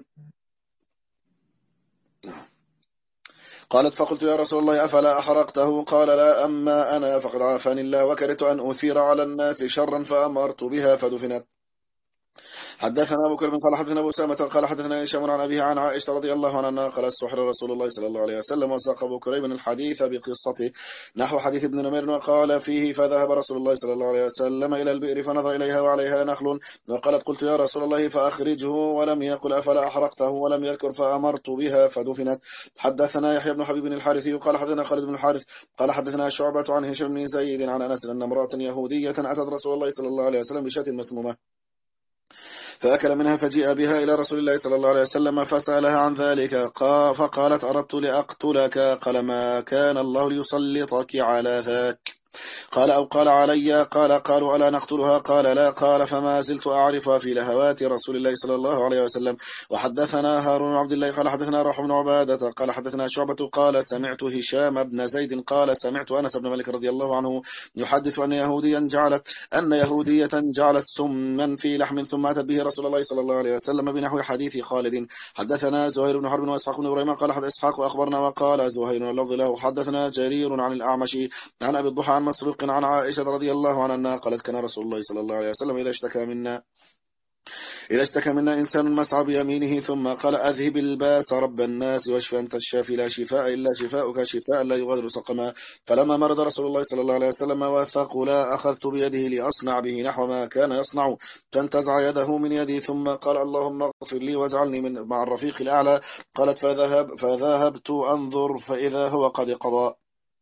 قالت فقلت يا رسول الله أفلا أحرقته؟ قال لا أما أنا فقد عافاني الله وكرهت أن أثير على الناس شرا فأمرت بها فدفنت. حدثنا أبو كرب قال حدثنا أبو أسامة قال حدثنا هشام عن أبيه عن عائشة رضي الله عنها قال استحر رسول الله صلى الله عليه وسلم وساق أبو كريب الحديث بقصته نحو حديث ابن نمير وقال فيه فذهب رسول الله صلى الله عليه وسلم إلى البئر فنظر إليها وعليها نخل وقالت قلت يا رسول الله فأخرجه ولم يقل أفلا أحرقته ولم يذكر فأمرت بها فدفنت. حدثنا يحيى بن حبيب الحارثي قال حدثنا خالد بن الحارث قال حدثنا شعبة عن هشام بن زيد عن أنس أن امرأة يهودية أتت رسول الله صلى الله عليه وسلم بشاة مسمومة فأكل منها فجيء بها إلى رسول الله صلى الله عليه وسلم فسألها عن ذلك فقالت أردت لأقتلك. قال ما كان الله ليسلطك على ذاك؟ قال أو قال علي؟ قالوا ألا نقتلها؟ قال لا. قال فما زلت أعرفها في لهوات رسول الله صلى الله عليه وسلم. وحدثنا هارون بن عبد الله قال حدثنا روح بن عبادة قال حدثنا شعبة قال سمعت هشام بن زيد قال سمعت أنس بن مالك رضي الله عنه يحدث أن يهودية جعلت سما في لحم ثم أتت به رسول الله صلى الله عليه وسلم بنحو حديث خالد. حدثنا زهير بن حرب وإسحاق بن إبراهيم قال حدث إسحاق أخبرنا وقال زهير اللفظ له. حدثنا جرير عن الأعمش عن أبي الضحى عن مسروق عن عائشة رضي الله عنها قالت كان رسول الله صلى الله عليه وسلم إذا اشتكى منا إذا اشتكى منا إنسان مسعى بيمينه ثم قال أذهب الباس رب الناس واشف أنت الشافي لا شفاء إلا شفاؤك شفاء لا يغادر سقما. فلما مرض رسول الله صلى الله عليه وسلم وثقلا أخذت بيده لأصنع به نحو ما كان يصنع، فانتزع يده من يدي ثم قال اللهم اغفر لي واجعلني مع الرفيق الأعلى. قالت فذهبت أنظر فإذا هو قد قضى.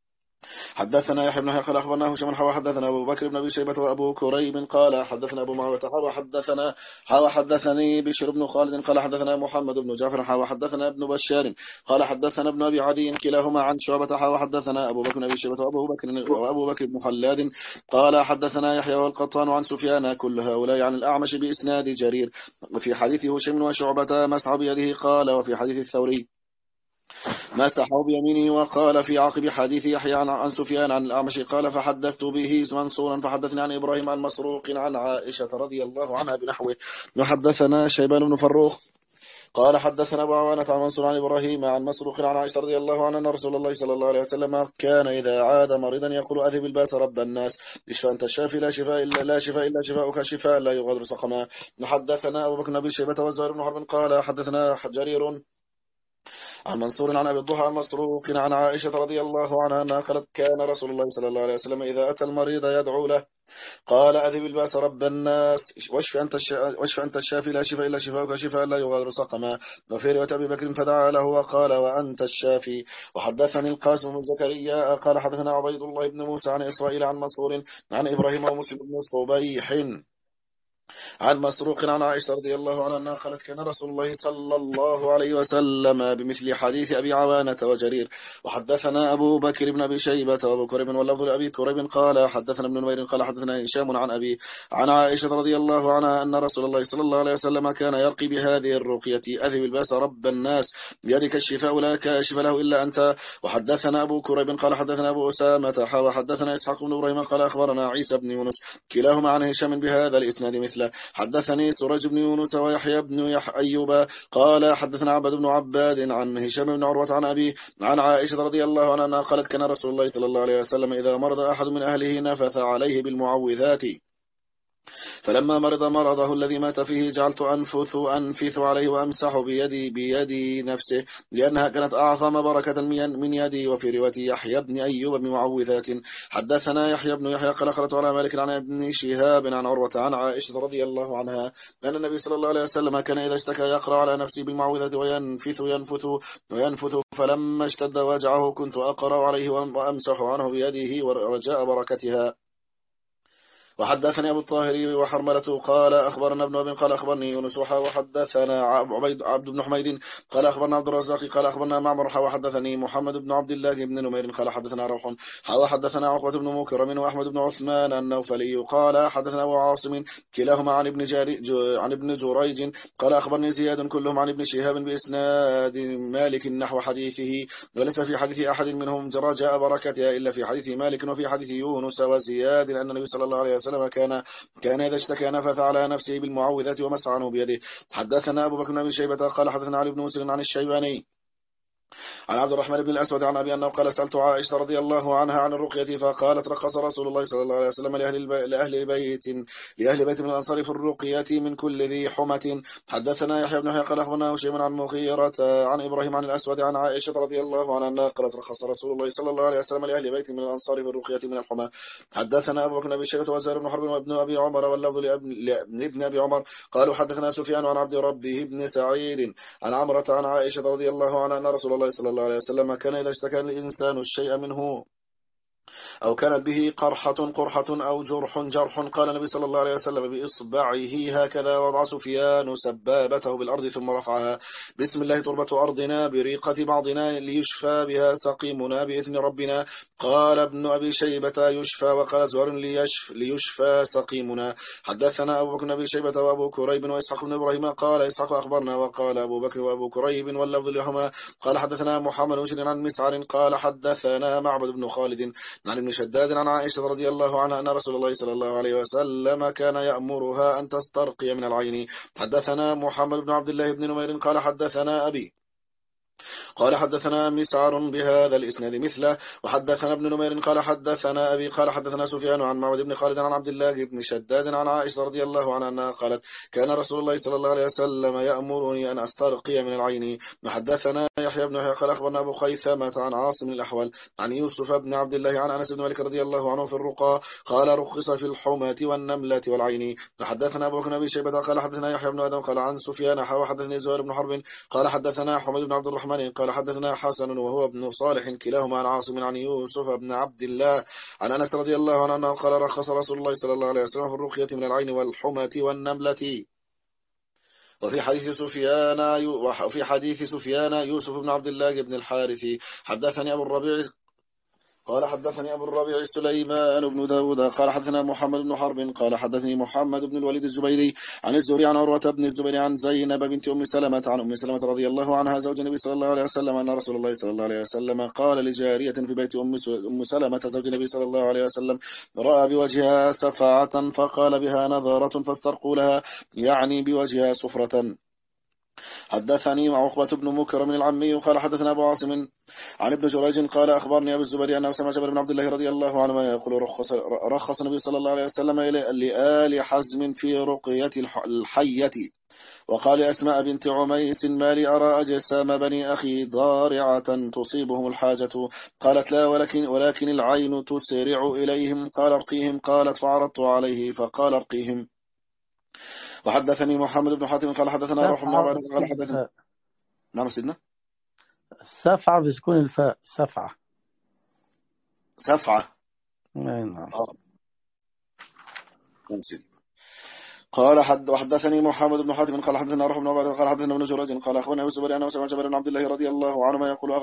حدثنا يحيى بن يحيى قال اخبرنا هشام حدثنا ابو بكر بن ابي شيبه وابو كريب قال حدثنا ابو معاويه حدثني بشر بن خالد قال حدثنا محمد بن جعفر حدثنا ابن بشار قال حدثنا ابن ابي عدي كلاهما عن شعبة حدثنا ابو بكر بن ابي شيبه وابو بكر بن خلاد قال حدثنا يحيى والقطان عن سفيان كل هؤلاء عن الاعمش باسناد جرير. وفي حديث هشام وشعبة مسح بيده قال. وفي حديث الثوري مسحه بيمينه. وقال في عقب حديث يحيى عن سفيان عن الأعمش قال فحدثت به منصورا فحدثني عن إبراهيم عن مسروق عن عائشة رضي الله عنها بنحوه. وحدثنا شيبان بن فروخ قال حدثنا أبو عوانة عن منصور عن إبراهيم عن مسروق عن عائشة رضي الله عنها أن رسول الله صلى الله عليه وسلم كان إذا عاد مريضا يقول أذهب الباس رب الناس اشفى أنت الشافي لا شفاء إلا شفاؤك شفاء لا يغادر سقما. حدثنا أبو بكر بن أبي شيبة وزهير بن حرب قال حدثنا جرير عن منصور عن أبي الضحى عن مسروق عن عائشة رضي الله عنها أنها قالت كان رسول الله صلى الله عليه وسلم إذا أتى المريض يدعو له قال أذهب الباس رب الناس واشف أنت الشافي لا شفاء إلا شفاؤك شفاء لا يغادر سقما. وفي رواية أبي بكر فدعا له وقال وأنت الشافي. وحدثني القاسم بن زكريا قال حدثنا عبيد الله بن موسى عن إسرائيل عن منصور عن إبراهيم ومسلم بن صبيح عن مسروق عن عائشة رضي الله عنها أنها قالت كان رسول الله صلى الله عليه وسلم بمثل حديث أبي عوانة وجرير. وحدثنا أبو بكر بن أبي شيبة وأبو كريب واللفظ لأبي كريب قال حدثنا ابن نمير قال حدثنا هشام عن أبي عن عائشة رضي الله عنها أن رسول الله صلى الله عليه وسلم كان يرقي بهذه الرقية أذهب الباس رب الناس بيدك الشفاء لا كاشف له إلا أنت. وحدثنا أبو كريب قال حدثنا أبو أسامة وحدثنا إسحاق بن إبراهيم قال أخبرنا عيسى بن يونس كلاهما عن هشام بهذا الإسناد مثله. حدثني سراج بن يونس ويحيى بن أيوب قال حدثنا عبد بن عباد عن هشام بن عروة عن أبي عن عائشة رضي الله عنها قالت كان رسول الله صلى الله عليه وسلم إذا مرض أحد من أهله نفث عليه بالمعوذات فلما مرض مرضه الذي مات فيه جعلت أنفث عليه وأمسح بيدي نفسه لأنها كانت أعظم بركة من يدي. وفي رواية يحيى بن أيوب بمعوذات. حدثنا يحيى بن يحيى قال قرأت على مالك عن ابن شهاب عن عروة عن عائشة رضي الله عنها أن النبي صلى الله عليه وسلم كان إذا اشتكى يقرأ على نفسه بالمعوذات وينفث فلما اشتد وجعه كنت أقرأ عليه وأمسح عنه بيده ورجاء بركتها. وحدثني أبو الطاهر وحرملة قال أخبرنا ابن أبي قال أخبرني يونس وحدثنا عبد بن حميد قال أخبرنا عبد الرزاق قال أخبرنا معمر وحدثني محمد بن عبد الله بن نمير قال حدثنا روح وحدثنا عقبة بن مكرم وأحمد بن عثمان النوفلي قال حدثنا أبو عاصم كلاهما عن ابن جريج قال أخبرني زياد كلهم عن ابن شهاب بإسناد مالك نحو حديثه وليس في حديث أحد منهم رجاء بركتها إلا في حديث مالك وفي حديث يونس وزياد أن النبي صلى الله عليه وسلم كان إذا اشتكى نفث على نفسه بالمعوذات ومسح عنه بيده. حدثنا أبو بكر بن أبي شيبة قال حدثنا علي بن مسلم عن الشيباني عن عبد الرحمن بن الأسود عن أبي أنه قال سألت عائشة رضي الله عنها عن الرقية فقالت رخص رسول الله صلى الله عليه وسلم لأهل بيت من الأنصار في الرقية من كل ذي حمة. حدثنا يحيى بن يحيى قال أخبرنا هشيم عن مغيرة عن إبراهيم عن الأسود عن عائشة رضي الله عنها أنها قالت رخص رسول الله صلى الله عليه وسلم لأهل بيت من الأنصار في الرقية من الحمى. حدثنا أبو بكر بن أبي شيبة وزهير بن حرب وابن أبي عمر واللفظ لابن أبي عمر قالوا حدثنا سفيان عن عبد ربه بن سعيد عن عمرة عن عائشة رضي الله عنها أن رسول الله صلى الله عليه وسلم كان إذا اشتكى الإنسان الشيء منه أو كانت به قرحة أو جرح قال النبي صلى الله عليه وسلم بإصبعه هكذا وضع سفيان سبابته بالأرض ثم رفعها بسم الله تربة أرضنا بريقة بعضنا ليشفى بها سقيمنا بإذن ربنا. قال ابن أبي شيبة يشفى وقال زهر ليشفى سقيمنا. حدثنا أبو بكر بن أبي شيبة وأبو كريب وإسحاق بن إبراهيم قال إسحاق أخبرنا وقال أبو بكر وأبو كريب واللفظ لهما قال حدثنا محمد بن عن مسعر قال حدثنا معبد بن خالد عن ابن شداد عن عائشة رضي الله عنها أن رسول الله صلى الله عليه وسلم كان يأمرها أن تسترقي من العين. حدثنا محمد بن عبد الله بن نمير قال حدثنا أبي قال حدثنا مسعر بهذا الإسناد مثله. وحدثنا ابن نمير قال حدثنا أبي قال حدثنا سفيان عن معبد بن خالد عن عبد الله بن شداد عن عائشة رضي الله عنها أنها قالت كان رسول الله صلى الله عليه وسلم يأمرني أن أسترقي من العين. وحدثنا يحيى بن يحيى قال أخبرنا أبو خيثمة عن عاصم الأحول عن يوسف بن عبد الله عن أنس بن مالك رضي الله عنه في الرقى قال رخص في الحماة والنملة والعين. وحدثنا أبو بكر بن أبي شيبة قال حدثنا يحيى بن آدم قال عن سفيان وحدثني زهير بن حرب قال حدثنا حميد بن عبد الرحمن قال حدثنا حسن وهو ابن صالح كلاهما عن عاصم عن يوسف بن عبد الله عن أنس رضي الله عنه أنه قال رخص رسول الله صلى الله عليه وسلم في الرقية من العين والحمى والنملة. وفي حديث سفيان يوسف بن عبد الله بن الحارث حدثني أبو الربيع قال حدثني أبو الربيع سليمان بن داود قال حدثنا محمد بن حرب قال حدثني محمد بن الوليد الزبيري عن الزهري عن عروة بن الزبير عن زينب بنت أم سلمة عن أم سلمة رضي الله عنها زوج النبي صلى الله عليه وسلم أن رسول الله صلى الله عليه وسلم قال لجارية في بيت أم سلمة زوج النبي صلى الله عليه وسلم رأى بوجهها سفعة فقال بها نظارة فاسترقوا لها يعني بوجهها صفرة. حدثني عقبة بن مكرم العمي قال حدثنا أبو عاصم عن ابن جريج قال أخبرني أبو الزبير أنه سمع جابر بن عبد الله رضي الله عنهما يقول رخص النبي صلى الله عليه وسلم لآل حزم في رقية الحية. وقال أسماء بنت عميس ما لي أرى أجسام بني أخي ضارعة تصيبهم الحاجة. قالت لا ولكن العين تسرع إليهم قال ارقيهم. قالت فعرضت عليه فقال ارقيهم. وحدثني محمد بن حاتم قال حدثنا روح بن عبادة قال حدثنا نعم سيدنا سفعة بسكون الفاء سفعة. نعم قال وحدثني محمد بن حاتم قال حدثنا روح بن عبادة قال حدثنا ابن جريج قال اخبرنا ابو الزبير انه سمع جابر بن عبد الله رضي الله عنهما يقول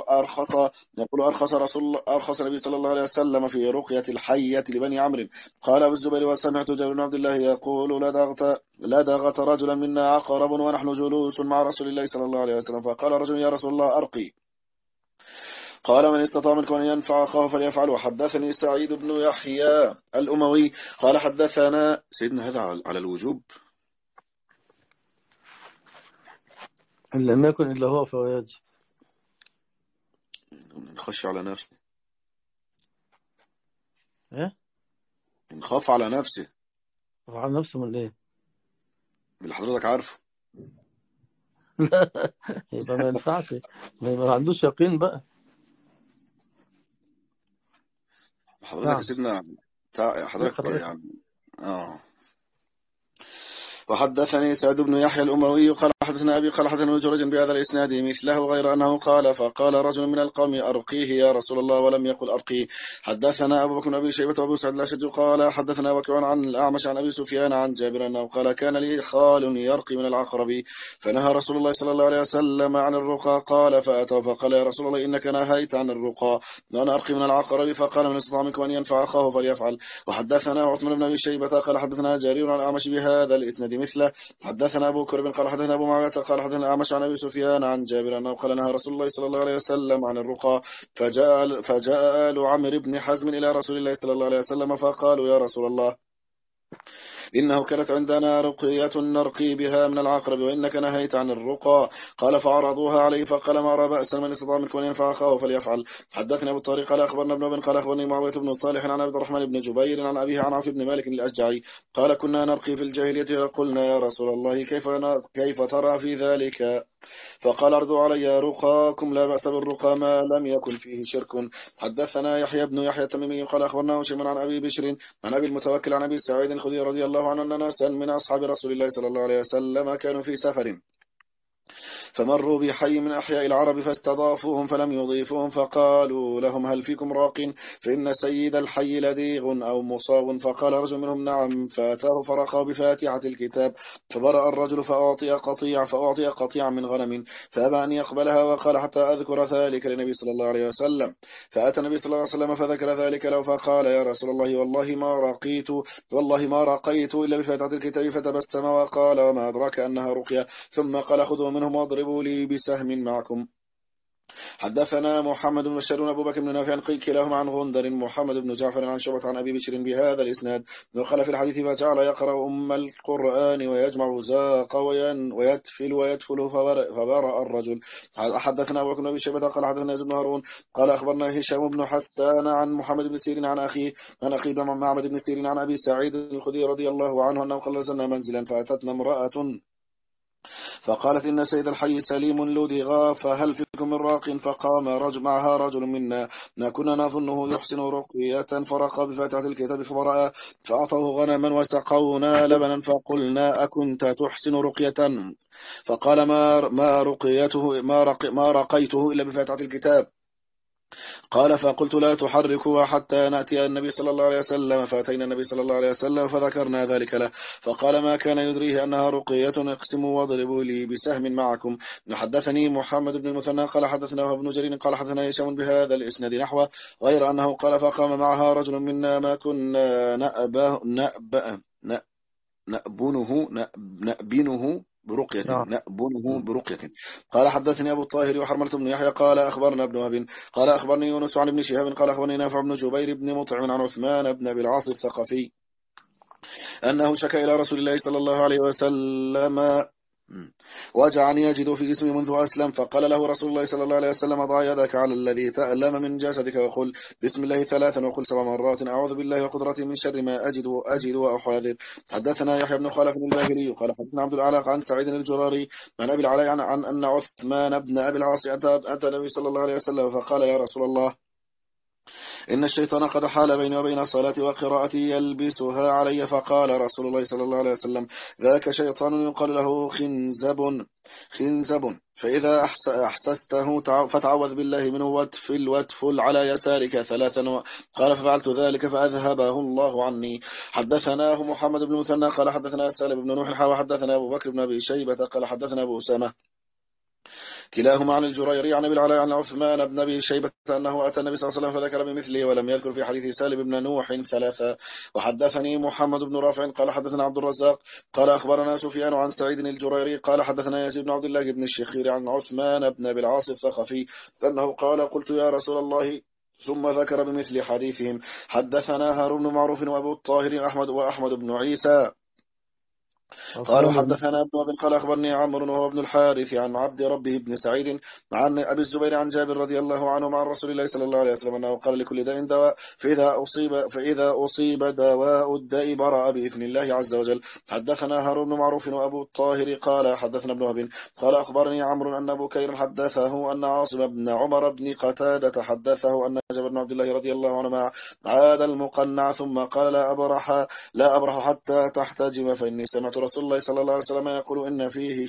ارخص النبي صلى الله عليه وسلم في رقية الحية لبني عمرو. قال ابو الزبير وسمعت جابر بن عبد الله يقول لدغت رجلا منا عقرب ونحن جلوس مع رسول الله صلى الله عليه وسلم فقال رجل يا رسول الله ارقي. قال من استطاع منكم أن ينفع أخاه فليفعل. وحدثني سعيد بن يحيى الأموي قال حدثنا سيدنا هذا على الوجوب إن لم يكن إلا هو فهو يجب. نخش على نفسه إيه؟ نخاف على نفسه. على نفسه من إيه؟ من اللي حضرتك عارفه. لا يبقى ما ينفعش ما عندوش يقين بقى. حضرتك يا سيدنا حضرتك يعني وحدثني سعد بن يحيى الأموي قال حدثنا أبي قال حدثنا جريج بهذا الإسناد مثله غير أنه قال فقال رجل من القوم أرقيه يا رسول الله ولم يقل أرقيه. حدثنا أبو بكر بن أبي شيبة وأبو سعد الأشج قال حدثنا وكيع عن الأعمش عن أبي سفيان عن جابر أنه قال كان لي خال يرقي من العقرب فنهى رسول الله صلى الله عليه وسلم عن الرقى قال فأتى فقال يا رسول الله إنك نهيت عن الرقى وأنا أرقي من العقرب فقال من استطاع منكم أن ينفع أخاه فليفعل. وحدثنا عثمان بن أبي شيبة قال حدثنا جرير عن الأعمش بهذا الإسناد مثله. حدثنا أبو كرب قال حدثنا أبو معاوية قال حدثنا الأعمش عن أبي سفيان عن جابر أنه قال نهى رسول الله صلى الله عليه وسلم عن الرقى فجاء آل عمرو بن حزم إلى رسول الله صلى الله عليه وسلم فقالوا يا رسول الله إنه كانت عندنا رقية نرقي بها من العقرب وإنك نهيت عن الرقى. قال فعرضوها عليه فقال ما أرى بأسا من استطاع منكم أن ينفع أخاه فليفعل. حدثنا أبو الطريق قال أخبرنا ابن بن قال أخبرني معاوية بن صالح عن عبد الرحمن بن جبير عن أبيه عن عوف بن مالك الأشجعي قال كنا نرقي في الجاهلية وقلنا يا رسول الله كيف ترى في ذلك؟ فقال ارضوا علي رقاكم لا بأس بالرقى ما لم يكن فيه شرك. حدثنا يحيى بن يحيى التميمي قال أخبرنا هشام عن أبي بشر عن أبي المتوكل عن أبي سعيد الخدري رضي الله عنه أن ناسا من أصحاب رسول الله صلى الله عليه وسلم كانوا في سفر فمروا بحي من أحياء العرب فاستضافوهم فلم يضيفوهم فقالوا لهم هل فيكم راق فإن سيد الحي لديغ أو مصاب. فقال رجل منهم نعم فأتاه فرقه بفاتحة الكتاب فبرأ الرجل فأعطي قطيع من غنم فأبى أن يقبلها وقال حتى أذكر ذلك للنبي صلى الله عليه وسلم. فأتى النبي صلى الله عليه وسلم فذكر ذلك له فقال يا رسول الله والله ما رقيت إلا بفاتحة الكتاب فتبسم وقال وما أدراك أنها رقية ثم قال خذوا منهم واضربوا لي بسهم معكم. حدثنا محمد بن بشار أبو بكر بن نافع كلاهما عن غندر محمد بن جعفر عن شعبة عن أبي بشر بهذا الإسناد. وقال في الحديث فجعل يقرأ القرآن ويجمع زاق ويدفل فبرأ الرجل. حدثنا أبو بكر بن أبي شيبة قال حدثنا يزيد بن هارون قال أخبرنا هشام بن حسان عن محمد بن سيرين عن أخيه معبد بن سيرين عن أبي سعيد الخدري رضي الله عنه أنه قال نزلنا منزلا فأتتنا امرأة فقالت إن سيد الحي سليم لدغا فهل فيكم من راق؟ فقام معها رجل منا كنا نظنه يحسن رقية فرق بفاتحة الكتاب فبرأ فأعطوه غنما وسقونا لبنا فقلنا أكنت تحسن رقية؟ فقال ما رقيته إلا بفاتحة الكتاب. قال فقلت لا تحركوا حتى نأتي النبي صلى الله عليه وسلم. فأتينا النبي صلى الله عليه وسلم فذكرنا ذلك له فقال ما كان يدريه أنها رقية اقسموا واضربوا لي بسهم معكم. حدثني محمد بن المثنى قال حدثنا وهو ابن جرير قال حدثنا هشام بهذا الإسناد نحوه غير أنه قال فقام معها رجل منا ما كنا نأبنه برقية نأبنه برقية. قال حدثني أبو الطاهر وحرملة بن يحيى قال أخبرنا ابن وهب قال أخبرني يونس عن ابن شهاب قال أخبرني نافع بن جبير بن مطعم عن عثمان بن أبي العاص الثقفي أنه شكى إلى رسول الله صلى الله عليه وسلم وجعني يجد في جسمي منذ أسلم. فقال له رسول الله صلى الله عليه وسلم ضع يدك على الذي تألم من جسدك وقل بسم الله 3 وقل 7 مرات أعوذ بالله وقدرته من شر ما أجد وأحاذر. حدثنا يحيى بن خلف الباهلي قال حدثنا عبد الأعلى عن سعيد الجراري عن أبي العلاء عن أن عثمان بن أبي العاص أتى النبي صلى الله عليه وسلم فقال يا رسول الله إن الشيطان قد حال بيني وبين الصلاة وقراءتي يلبسها علي. فقال رسول الله صلى الله عليه وسلم ذاك شيطان يقال له خنزب فإذا أحسسته فتعوذ بالله منه واتفل على يسارك 3 قال ففعلت ذلك فأذهبه الله عني. حدثناه محمد بن مثنى قال حدثنا سالم بن نوح وحدثنا أبو بكر بن أبي شيبة قال حدثنا أبو أسامة كلاهما عن الجريري عن ابي العلاء عن عثمان بن ابي شيبة انه اتى النبي صلى الله عليه وسلم فذكر بمثله ولم يذكر في حديث سالم بن نوح 3. وحدثني محمد بن رافع قال حدثنا عبد الرزاق قال اخبرنا سفيان عن سعيد الجريري قال حدثنا يزيد بن عبد الله بن الشخير عن عثمان بن ابي العاص الثقفي انه قال قلت يا رسول الله ثم ذكر بمثل حديثهم. حدثنا هارون بن معروف وابو الطاهر واحمد بن عيسى قالوا حدثنا ابن أبي قال أخبرني عمرو وهو ابن الحارث عن عبد ربه بن سعيد عن أبي الزبير عن جابر رضي الله عنه عن رسول الله صلى الله عليه وسلم أنه قال لكل داء دواء فإذا أصيب دواء الداء برأ بإذن الله عز وجل. حدثنا هارون بن معروف وأبو الطاهر قال حدثنا ابن وهب قال أخبرني عمرو أن بكير حدثه أن عاصم بن عمر بن قتادة حدثه أن جابر بن عبد الله رضي الله عنهما عاد المقنع ثم قال لا أبرح حتى تحتجم فإني سمعت رسول الله صلى الله عليه وسلم يقول إن فيه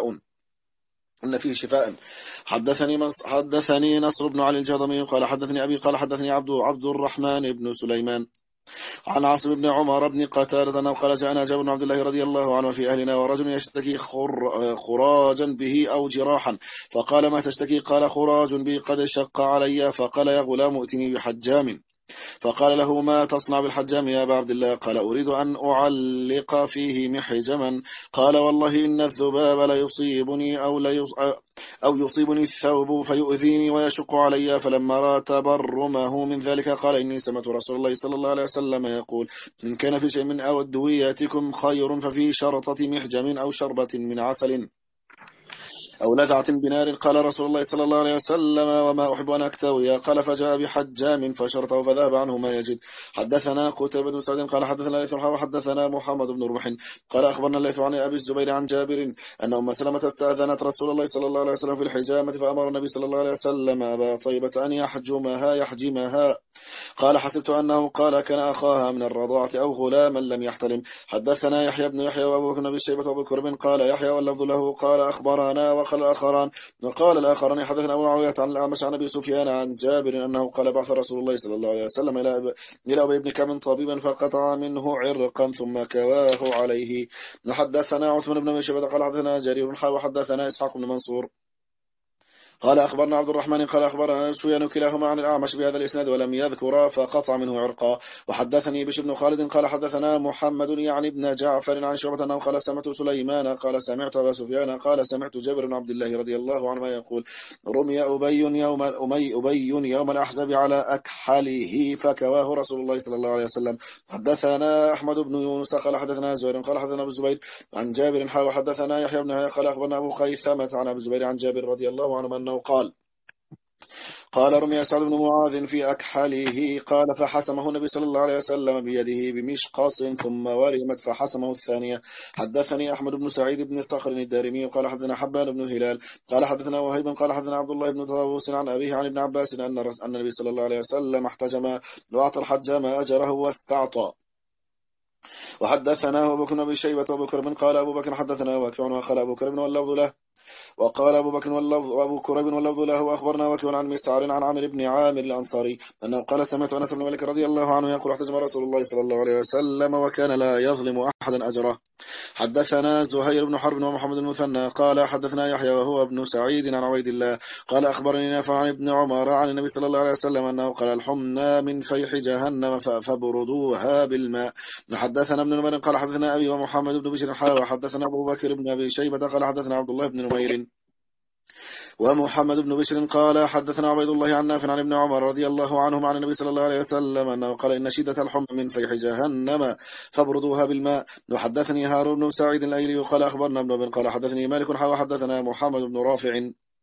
شفاء. حدثني نصر بن علي الجهضمي قال حدثني أبي قال حدثني عبد الرحمن بن سليمان عن عاصم بن عمر بن قتادة أنه قال جاءنا جابر بن عبد الله رضي الله عنه في أهلنا ورجل يشتكي خراجا به أو جراحا فقال ما تشتكي؟ قال خراج بي قد شق علي. فقال يا غلام ائتني بحجام. فقال له ما تصنع بالحجام يا أبا عبد الله؟ قال أريد أن أعلق فيه محجما. قال والله إن الذباب لا يصيبني أو يصيبني الثوب فيؤذيني ويشق علي. فلما رأى تبرمه من ذلك قال إني سمعت رسول الله صلى الله عليه وسلم يقول إن كان في شيء من أدوياتكم خير ففي شرطة محجم أو شربة من عسل أو لذعة بنار. قال رسول الله صلى الله عليه وسلم وما أحب أن أكتوي. قال فجاء بحجام فشرطه فذهب عنه ما يجد. حدثنا قتيبة بن سعيد قال حدثنا ليث وحدثنا محمد بن رمح قال أخبرنا الليث عن أبي الزبير عن جابر أن أم سلمة استأذنت رسول الله صلى الله عليه وسلم في الحجامة فأمر النبي صلى الله عليه وسلم أبا طيبة أن يحجمها. قال حسبت أنه قال كان أخاها من الرضاعة أو غلاما لم يحتلم. حدثنا يحيى بن يحيى وأبو بكر بن شيبة وأبو كرب قال يحيى واللفظ له قال أخبرنا وقال الآخران حدثنا أبو معاوية عن الأعمش عن أبي سفيان عن جابر أنه قال بعث رسول الله صلى الله عليه وسلم إلى أبي بن كعب طبيبا فقطع منه عرقا ثم كواه عليه. حدثنا عثمان بن شيبة قال حدثنا جرير وحدثنا إسحاق بن منصور قال أخبرنا عبد الرحمن قال أخبرنا سفيان كلاهما عن الأعمش بهذا الإسناد ولم يذكر فقطع منه عرقا. وحدثني بشر بن خالد قال حدثنا محمد يعني ابن جعفر عن شعبة أنه قال سمعت سليمان قال سمعت أبا سفيان قال سمعت جابر بن عبد الله رضي الله عنه يقول رمي أبي يوم الأحزاب على أكحله فكواه رسول الله صلى الله عليه وسلم. حدثنا أحمد بن يونس قال حدثنا زهير قال حدثنا أبو الزبير عن جابر وحدثنا يحيى بن يحيى قال أخبرنا أبو خيثمة عن أبي الزبير عن جابر رضي الله عنه أنه قال رمي سعد بن معاذ في أكحله قال فحسمه النبي صلى الله عليه وسلم بيده بمشقص ثم ورمت فحسمه الثانية. حدثني أحمد بن سعيد بن صخر الدارمي قال حدثنا حبان بن هلال قال حدثنا وهيب قال حدثنا عبد الله بن طاووس عن أبيه عن ابن عباس أن النبي صلى الله عليه وسلم احتجم وأعطى الحجام أجره واستعطى. وحدثنا أبو بكر بن أبي شيبة وأبو بكر قال أبو بكر حدثنا وكيع وقال أبو بكر واللفظ له وقال أبو بكر وأبو كريب واللفظ له وأخبرنا وكيع عن مسعر عن عامر بن عامر الأنصاري أنه قال سمعت أنس بن مالك رضي الله عنه يقول احتجم رسول الله صلى الله عليه وسلم وكان لا يظلم أحدا أجره. حدثنا زهير بن حرب ومحمد المثنى قال حدثنا يحيى وهو ابن سعيد عن عبيد الله قال أخبرني نافع عن ابن عمر عن النبي صلى الله عليه وسلم أنه قال الحمى من فيح جهنم فبردوها بالماء. حدثنا ابن نمير قال حدثنا أبي ومحمد بن بشر حاوى حدثنا أبو بكر بن أبي شيبة قال حدثنا عبد الله بن نمير ومحمد بن بشر قال حدثنا عبيد الله عن نافع عن ابن عمر رضي الله عنهم عن النبي صلى الله عليه وسلم أنه قال إن شدة الحمى من فيح جهنم فابردوها بالماء. وحدثني هارون بن سعيد الأيلي قال أخبرنا ابن بن قال حدثني مالك حدثنا محمد بن رافع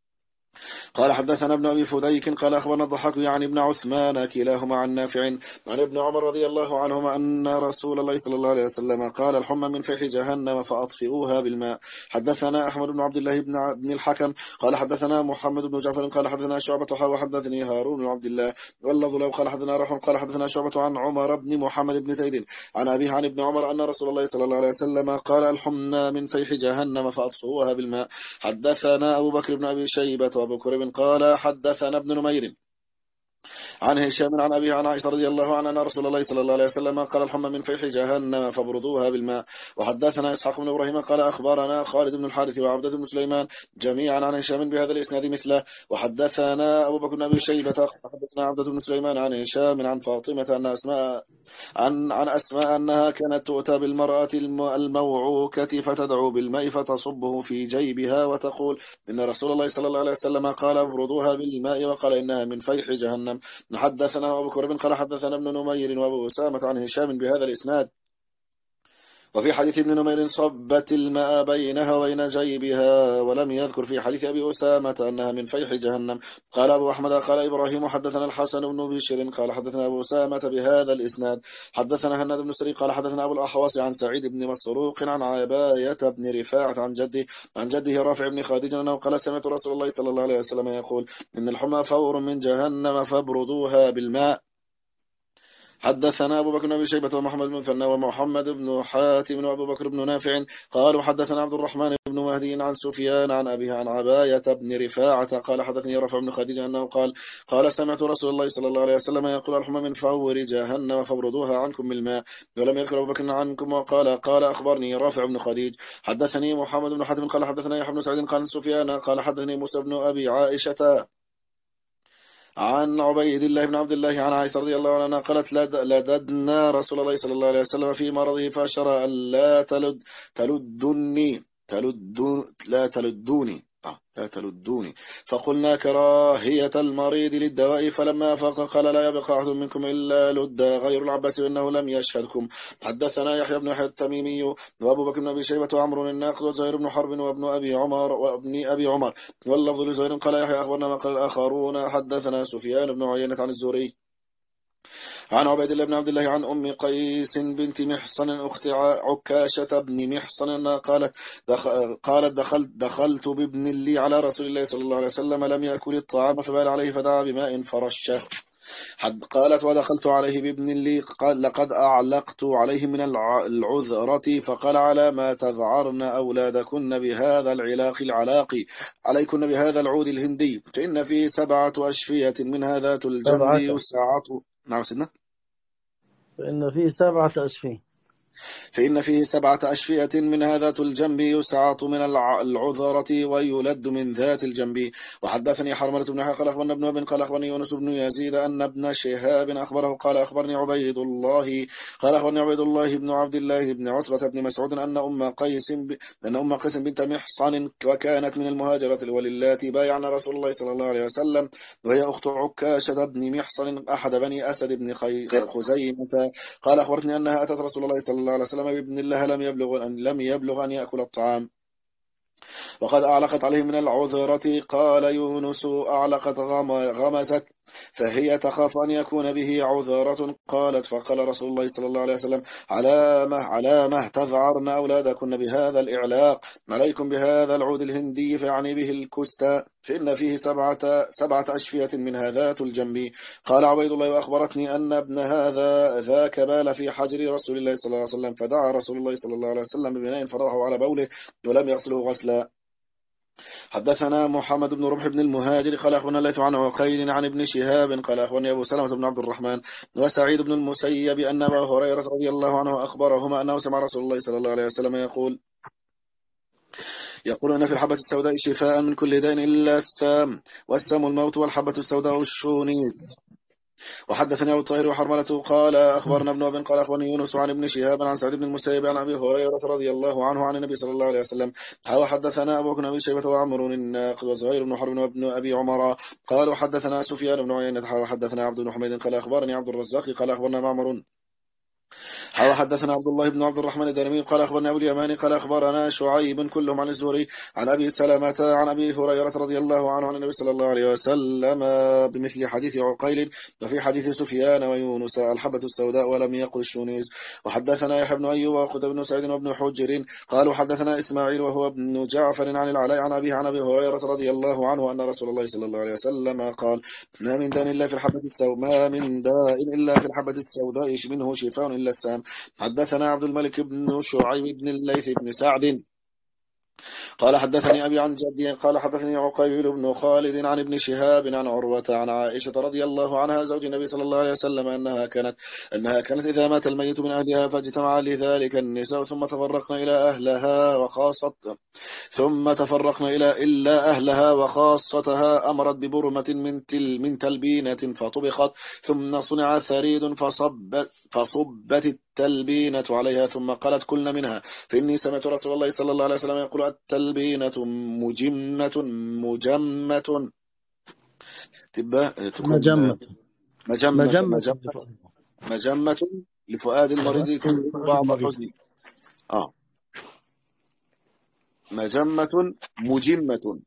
قال حدثنا ابن أبي فديك قال أخبرنا الضحاك يعني ابن عثمان كلاهما عن نافع عن ابن عمر رضي الله عنهما أن رسول الله صلى الله عليه وسلم قال الحمى من فيح جهنم فأطفئوها بالماء. حدثنا أحمد بن عبد الله بن الحكم قال حدثنا محمد بن جعفر قال حدثنا شعبة وحدثني هارون بن عبد الله واللفظ له قال حدثنا رحم قال حدثنا شعبة عن عمر بن محمد بن زيد عن أبيه عن ابن عمر أن رسول الله صلى الله عليه وسلم قال الحمى من فيح جهنم فأطفئوها بالماء. حدثنا أبو بكر بن أبي شيبة وأبو كريب قال حدثنا ابن نمير عن هشام عن أبيه عن عائشة رضي الله عنها أن رسول الله صلى الله عليه وسلم قال الحمى من فيح جهنم فبردوها بالماء. وحدثنا إسحاق بن إبراهيم قال أخبرنا خالد بن الحارث وعبدة بن سليمان جميعا عن هشام بهذا الإسناد مثله. وحدثنا أبو بكر بن أبي شيبة حدثنا عبدة بن سليمان عن هشام عن فاطمة أن أسماء عن أسماء أنها كانت تؤتى بالمرأة الموعوكة فتدعو بالماء فتصبه في جيبها وتقول إن رسول الله صلى الله عليه وسلم قال ابردوها بالماء وقال إنها من فيح جهنم. حدثنا أبو كريب قال حدثنا ابن نمير وأبو أسامة عن هشام بهذا الإسناد. وفي حديث ابن نمير صبت الماء بينها وبين جيبها ولم يذكر في حديث أبي أسامة أنها من فيح جهنم. قال أبو أحمد قال إبراهيم حدثنا الحسن بن بشير قال حدثنا أبو أسامة بهذا الإسناد. حدثنا هناد بن سري قال حدثنا أبو الأحواص عن سعيد بن مسروق عن عباية بن رفاعة عن جده رافع بن خادج أنه قال سمعت رسول الله صلى الله عليه وسلم يقول إن الحمى فور من جهنم فابردوها بالماء. حدثنا أبو بكر بن أبي شيبة ومحمد بن مثنى ومحمد بن حاتم وأبو بكر بن نافع قالوا حدثنا عبد الرحمن بن مهدي عن سفيان عن أبيه عن عباية بن رفاعة قال حدثني رافع بن خديجة أنه قال سمعت رسول الله صلى الله عليه وسلم يقول الحمى من فور جهنم فابردوها عنكم بالماء. ولم يذكر أبو بكر عنكم قال أخبرني رافع بن خديج. حدثني محمد بن حاتم قال حدثنا يحيى بن سعيد قال سفيان قال حدثني موسى بن أبي عائشة عن عبيد الله بن عبد الله عن عائشة رضي الله عنها قالت لددنا رسول الله صلى الله عليه وسلم في مرضه فأشار أن لا تلدني لا تلدوني فقلنا كراهية المريض للدواء فلما أفاق قال لا يبقى أحد منكم إلا لد غير العباس إنه لم يشهدكم. حدثنا يحيى بن يحيى التميمي وأبو بكر بن أبي شيبة وعمر الناقد وزهير بن حرب وابن أبي عمر واللفظ لزهير قال يحيى أخبرنا ما قال الآخرون. حدثنا سفيان بن عيينة عن الزهري عن عبيد الله بن عبد الله عن أم قيس بنت محصن أخت عكاشة بن محصن قالت دخلت بابن لي على رسول الله صلى الله عليه وسلم لم يأكل الطعام فبال عليه فدعا بماء فرشه. قالت ودخلت عليه بابن لي قال لقد أعلقت عليه من العذرة فقال على ما تذعرن أولادكن بهذا العلاق عليكن بهذا العود الهندي فإن فيه 7 أشفية من ذات الجنب يسعة. نعم سيدنا. فإن فيه 7 أشفية. فإن فيه 7 أشفية، منها ذات الجنب يسعط من العذرة ويلد من ذات الجنب. وحدثني حرملة بن يحيى قال أخبرنا ابن وهب قال أخبرني يونس بن يزيد أن ابن شهاب أخبره قال أخبرني عبيد الله بن عبد الله بن عتبة بن مسعود أن أم قيس بنت محصن وكانت من المهاجرة وللاتي بايعن رسول الله صلى الله عليه وسلم، وهي أخت عكاشة بن محصن أحد بني أسد بن خزيمة. قال أخبرتني أنها أتت رسول الله صلى الله عليه وسلم بابن الله لم يبلغ أن يأكل الطعام وقد أعلقت عليه من العذرة. قال يونس أعلقت غمزت، فهي تخاف أن يكون به عذرة. قالت فقال رسول الله صلى الله عليه وسلم علامة تذعرن أولادكن بهذا الإعلاق، عليكم بهذا العود الهندي، فيعني به الكستا، فإن فيه 7 أشفية منها ذات الجنب. قال عبيد الله وأخبرتني أن ابن هذا ذاك بال في حجر رسول الله صلى الله عليه وسلم، فدعا رسول الله صلى الله عليه وسلم ببناء فرضه على بوله ولم يغسله غسلا. حدثنا محمد بن رمح بن المهاجر قال أخبرنا الليث عن عقيل عن ابن شهاب قال أخبرني أبو سلمة بن عبد الرحمن وسعيد بن المسيب أن أبا هريرة رضي الله عنه أخبرهما أنه سمع رسول الله صلى الله عليه وسلم يقول أن في الحبة السوداء شفاء من كل داء إلا السام، والسام الموت، والحبة السوداء الشونيز. وحدثني أبو الطاهر وحرملة قال أخبرنا ابن وهب قال أخبرني يونس عن ابن شهاب عن سعيد بن المسيب عن أبي هريرة رضي الله عنه عن النبي صلى الله عليه وسلم. وحدثنا أبو بكر بن أبي شيبة وعمر الناقد وزهير بن حرب وابن أبي عمر قالوا حدثنا سفيان بن عيينة وحدثنا عبد بن حميد قال أخبرني عبد الرزاق قال أخبرنا معمر حدثنا عبد الله بن عبد الرحمن الدارمي قال أخبرنا أبو اليماني قال أخبرنا شعيب كلهم عن الزهري عن أبي سلمة عن أبي هريرة رضي الله عنه عن النبي صلى الله عليه وسلم بمثل حديث عقيل، وفي حديث سفيان ويونس الحبة السوداء ولم يقل الشونيز. وحدثنا يحيى بن أيوب وقتيبة بن سعيد وابن حجر قالوا حدثنا إسماعيل وهو ابن جعفر عن العلاء عن أبيه عن أبي هريرة رضي الله عنه أن رسول الله صلى الله عليه وسلم قال ما من داء إلا في الحبة السوداء منه شفاء إلا السام. حدثنا عبد الملك بن شعيب بن الليث بن سعد قال حدثني أبي عن جدي قال حدثني عقيل بن خالد عن ابن شهاب عن عروة عن عائشة رضي الله عنها زوج النبي صلى الله عليه وسلم أنها كانت إذا مات الميت من أهلها فاجتمع لذلك النساء ثم تفرقن إلا أهلها وخاصتها أمرت ببرمة من تلبينة فطبخت، ثم صنع ثريد فصبت التلبينة عليها، ثم قالت كلن منها، فإني سمعت رسول الله صلى الله عليه وسلم يقول التلبينة مجمة مجمة لفؤاد المريض بعض الحزن. مجمة مجمة.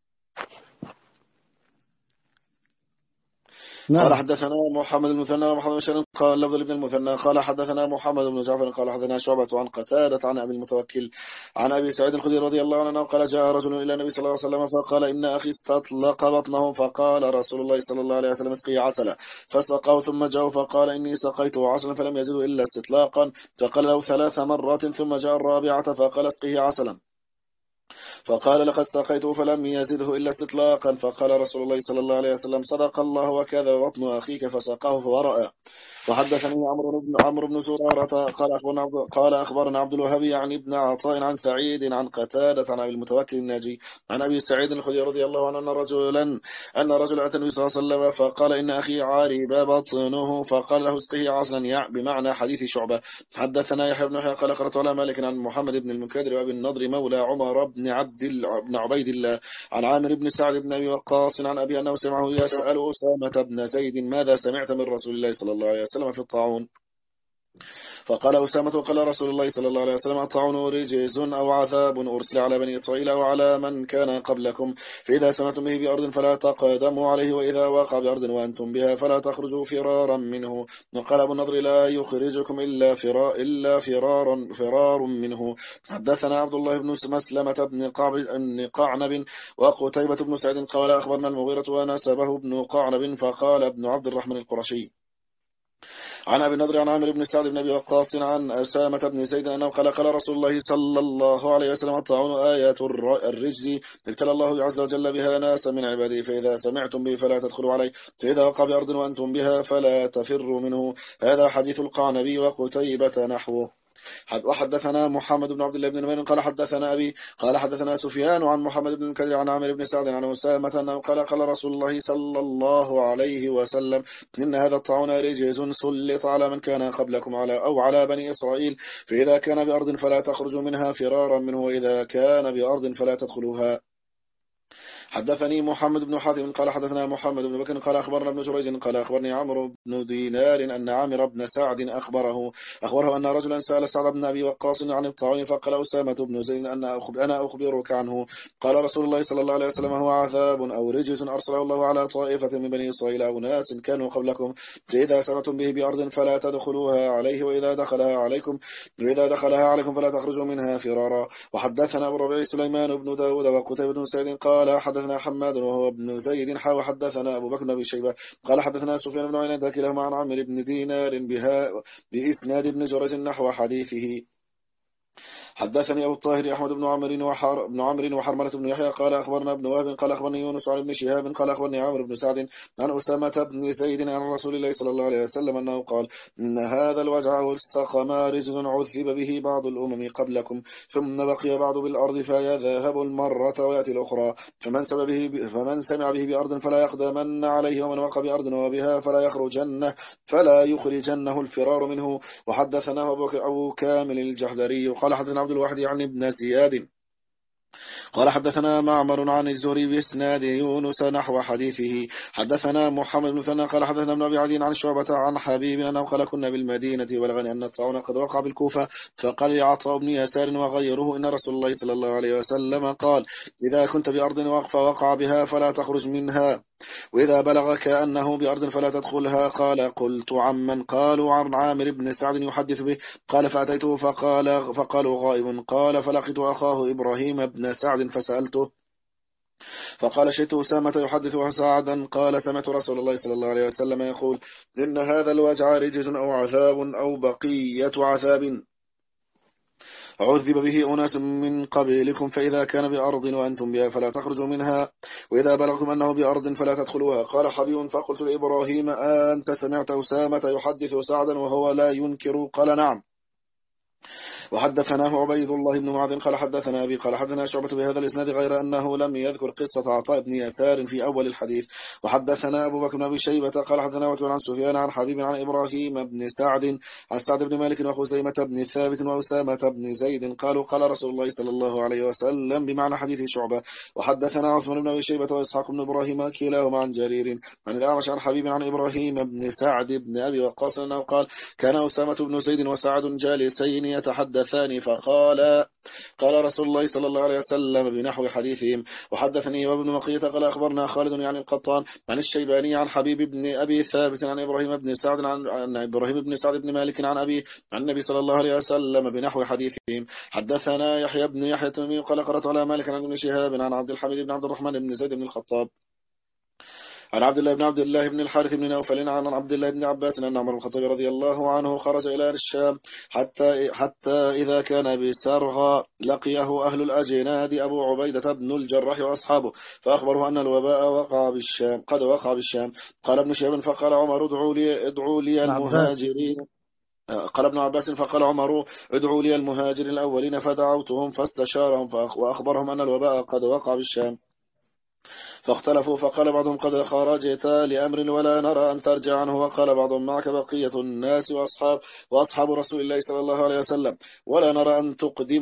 قال حدثنا محمد بن المثنى ومحمد بن بشير قال لفظ ابن المثنى قال حدثنا محمد بن جعفر قال حدثنا شعبة عن قتادة عن أبي المتوكل عن أبي سعيد الخدري رضي الله عنه قال جاء رجل إلى النبي صلى الله عليه وسلم فقال إن أخي استطلق بطنه، فقال رسول الله صلى الله عليه وسلم اسقي عسلا، فسقاه ثم جاء فقال إني سقيته عسلا فلم يجدوا إلا استطلاقا، فقال له 3 مرات ثم جاء الرابعة فقال اسقيه عسلا، فقال لقد سقيته فلم يزده إلا استطلاقا، فقال رسول الله صلى الله عليه وسلم صدق الله وكذا بطن أخيك، فسقاه فرأى. وحدثني عمرو بن زرارة قال أخبرنا عبد الوهاب يعني ابن عطاء عن سعيد عن قتادة عن أبي المتوكل الناجي عن أبي سعيد الخدري رضي الله عنه أن رجلا أتى النبي صلى الله عليه وسلم فقال إن أخي عارب بطنه، فقال له اسقه عسلا بمعنى حديث شعبة. حدثنا يحيى بن يحيى قال قرأت على مالك عن محمد بن المنكدر وأبي النضر مولى عمر بن عبيد الله عن عامر بن سعد بن أبي وقاص عن أبي أنه سمعه يسأل أسامة بن زيد ماذا سمعت من رسول الله صلى الله عليه وسلم في الطاعون؟ فقال أسامة قال رسول الله صلى الله عليه وسلم الطاعون رجز أو عذاب أرسل على بني إسرائيل وعلى من كان قبلكم، فإذا سمعتم به بأرض فلا تقدموا عليه، وإذا وقع بأرض وأنتم بها فلا تخرجوا فرارا منه. وقال أبو النضر لا يخرجكم إلا فرار منه. حدثنا عبد الله بن مسلمة بن قعنب وقتيبة بن سعيد قال أخبرنا المغيرة ونسبه بن قعنب فقال ابن عبد الرحمن القرشي عن أبي النضر عن عامر بن سعد بن أبي وقاص عن أسامة بن زيد أنه قال رسول الله صلى الله عليه وسلم الطاعون آيات الرجز ابتلى الله عز وجل بها ناسا من عباده، فإذا سمعتم به فلا تدخلوا عليه، فإذا وقع بأرض وأنتم بها فلا تفروا منه. هذا حديث القعنبي وقتيبة نحوه. وحدثنا محمد بن عبد الله بن نمير قال حدثنا أبي قال حدثنا سفيان عن محمد بن المنكدر عن عامر بن سعد عن أسامة أنه قال رسول الله صلى الله عليه وسلم إن هذا الطاعون رجز سلط على من كان قبلكم على بني إسرائيل، فإذا كان بأرض فلا تخرجوا منها فرارا منه، وإذا كان بأرض فلا تدخلوها. حدثني محمد بن حاتم قال حدثنا محمد بن بكر قال أخبرنا ابن جريج قال أخبرني عمرو بن دينار أن عامر بن سعد أخبره أن رجلا سأل سعد بن أبي وقاص عن الطاعون، فقال أسامة بن زيد أنا أخبرك عنه. قال رسول الله صلى الله عليه وسلم هو عذاب أو رجس أرسله الله على طائفة من بني إسرائيل أو ناس كانوا قبلكم، فإذا سمعتم به بأرض فلا تدخلوها عليه، وإذا دخلها عليكم فلا تخرجوا منها فرارا. وحدثنا أبو ربيع سليمان بن داود وقتيبة بن سعيد قال حدثنا حماد وهو ابن زيد حدثنا أبو بكر بن شيبة قال حدثنا سفيان بن عيينة كلاهما عن عمرو بن دينار بإسناد ابن جريج نحو حديثه. حدثني أبو الطاهر أحمد بن عمرو وحرملة بن يحيى قال أخبرنا ابن وهب قال أخبرني يونس عن ابن شهاب قال أخبرني عمرو بن سعد عن أسامة بن زيد عن رسول الله صلى الله عليه وسلم أنه قال إن هذا الوجع والسقم رجز عذب به بعض الأمم قبلكم، ثم بقي بعض بالأرض فيذهب المرة ويأتي الأخرى، فمن سمع به بأرض فلا يقدمن عليه، ومن وقع بأرض وبها فلا يخرجنه الفرار منه. وحدثناه أبو كامل الجحدري قال حدثنا عبد الواحد عن ابن زياد قال حدثنا معمر عن الزهري بإسناد يونس نحو حديثه. حدثنا محمد بن مثنى قال حدثنا ابن أبي عدي عن شعبة عن حبيب أنه قال كنا بالمدينة وبلغني أن الطاعون قد وقع بالكوفة، فقال لي عطاء بن يسار وغيره إن رسول الله صلى الله عليه وسلم قال إذا كنت بأرض وقع بها فلا تخرج منها، وإذا بلغك أنه بأرض فلا تدخلها. قال قلت عمن؟ قالوا عن عامر بن سعد يحدث به. قال فأتيته فقالوا غائب. قال فلقيت أخاه إبراهيم بن سعد فسألته فقال شئت أسامة يحدث سعدا قال سمعت رسول الله صلى الله عليه وسلم يقول إن هذا الوجع رجز أو عذاب أو بقية عذاب عذب به أناس من قبلكم، فإذا كان بأرض وأنتم بها فلا تخرجوا منها، وإذا بلغتم أنه بأرض فلا تدخلوها. قال حبيب فقلت لإبراهيم أنت سمعت أسامة يحدث سعدا وهو لا ينكر؟ قال نعم. وحدثناه عبيد الله بن معاذ قال حدثنا أبي قال حدثنا شعبة بهذا الإسناد غير أنه لم يذكر قصة عطاء بن يسار في أول الحديث. وحدثنا أبو بكر بن أبي شيبة قال حدثنا وكيع عن سفيان عن حبيب عن إبراهيم بن سعد عن سعد بن مالك وخزيمة بن ثابت وأسامة بن زيد قالوا قال رسول الله صلى الله عليه وسلم بمعنى حديث شعبة. وحدثنا عثمان بن أبي شيبة وإسحاق بن إبراهيم كلاهما عن جرير عن الأعمش عن حبيب عن إبراهيم بن سعد بن أبي وقاص أنه قال كان أسامة بن زيد وسعد جالسين يتحدثان قال رسول الله صلى الله عليه وسلم بنحو حديثهم. وحدثني وابن مقية قال أخبرنا خالد يعني القطان عن الشيباني عن حبيب بن أبي ثابت عن إبراهيم بن سعد عن إبراهيم بن سعد بن مالك عن أبي عن النبي صلى الله عليه وسلم بنحو حديثهم. حدثنا يحيى بن يحيى التميمي قال قرأت على مالك عن ابن شهاب عن عبد الحميد بن عبد الرحمن بن زيد بن الخطاب عن عبد الله بن الحارث بن نوفل عن عبد الله بن عباس أن عمر بن الخطاب رضي الله عنه خرج إلى الشام حتى إذا كان بسرغ لقيه أهل الأجناد أبو عبيدة بن الجراح وأصحابه، فأخبره أن الوباء قد وقع بالشام. قال ابن شهاب فقال عمر ادعوا لي المهاجرين. قال ابن عباس فقال عمر ادعوا لي المهاجرين الأولين، فدعوتهم فاستشارهم وأخبرهم أن الوباء قد وقع بالشام، فاختلفوا. فقال بعضهم قد خرجت لأمر ولا نرى أن ترجع عنه، وقال بعضهم معك بقية الناس وأصحاب رسول الله صلى الله عليه وسلم، ولا نرى أن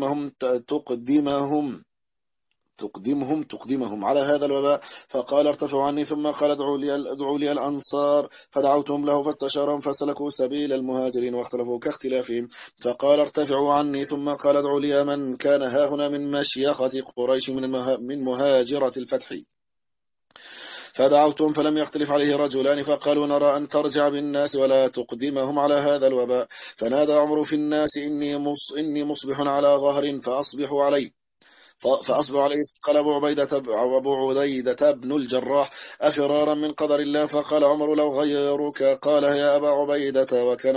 تقدمهم على هذا الوباء. فقال ارتفعوا عني. ثم قال ادعوا لي الأنصار، فدعوتهم له فاستشارهم فسلكوا سبيل المهاجرين واختلفوا كاختلافهم. فقال ارتفعوا عني. ثم قال ادعوا لي من كان هاهنا من مشيخة قريش من مهاجرة الفتح، فدعوتهم فلم يختلف عليه رجلان، فقالوا نرى أن ترجع بالناس ولا تقدمهم على هذا الوباء. فنادى عمر في الناس إني مصبح على ظهر فأصبحوا عليه. قال أبو عبيدة بن الجراح أفرارا من قدر الله؟ فقال عمر لو غيرك. قال يا أبا عبيدة وكان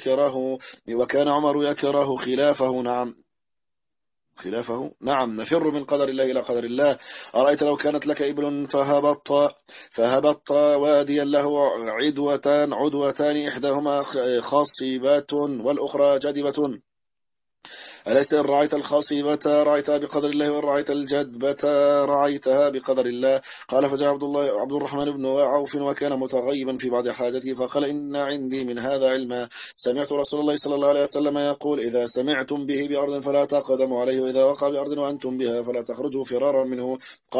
عمر يكره خلافه نعم نفر من قدر الله إلى قدر الله. أرأيت لو كانت لك إبل فهبط واديا له عدوتان إحداهما خاصبات والأخرى جدبة، أليس إن رعيت الخصيبة رعيتها بقدر الله، وإن رعيت الجدبة رعيتها بقدر الله؟ قال فجاء عبد الرحمن بن عوف وكان متغيبا في بعض حاجته، فقال إن عندي من هذا علما. سمعت رسول الله صلى الله عليه وسلم يقول: إذا سمعتم به بأرض فلا تقدموا عليه، وإذا وقع بأرض وأنتم بها فلا تخرجوا فرارا منه.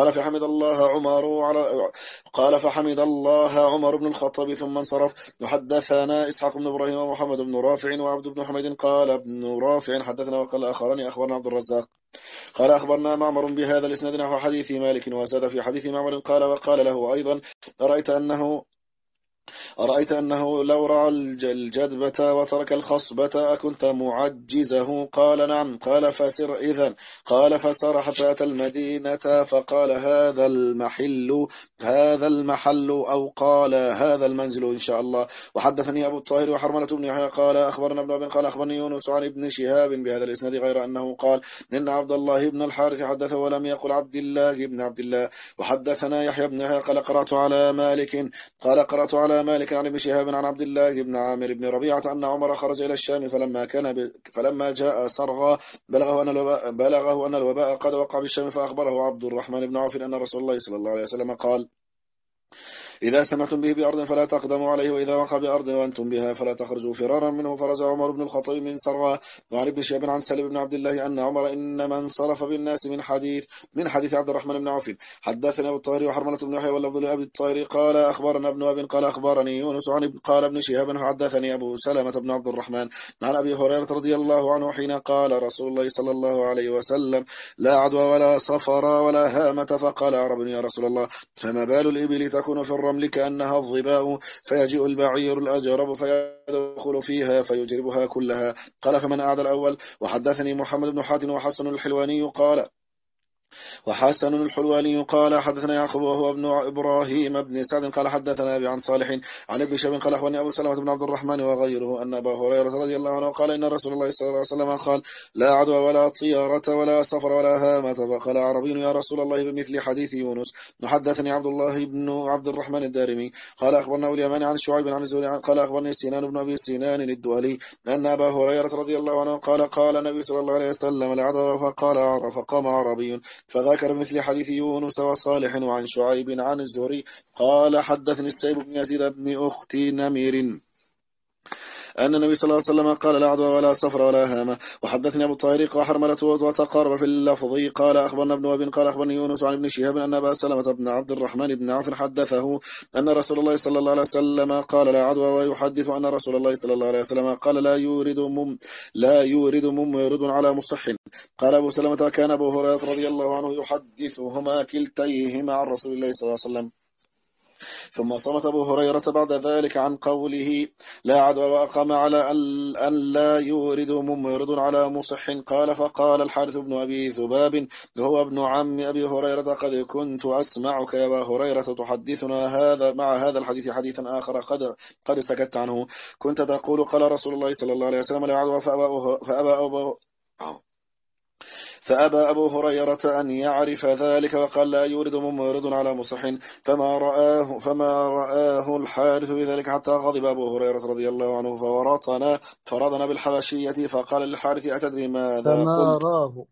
قال فحمد الله عمر بن الخطاب ثم انصرف. وحدثنا إسحاق بن إبراهيم ومحمد بن رافع وعبد بن حميد. قال ابن رافع حدثنا وقال أخبرنا عبد الرزاق قال أخبرنا معمر بهذا الإسناد نحو حديث مالك، وزاد في حديث معمر قال وقال له أيضا: أرأيت أنه لو رعى الجدبة وترك الخصبة أكنت معجزه؟ قال نعم. قال فسر إذن. قال فسار حتى أتى المدينة فقال: هذا المحل أو قال: هذا المنزل إن شاء الله. وحدثني أبو الطاهر وحرملة بن يحيى قال أخبرنا ابن أبي قال أخبرني يونس عن ابن شهاب بهذا الإسناد غير أنه قال: إن عبد الله بن الحارث حدث ولم يقل عبد الله بن عبد الله. وحدثنا يحيى بن يحيى قال قرأت على مالك عن ابن شهاب عن عبد الله بن عامر بن ربيعة أن عمر خرج إلى الشام فلما جاء صرغا بلغه أن الوباء قد وقع بالشام، فأخبره عبد الرحمن بن عوف أن رسول الله صلى الله عليه وسلم قال: إذا سمعتم به بأرض فلا تقدموا عليه، وإذا وقع بأرض وأنتم بها فلا تخرجوا فرارا منه. فرجع عمر بن الخطاب من سرغا. وعن ابن شهاب عن سالم بن عبد الله أن عمر إنما انصرف بالناس من حديث عبد الرحمن بن عوف. حدثنا أبو الطاهر وحرملة بن يحيى واللفظ لأبي الطاهر قال أخبرنا ابن أبي قال أخبرني يونس قال ابن شهاب حدثني أبو سلمة بن عبد الرحمن عن أبي هريرة رضي الله عنه حين قال رسول الله صلى الله عليه وسلم: لا عدوى ولا صفر ولا هامة. فقال عرب: يا رسول الله، فما بال الإبل تكون في الرمل كأنها الظباء، فيجيء البعير الأجرب فيدخل فيها فيجربها كلها؟ قال: فمن أعدى الأول؟ وحدثني محمد بن حاتم وحسن الحلواني قال حدثنا يعقوب وهو ابن إبراهيم بن سعد قال حدثنا أبي عن صالح عن ابن شهاب قال أخبرني أبو سلمة بن عبد الرحمن وغيره أن أبا هريرة رضي الله عنه قال: إن رسول الله صلى الله عليه وسلم قال: لا عدوى ولا طيارة ولا سفر ولا هامة. فقال عربي: يا رسول الله، بمثل حديث يونس. وحدثني عبد الله بن عبد الرحمن الدارمي قال أخبرنا أبو اليمان عن شعيب عن الزهري قال أخبرني سنان بن أبي سنان الدؤلي أن أبا هريرة رضي الله عنه قال النبي صلى الله عليه وسلم: لا عدوى. فقام عربي فذكر مثل حديث يونس وصالح وعن شعيب عن الزهري قال: حدثني السيب بن يزيد بن أخت نمير أن النبي صلى الله عليه وسلم قال: لا عدوى ولا صفر ولا هامة. وحدثني أبو الطارق وحرملة وتقارب في اللفظ قال أخبرنا ابن أبي قال أخبرني يونس عن ابن شهاب أن أبا سلمة بن عبد الرحمن بن عوف حدثه أن رسول الله صلى الله عليه وسلم قال: لا عدوى، ويحدث أن رسول الله صلى الله عليه وسلم قال: لا يورد ممرض على مصح. قال أبو سلمة: كان أبو هريرة رضي الله عنه يحدثهما كلتيهما عن رسول الله صلى الله عليه وسلم. ثم صمت أبو هريرة بعد ذلك عن قوله لا عدوى، وأقام على أن لا يورد ممرض على مصح. قال: فقال الحارث بن أبي ذباب وهو ابن عم أبي هريرة: قد كنت أسمعك يا أبا هريرة تحدثنا مع هذا الحديث حديثا آخر قد سكت عنه. كنت تقول: قال رسول الله صلى الله عليه وسلم: لا عدوى. فأبى أبو هريرة أن يعرف ذلك وقال: لا يورد ممرض على مصح. فما رآه الحارث بذلك حتى غضب أبو هريرة رضي الله عنه فرضنا بالحبشية. فقال للحارث: أتدري ماذا قلت؟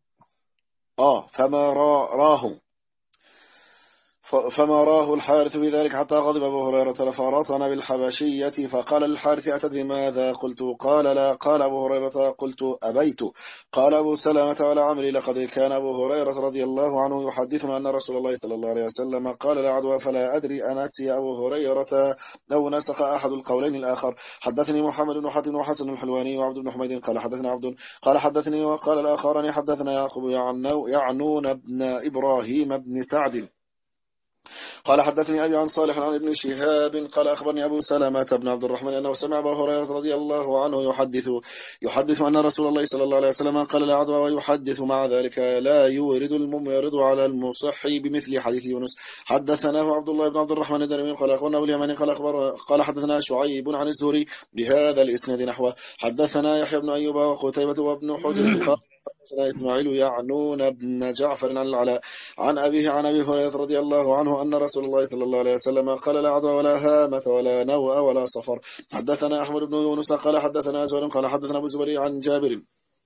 فما راه الحارث بذلك حتى غضب أبو هريرة فرطنا بالحبشية. فقال للحارث: أتدري ماذا قلت؟ قال: لا. قال أبو هريرة: قلت أبيت. قال أبو سلمة: ولا عمري، لقد كان أبو هريرة رضي الله عنه يحدثنا أن رسول الله صلى الله عليه وسلم قال: لا عدوى. فلا أدري أنسي أبو هريرة أو نسخ أحد القولين الآخر. حدثني محمد بن حاتم وحسن الحلواني وعبد بن حميد قال حدثنا عبد قال حدثني وقال الآخران حدثنا يعقوب يعنون بن إبراهيم بن سعد قال حدثني أبي عن صالح عن ابن شهاب قال أخبرني أبو سلمة بن عبد الرحمن أنه سمع أبا هريرة رضي الله عنه يحدث أن رسول الله صلى الله عليه وسلم قال: لا عدوى. ويحدث مع ذلك: لا يورد الممرض على المصح، بمثل حديث يونس. حدثناه عبد الله بن عبد الرحمن الدارمي قال أخبرنا أبو اليماني قال حدثنا شعيب عن الزهري بهذا الإسناد نحوه. حدثنا يحيى بن أيوب وقتيبة وابن حجر حدثنا إسماعيل يعنون بن جعفر عن العلاء عن أبيه عن أبي هريرة رضي الله عنه أن رسول الله صلى الله عليه وسلم قال: لا عدوى ولا هامة ولا نوء ولا صفر. حدثنا أحمد بن يونس قال حدثنا زهير قال حدثنا أبو الزبير عن جابر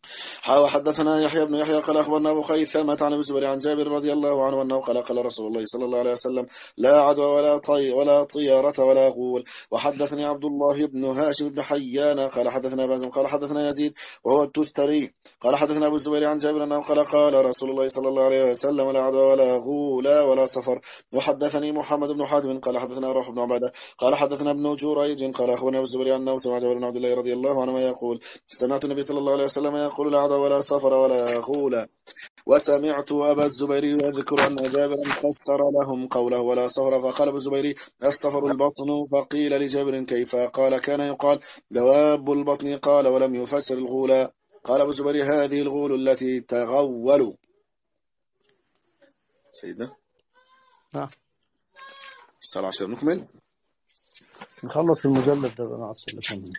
وحدثنا يحيى بن يحيى قال أخبرنا أبو خيثمة عن أبي الزبير عن جابر رضي الله عنه أنه قال قال رسول الله صلى الله عليه وسلم لا عدوى ولا طيرة ولا غول. وحدثني عبد الله بن هاشم بن حيان قال حدثنا بازم قال حدثنا يزيد وهو التستري قال حدثنا أبو الزبير عن جابر أنه قال قال رسول الله صلى الله عليه وسلم لا عدوى ولا غول ولا سفر. وحدثني محمد بن حاتم قال حدثنا روح بن عبادة قال حدثنا ابن جريج قال أخبرنا أبو الزبير أنه سمع جابر بن عبد الله رضي الله عنه يقول سمعت النبي صلى الله عليه وسلم يقول لا عدوى ولا سفر ولا غول. وسمعت أبا الزبير يذكر أن جابرا فسر لهم قوله ولا سفر فقال أبو الزبير السفر البطن فقيل لجابر كيف قال كان يقال دواب البطن قال ولم يفسر الغول. قال أبو الزبير هذه الغول التي تغول. سيدنا نعم. الساعة 10 نكمل نخلص المجلد ده بقى نعصر.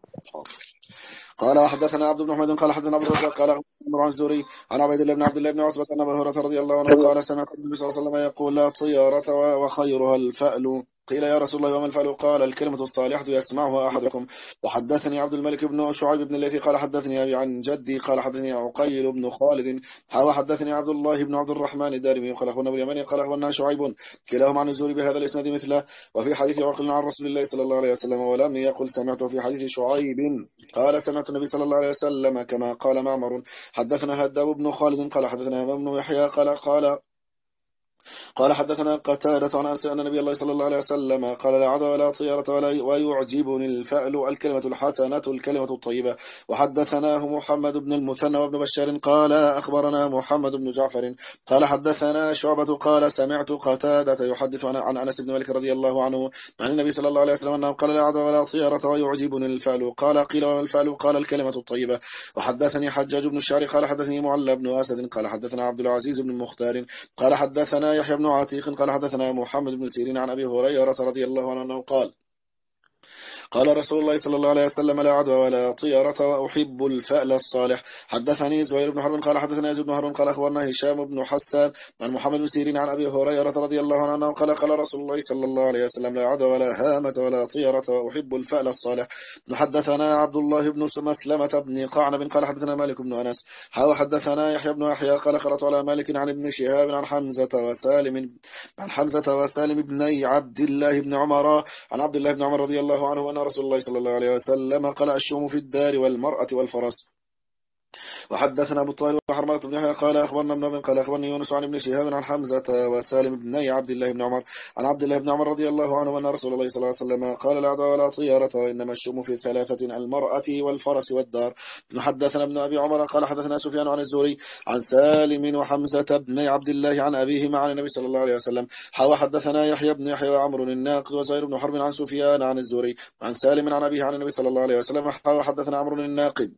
قال حدثنا عبد بن حميد قال حدثنا عبد الرزاق قال عمرو عن الزهري عن عبيد الله بن عبد الله بن عتبة أن أبا هريرة رضي الله عنه قال سمعت النبي صلى الله عليه وسلم يقول لا طيارة وخيرها الفأل. قيل يا رسول الله وما الفأل؟ قال الكلمة الصالحة يسمعها أحدكم. وحدثني عبد الملك بن شعيب بن الليثي قال حدثني أبي عن جدي قال حدثني عقيل بن خالد وحدثني عبد الله بن عبد الرحمن الدارمي قال أخبرنا أبو اليماني قال أخبرنا شعيب كلاهما عن الزهري بهذا الإسناد مثله. وفي حديث عقيل عن رسول الله صلى الله عليه وسلم ولم يقل سمعته في حديث شعيب قال سمعت النبي صلى الله عليه وسلم كما قال معمر. حدثنا هداب بن خالد قال حدثنا همام بن يحيى قال حدثنا قتادة عن أنس أن النبي الله صلى الله عليه وسلم قال لا عدوى ولا طيرة ويعجبني الفأل الكلمة الحسنة الكلمة الطيبة. وحدثناه محمد بن المثنى وابن بشار قال أخبرنا محمد بن جعفر قال حدثنا شعبة قال سمعت قتادة يحدث عن أنس بن مالك رضي الله عنه عن النبي صلى الله عليه وسلم أنه قال لا عدوى ولا طيرة ويعجبني الفأل. قال قيل وما الفأل؟ قال الكلمة الطيبة. وحدثني حجاج بن الشعري قال حدثني معلى بن أسد قال حدثنا عبد العزيز بن مختار قال حدثنا يحيى بن عتيق قال حدثنا محمد بن سيرين عن أبي هريرة رضي الله عنه أنه قال رسول الله صلى الله عليه وسلم لا عدوى ولا طيرة وأحب الفأل الصالح. حدثني زهير بن حرب قال حدثنا يزيد بن هارون قال أخبرنا هشام بن حسان عن محمد بن سيرين عن أبي هريرة رضي الله عنه أنه قال رسول الله صلى الله عليه وسلم لا عدوى ولا هامة ولا طيرة وأحب الفأل الصالح. حدثنا عبد الله بن مسلمة بن قعنب قال حدثنا مالك بن أنس حدثنا يحيى بن يحيى قال قرأت على مالك عن ابن شهاب عن حمزة وسالم بن عبد الله بن عمر عن عبد الله بن عمر رضي الله عنه أن رسول الله صلى الله عليه وسلم قال الشوم في الدار والمرأة والفرس. وحدثنا أبو الطاهر وحرملة بن يحيى قال أخبرنا ابن أبي قال أخبرني يونس عن ابن شهاب عن حمزة وسالم بن عبد الله بن عمر عن عبد الله بن عمر رضي الله عنه أن رسول الله صلى الله عليه وسلم قال لا عدوى ولا طيرة وإنما الشوم في الثلاثة المرأة والفرس والدار. حدثنا ابن أبي عمر قال حدثنا سفيان عن الزهري عن سالم وحمزة بن عبد الله عن أبيهما عن النبي صلى الله عليه وسلم حدثنا يحيى بن يحيى وعمر الناقد وزهير بن حرب عن سفيان عن الزهري عن سالم عن أبيه عن النبي صلى الله عليه وسلم حدثنا عمرو الناقد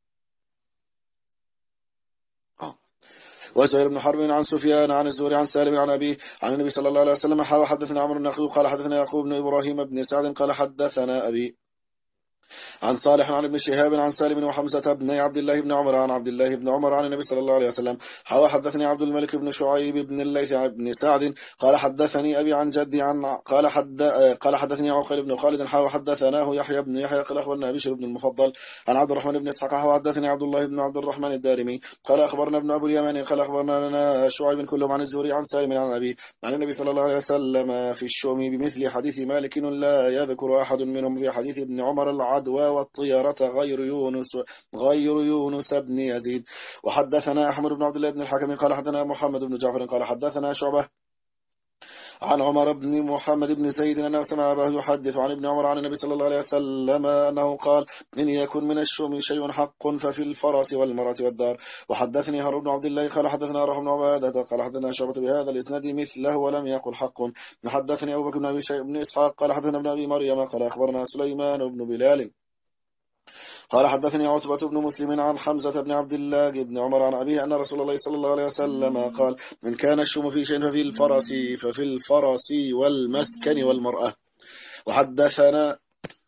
وزهير بن حرب عن سفيان عن الزهري عن سالم عن أبيه عن النبي صلى الله عليه وسلم حدثنا عمرو الناقد قال حدثنا يعقوب بن إبراهيم بن سعد قال حدثنا أبي عن صالح عن ابن شهاب عن سالم وحمزة بن عبد الله بن عمر عن عبد الله بن عمر عن النبي صلى الله عليه وسلم حدثني عبد الملك بن شعيب بن الليث بن سعد قال حدثني أبي عن جدي قال حدثني عقيل بن خالد حدثناه يحيى بن يحيى قال أخبرنا بشر بن المفضل عن عبد الرحمن بن إسحاق حدثني عبد الله بن عبد الرحمن الدارمي قال أخبرنا ابن أبو اليماني قال أخبرنا لنا شعيب كلهم عن الزهري عن سالم عن أبي عن النبي صلى الله عليه وسلم في الشوم بمثل حديث مالك لا يذكر أحد منهم في حديث ابن عمر العدوى والطيرة غير يونس بن يزيد. وحدثنا أحمد بن عبد الله بن الحكم قال حدثنا محمد بن جعفر قال حدثنا شعبة عن عمر بن محمد بن زيد أنه سمع أباه يحدث عن ابن عمر عن النبي صلى الله عليه وسلم أنه قال إن يكن من الشوم شيء حق ففي الفرس والمرأة والدار. وحدثني هارون بن عبد الله قال حدثنا روح بن عبادة قال حدثنا شعبة بهذا الإسناد مثله ولم يقل حق. حدثني أبو بكر بن إسحاق قال حدثنا ابن أبي مريم قال أخبرنا سليمان بن بلال قال حدثني عتبة بن مسلم عن حمزة بن عبد الله بن عمر عن أبيه أن رسول الله صلى الله عليه وسلم قال من كان الشوم في شيء ففي الفرس والمسكن والمرأة. وحدثنا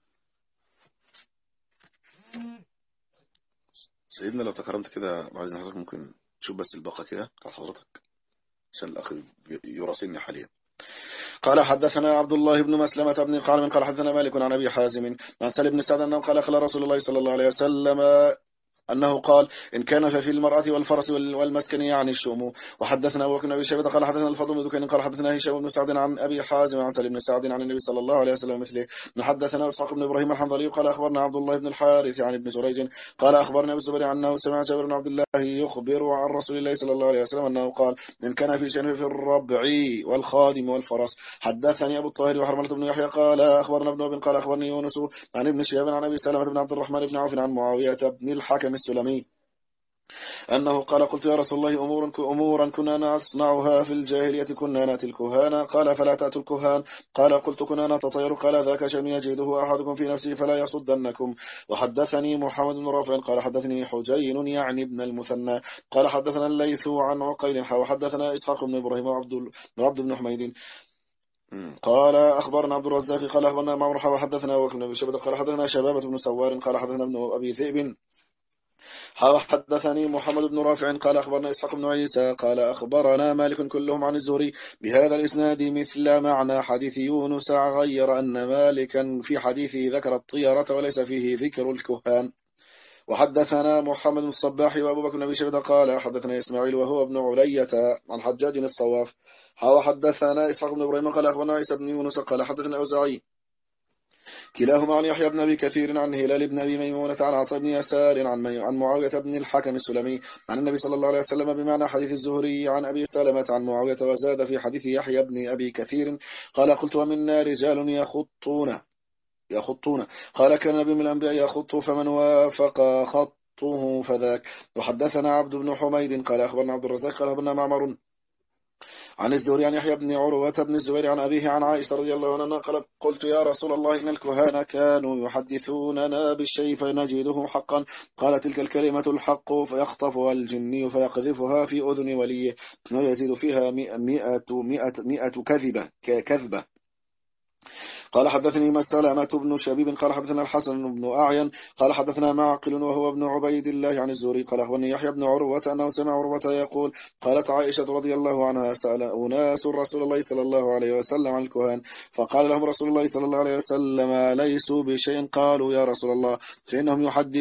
سيدنا لو تكرمت كده بعد حضرتك ممكن تشوف بس الباقة كده بتاع حضرتك عشان الأخ يراسلني حاليا. قال حدثنا عبد الله بن مسلمة بن قعنب قال حدثنا مالك عن أبي حازم عن سالم بن سعد أنه قال رسول الله صلى الله عليه وسلم أنه قال إن كان ففي المرأة والفرس والمسكن يعني الشؤم. وحدثنا أبو بكر بن أبي شيبة قال حدثنا الفضل بن دكين قال حدثنا هشام بن سعد عن أبي حازم عن سالم بن سعد عن النبي صلى الله عليه وسلم مثله. حدثنا إسحاق بن إبراهيم الحنظلي قال أخبرنا عبد الله بن الحارث عن ابن جريج قال أخبرنا أبو الزبير أنه سمع جابر بن عبد الله يخبر عن رسول الله صلى الله عليه وسلم أنه قال إن كان في شأن في الربع والخادم والفرس. حدثني أبو الطاهر وحرملة بن يحيى قال أخبرنا ابن أبي قال أخبرني يونس عن ابن شهاب عن أبي سلمة بن عبد الرحمن بن عوف عن معاوية بن الحكم السلمي أنه قال قلت يا رسول الله أمورا كنا نصنعها في الجاهلية كنا نأتي الكهان قال فلا تأتوا الكهان قال قلت كنا نتطير قال ذاك شأن يجده أحدكم في نفسه فلا يصدنكم. وحدثني محمد بن رافع قال حدثني حجين يعني ابن المثنى قال حدثنا الليث عن عقيل وحدثنا إسحاق بن إبراهيم وعبد بن حميد قال أخبرنا عبد الرزاق قال أخبرنا معمر وحدثنا وكنا بن شباب قال حدثنا شبابة بن سوار قال حدثنا ابن أبي ذئب حدثني محمد بن رافع قال أخبرنا إسحاق بن عيسى قال أخبرنا مالك كلهم عن الزهري بهذا الإسناد مثل معنى حديث يونس غير أن مالكا في حديثه ذكر الطيرة وليس فيه ذكر الكهان. وحدثنا محمد بن الصباح وأبو بكر بن أبي شيبة قال حدثنا إسماعيل وهو ابن علية عن حجاج الصواف وحدثنا إسحاق بن إبراهيم قال أخبرنا عيسى بن يونس قال حدثنا الأوزاعي كلاهما عن يحيى بن أبي كثير عن هلال بن أبي ميمونة عن عطاء بن يسار عن معاوية بن الحكم السلمي عن النبي صلى الله عليه وسلم بمعنى حديث الزهري عن أبي سلمة عن معاوية وزاد في حديث يحيى بن أبي كثير قال قلت ومنا رجال يخطون قال كان النبي من الأنبياء يخط فمن وافق خطه فذاك. وحدثنا عبد بن حميد قال أخبرنا عبد الرزاق قال أخبرنا معمر عن الزهري عن يحيى بن عروة بن الزبير عن أبيه عن عائشة رضي الله عنها قال قلت يا رسول الله إن الكهان كانوا يحدثوننا بالشيء فنجده حقا قال تلك الكلمة الحق فيخطفها الجني فيقذفها في أذن وليه ويزيد فيها مئة كذبة. قال حدثني مسلمة بن شبيب قال حدثنا الحسن بن أعين قال حدثنا معقل وهو ابن عبيد الله عن الزهري قال أخبرني يحيى بن عروة أنه سمع عروة يقول قالت عائشة رضي الله عنها سأل أناس رسول الله صلى الله عليه وسلم عن الكهان فقال لهم رسول الله صلى الله عليه وسلم ليسوا بشيء قالوا يا رسول الله فإنهم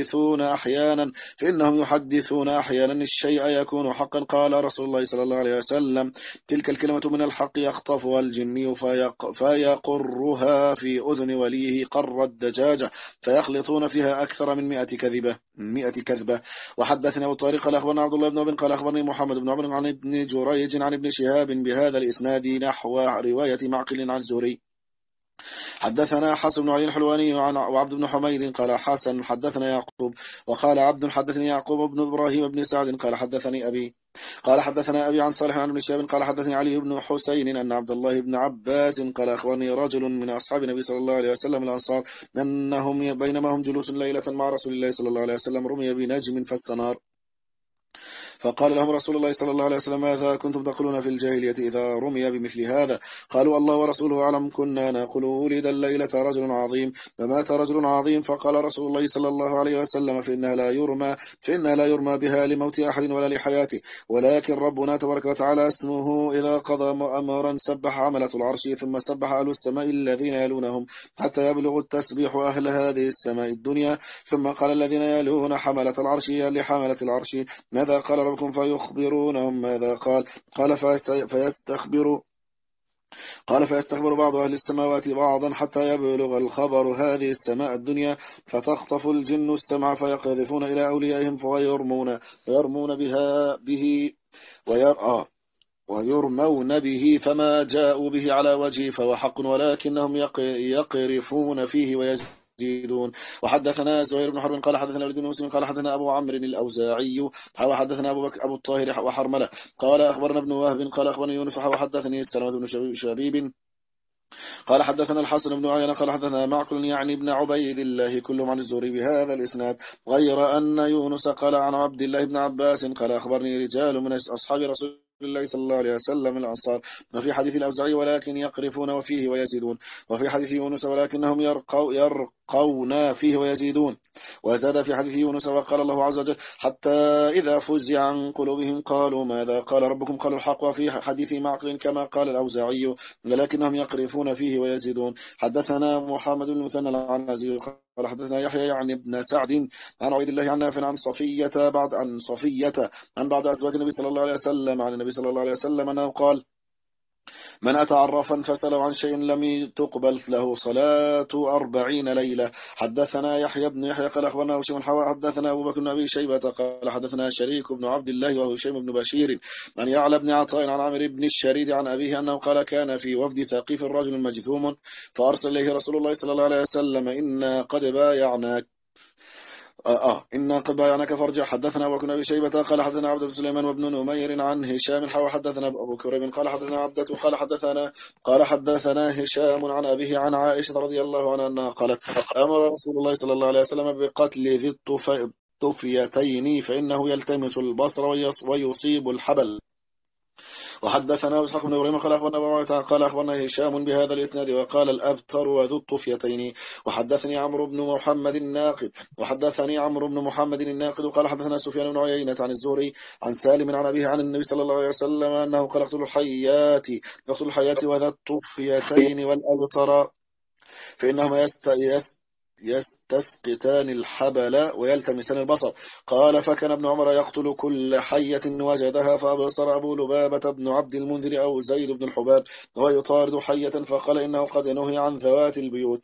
يحدثون أحيانا الشيء يكون حقا قال رسول الله صلى الله عليه وسلم تلك الكلمة من الحق يخطفها الجني فيقرها في أذن وليه قر الدجاجة فيخلطون فيها أكثر من 100 كذبة. وحدثنا أبو طارق قال أخبرنا عبد الله بن أبي قال أخبرني محمد بن عمرو عن ابن جريج عن ابن شهاب بهذا الإسناد نحو رواية معقل عن الزهري. حدثنا حسن بن علي الحلواني وعبد بن حميد قال حسن حدثنا يعقوب وقال عبد حدثني يعقوب بن إبراهيم بن سعد قال حدثني أبي قال حدثنا أبي عن صالح عن ابن شهاب قال حدثني علي بن حسين أن عبد الله بن عباس قال أخبرني رجل من أصحاب النبي صلى الله عليه وسلم الأنصار أنهم بينما هم جلوس ليلة مع رسول الله صلى الله عليه وسلم رمي بنجم فاستنار فقال لهم رسول الله صلى الله عليه وسلم ماذا كنتم تقولون في الجاهلية إذا رمي بمثل هذا قالوا الله ورسوله أعلم كنا نقول ولد الليلة رجل عظيم ومات رجل عظيم فقال رسول الله صلى الله عليه وسلم فإنها لا يرمى بها لموت أحد ولا لحياته ولكن ربنا تبارك وتعالى اسمه إذا قضى أمرا سبح عملة العرش ثم سبح أهل السماء الذين يلونهم حتى يبلغ التسبيح أهل هذه السماء الدنيا ثم قال الذين يلون حملة العرش لحملة العرش ماذا قال ربكم فيخبرونهم ماذا قال فيستخبر بعض أهل السماوات بعضا حتى يبلغ الخبر هذه السماء الدنيا فتخطف الجن السمع فيقذفون إلى أوليائهم ويرمون به فما جاءوا به على وجهه فهو حق ولكنهم يقرفون فيه ويزيدون. وحدثنا زهير بن حرب قال حدثنا وليد بن مسلم قال حدثنا أبو عمرو الأوزاعي وحدثنا أبو الطاهر وحرملة قال أخبرنا ابن وهب قال أخبرني يونس وحدثني سلمة بن شبيب قال حدثنا الحسن بن عيينة قال حدثنا معقل يعني ابن عبيد الله كلهم عن الزهري بهذا الإسناد غير أن يونس قال عن عبد الله بن عباس قال أخبرني رجال من أصحاب رسول الله صلى الله عليه وسلم الأنصار وفي حديث الأوزاعي ولكن يقرفون وفيه ويزيدون وفي حديث يونس ولكنهم يلقون فيه ويزيدون. وزاد في حديث يونس وقال الله عز وجل حتى إذا فزع عن قلوبهم قالوا ماذا قال ربكم قالوا الحق. وفي حديث معقل كما قال الأوزاعي ولكنهم يقرفون فيه ويزيدون. حدثنا محمد بن المثنى العنزي قال حدثنا يحيى يعني ابن سعد عن عبيد الله عن نافع عن صفية عن بعض أزواج النبي صلى الله عليه وسلم عن النبي صلى الله عليه وسلم أنه قال من أتى عرافا فسأله عن شيء لم تقبل له صلاة 40 ليلة. حدثنا يحيى بن يحيى قال أخبرنا هشيم حدثنا أبو بكر بن أبي شيبة قال حدثنا شريك بن عبد الله وهشيم بن بشير عن يعلى بن عطاء عن عامر بن الشريد عن أبيه أنه قال كان في وفد ثقيف رجل مجذوم فأرسل إليه رسول الله صلى الله عليه وسلم إنا قد بايعناك إنا قد بايعناك فارجع. حدثنا أبو بكر بن أبي شيبة قال حدثنا عبد بن سليمان وابن نمير عن هشام حدثنا أبو كريب قال حدثنا عبدة قال حدثنا هشام عن أبيه عن عائشة رضي الله عنها أنها قالت أمر رسول الله صلى الله عليه وسلم بقتل ذي الطفيتين فإنه يلتمس البصر ويصيب الحبل. وحدثنا اسحاق بن ابراهيم قال اخبرنا ابو معاويه قال اخبرنا هشام بهذا الاسناد وقال الابتر وذو الطفيتين. وحدثني عمرو بن محمد الناقد قال حدثنا سفيان بن عيينة عن الزهري عن سالم عن ابيه عن النبي صلى الله عليه وسلم انه قال اقتلوا الحيات وذا الطفيتين والابتر فانهما يستسقطان الحبل ويلتمسان البصر. قال فكان ابن عمر يقتل كل حية وجدها فأبصر أبو لبابة بن عبد المنذر أو زيد بن الحباب ويطارد حية فقال إنه قد نهي عن ذوات البيوت.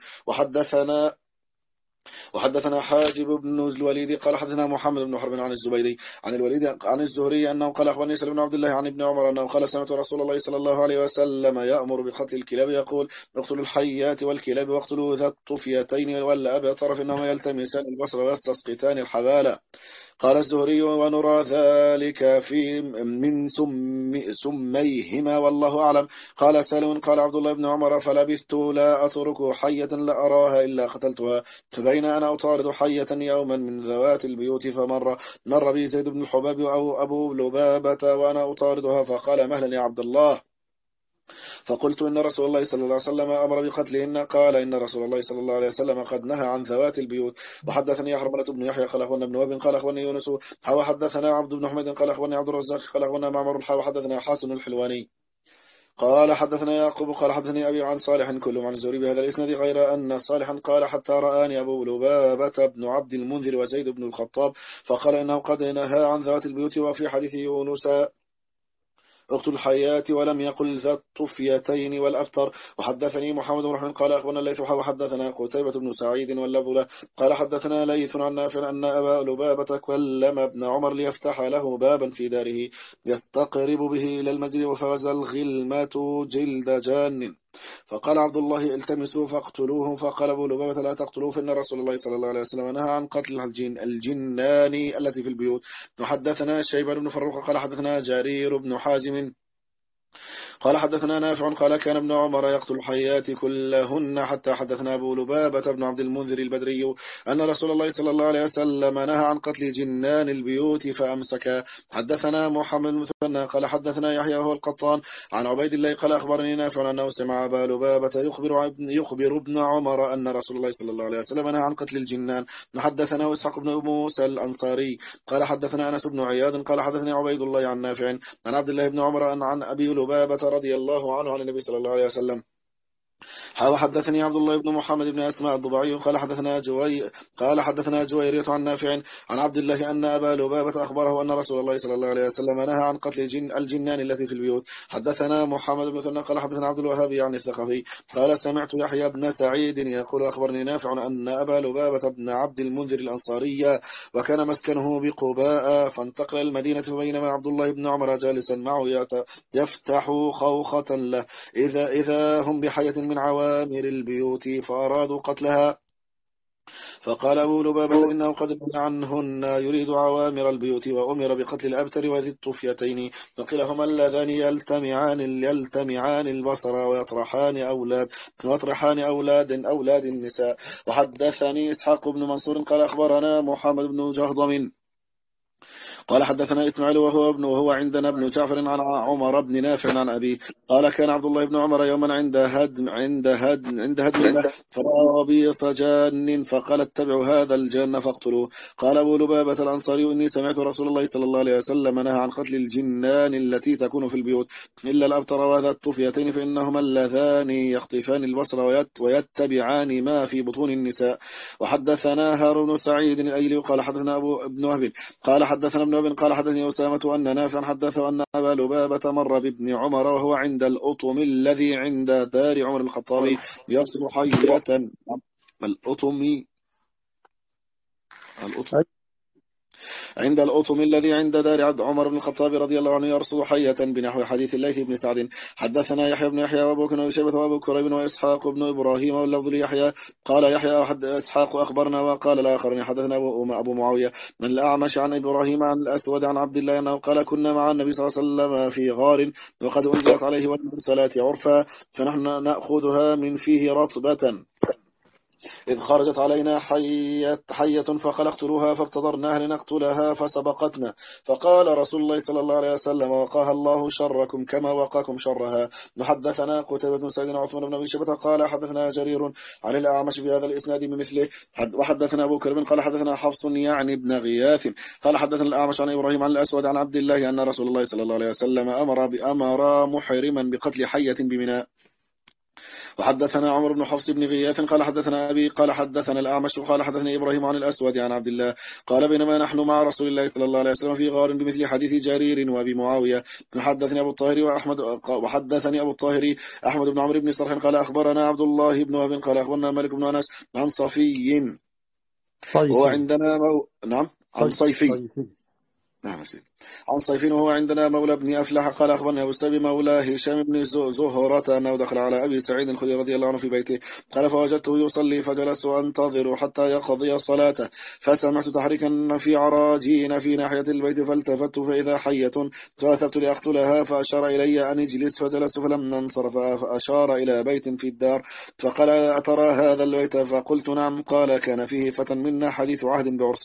وحدثنا حاجب بن الوليد قال حدثنا محمد بن حرب عن الزبيدي عن الوليد عن الزهري أنه قال أخبرني سلم بن عبد الله عن ابن عمر أنه قال سمعت رسول الله صلى الله عليه وسلم يأمر بقتل الكلاب يقول اقتلوا الحيات والكلاب واقتلوا ذا الطفيتين والأبتر فإنهما يلتمسان البصر ويستسقطان الحبال. قال الزهري ونرى ذلك في من سميهما والله أعلم. قال سالم قال عبد الله بن عمر فلبثت لا أترك حية لا أراها إلا قتلتها فبين أنا أطارد حية يوما من ذوات البيوت مر بي زيد بن الحباب أو أبو لبابة وأنا أطاردها فقال مهلا يا عبد الله فقلت إن رسول الله صلى الله عليه وسلم أمر بقتلهن قال إن رسول الله صلى الله عليه وسلم قد نهى عن ذوات البيوت. وحدثني حرملة بن يحيى قال أخبرنا ابن وهب قال أخبرني يونس حدثنا عبد بن حميد قال أخبرني عبد الرزاق قال أخبرنا معمر حدثنا حسن الحلواني قال حدثنا يعقوب قال حدثني أبي عن صالح كلهم عن الزهري بهذا الإسناد غير أن صالحا قال حتى رآني أبو لبابة بن عبد المنذر وزيد بن الخطاب فقال إنه قد نهى عن ذوات البيوت. وفي حديث يونس اقتل الحيات ولم يقل ذا الطفيتين والأبتر. وحدثني محمد بن رحمن قال أخبرنا الليث وحدثنا قتيبة بن سعيد واللبلة قال حدثنا ليث عن نافع أن أبا لبابة كلم ابن عمر ليفتح له بابا في داره يستقرب به إلى المسجد فوز الغلمة جلد جان فقال عبد الله التمسوا فاقتلوهم فقال أبو لبابة لا تقتلوه فإن رسول الله صلى الله عليه وسلم نهى عن قتل الجنان التي في البيوت. وحدثنا شيبان بن فروخ قال حدثنا جرير بن حازم قال حدثنا نافع قال كان ابن عمر يقتل الحيات كلهن حتى حدثنا أبو لبابة بن عبد المنذر البدري أن رسول الله صلى الله عليه وسلم نهى عن قتل جنان البيوت فأمسك. حدثنا محمد مثنى قال حدثنا يحيى هو القطان عن عبيد الله قال أخبرني نافع أنه سمع أبا لبابة يخبر ابن عمر أن رسول الله صلى الله عليه وسلم نهى عن قتل الجنان. حدثنا إسحاق بن موسى الأنصاري قال حدثنا أنس بن عياض قال حدثني عبيد الله عن نافع عن عبد الله بن عمر عن أبي لبابة رضي الله عنه عن النبي صلى الله عليه وسلم. حدثني عبد الله بن محمد بن أسماء الضبعي قال حدثنا جويرية عن نافع عن عبد الله أن أبا لبابة أخبره أن رسول الله صلى الله عليه وسلم نهى عن قتل الجنان التي في البيوت. حدثنا محمد بن مثنى قال حدثنا عبد الوهاب يعني الثقفي قال سمعت يحيى بن سعيد يقول أخبرني نافع أن أبا لبابة بن عبد المنذر الأنصاري وكان مسكنه بقباء فانتقل المدينة بينما عبد الله بن عمر جالسا معه يفتح خوخة له إذا هم بحية من عوامر البيوت فأرادوا قتلها فقال أبو لبابة إنه قد نهى عنهن يريد عوامر البيوت وأمر بقتل الأبتر وذي الطفيتين فقيل هما اللذان يلتمعان البصر ويطرحان أولاد النساء. وحدثني إسحاق بن منصور قال أخبرنا محمد بن جهضم قال حدثنا إسماعيل وهو عندنا ابن جعفر عن عمر بن نافع عن أبي قال كان عبد الله بن عمر يوما عند هدم له فرأى بيص جان فقال اتبعوا هذا الجان فاقتلوه. قال أبو لبابة الأنصاري إني سمعت رسول الله صلى الله عليه وسلم نهى عن قتل الجنان التي تكون في البيوت إلا الأبتر وذا الطفيتين فإنهما اللذان يخطفان البصر ويتبعان ما في بطون النساء. وحدثنا هارون بن سعيد الأيلي قال حدثنا أبو ابن وهب قال حدثنا ابن وهب قال حدثني أسامة أن نافعا حدثه أن أبا لبابة مر بابن عمر وهو عند الأطم الذي عند دار عمر الخطاب يصل حية الأطم عند الأطم الذي عند دار عبد عمر بن الخطاب رضي الله عنه يرصد حية بنحو حديث الليث بن سعد. حدثنا يحيى بن يحيى وابو بكر وشيبة وابو كريب وإسحاق بن إبراهيم واللفظ ليحيى قال يحيى إسحاق أخبرنا وقال الآخر حدثنا أبو معاوية من الأعمش عن إبراهيم عن الأسود عن عبد الله أنه قال كنا مع النبي صلى الله عليه وسلم في غار وقد أنزلت عليه والمرسلات عرفا فنحن نأخذها من فيه رطبة إذ خرجت علينا حية فقال اقتلوها فابتدرناها لنقتلها فسبقتنا فقال رسول الله صلى الله عليه وسلم وقاها الله شركم كما وقاكم شرها. حدثنا قتيبة بن سعيد وعثمان بن أبي شيبة قال حدثنا جرير عن الأعمش بهذا الإسناد بمثله. وحدثنا أبو كريم قال حدثنا حفص يعني ابن غياث قال حدثنا الأعمش عن إبراهيم عن الأسود عن عبد الله أن رسول الله صلى الله عليه وسلم أمر محرما بقتل حية بمناء. وحدثنا عمر بن حفص بن غياث قال حدثنا أبي قال حدثنا الأعمش قال حدثنا إبراهيم عن الأسود عن عبد الله قال بينما نحن مع رسول الله صلى الله عليه وسلم في غار بمثل حديث جرير وأبي معاوية حدثني أبو الطاهر وحدثني أبو الطاهر أحمد بن عمرو بن صرح قال أخبرنا عبد الله بن وهب قال أخبرنا مالك بن أنس عن صفي وهو عندنا نعم عن صيفي نعم سيدي عن صيفين وهو عندنا مولى بن أفلح قال أخبرنا أبو السبي مولى هشام بن زهرة أنه دخل على أبي سعيد الخدري رضي الله عنه في بيته قال فوجدته يصلي فجلست أنتظر حتى يقضي صلاته فسمعت تحريكا في عراجين في ناحية البيت فالتفت فإذا حية فأتت لأقتلها فأشار إلي أن اجلس فجلست فلما انصرف فأشار إلى بيت في الدار فقال أترى هذا البيت فقلت نعم قال كان فيه فتى منا حديث عهد بعرس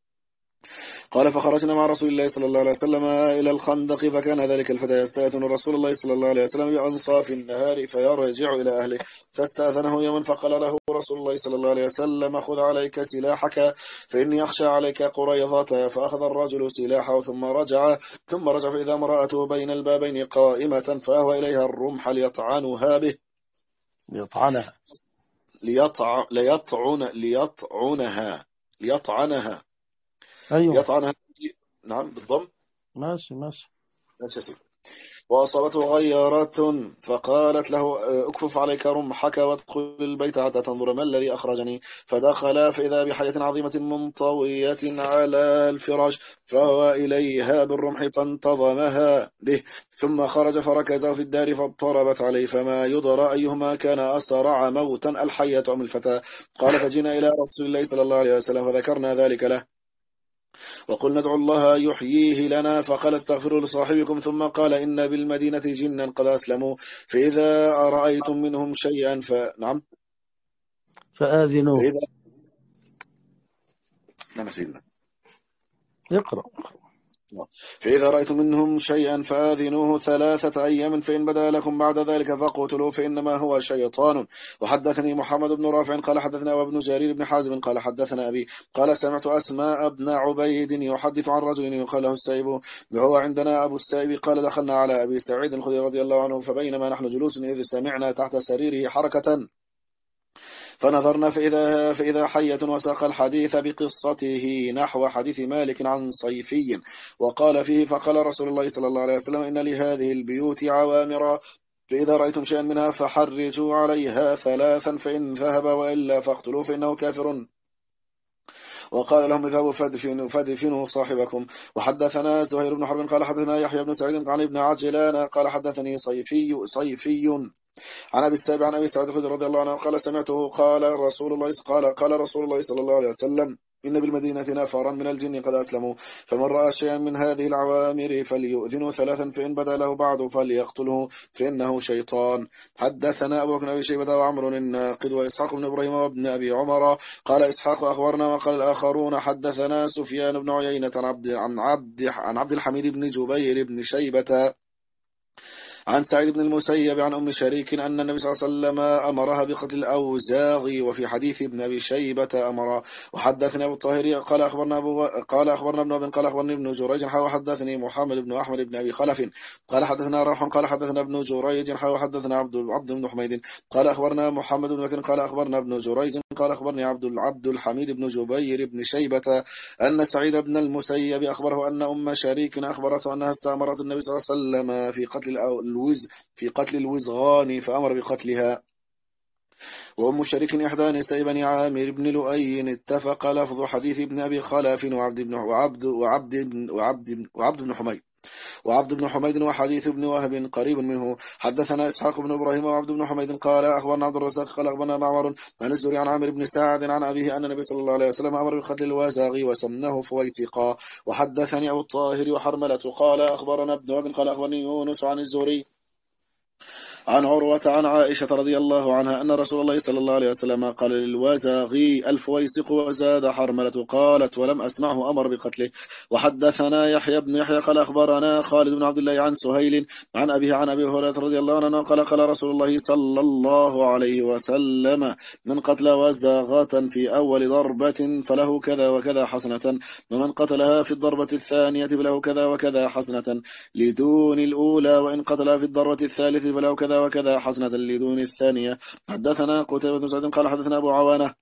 قال فخرجنا مع رسول الله صلى الله عليه وسلم إلى الخندق فكان ذلك الفتى يستأذن رسول الله صلى الله عليه وسلم بأنصاف النهار فيرجع إلى أهله فاستأذنه يوما فقال له رسول الله صلى الله عليه وسلم خذ عليك سلاحك فإني أخشى عليك قريظة فأخذ الرجل سلاحه ثم رجع فإذا امرأته بين البابين قائمة فأهوى إليها الرمح ليطعنها به ليطعنها أيوة. يطعنها نعم بالضم ماشي وأصابته غيرة فقالت له اكفف عليك رمحك وادخل البيت حتى تنظر ما الذي أخرجني فدخل فإذا بحية عظيمة منطوية على الفراش فهو إليها بالرمح فانتظمها به ثم خرج فركزه في الدار فاضطربت عليه فما يدرى أيهما كان أسرع موتا الحية أم الفتى. قال فجينا إلى رسول الله صلى الله عليه وسلم فذكرنا ذلك له وقلنا ادعوا الله يحييه لنا فقال استغفروا لصاحبكم ثم قال إن بالمدينة جنا قد أسلموا فإذا رأيتم منهم شيئا نعم فآذنوه نعم سيدنا اقرأ فإذا رأيتم منهم شيئا فآذنوه 3 أيام فإن بدا لكم بعد ذلك فاقتلوه فإنما هو شيطان. وحدثني محمد بن رافع قال حدثنا وابن جرير بن حازم قال حدثنا أبي قال سمعت أسماء بن عبيد يحدث عن رجل يقال له السائب وهو عندنا أبو السائب قال دخلنا على أبي سعيد الخدري رضي الله عنه فبينما نحن جلوس إذ سمعنا تحت سريره حركة فنظرنا فإذا حية وساق الحديث بقصته نحو حديث مالك عن صيفي وقال فيه فقال رسول الله صلى الله عليه وسلم إن لهذه البيوت عوامر فإذا رأيتم شيئا منها فحرجوا عليها 3 فإن ذهب وإلا فاقتلوا فإنه كافر وقال لهم اذهبوا فادفنوا صاحبكم. وحدثنا زهير بن حرب قال حدثنا يحيى بن سعيد عن ابن عجلان قال حدثني صيفي عن أبي السائب عن أبي سعيد الخدري رضي الله عنه قال سمعته قال رسول الله صلى الله عليه وسلم إن بالمدينة نفرا من الجن قد أسلموا، فمن رأى شيئا من هذه العوامر فليؤذنه ثلاثا، فإن بدا له بعد فليقتله فإنه شيطان. حدثنا أبو بكر بن أبي شيبة وعمر الناقد وإسحاق بن إبراهيم وابن أبي عمر. قال إسحاق أخبرنا، وقال الآخرون حدثنا سفيان بن عيينة عن عبد الحميد بن جبير بن شيبة عن سعيد بن المسيب عن أم شريك أن النبي صلى الله عليه وسلم أمرها بقتل الأوزاغ، وفي حديث ابن أبي شيبة أمر. وحدثني أبو الطاهر قال أخبرنا ابن أبي قال أخبرني ابن جريج وحدثني محمد بن أحمد بن أبي خلف قال حدثنا روح قال حدثنا ابن جريج وحدثنا عبد بن حميد قال أخبرنا محمد بن بكر قال أخبرنا ابن جريج قال أخبرني عبد الحميد بن جبير بن شيبة أن سعيد بن المسيب أخبره أن أم شريك أخبرته أنها استأمرت النبي صلى الله عليه وسلم في قتل الوزغان فأمر بقتلها. وأم شريك إحدى نساء بني عامر بن لؤي. اتفق لفظ حديث ابن أبي خلف وعبد بن حميد وحديث ابن وهب قريب منه. حدثنا إسحاق بن إبراهيم وعبد بن حميد قال أخبرنا عبد الرزاق قال أخبرنا معمر عن الزهري عن عامر بن سعد عن أبيه أن النبي صلى الله عليه وسلم أمر بقتل الوازاغ وسمناه فويسقا. وحدثني أبو الطاهر وحرملة قال أخبرنا ابن وهب قال أخبرني يونس عن الزهري عن عروة عن عائشة رضي الله عنها أن رسول الله صلى الله عليه وسلم قال للوازاغي الفويسق، وزاد حرملة قالت ولم أسمعه أمر بقتله. وحدثنا يحيى بن يحيى قال أخبرنا خالد بن عبد الله عن سهيل عن أبيه عن أبي هريرة رضي الله عنه قال قال رسول الله صلى الله عليه وسلم من قتل وزاغة في أول ضربة فله كذا وكذا حسنة، ومن قتلها في الضربة الثانية فله كذا وكذا حسنة لدون الأولى، وإن قتلها في الضربة الثالثة فله كذا وكذا حسنة لدون الثانية. حدثنا قتيبة بن سعيد قال حدثنا أبو عوانة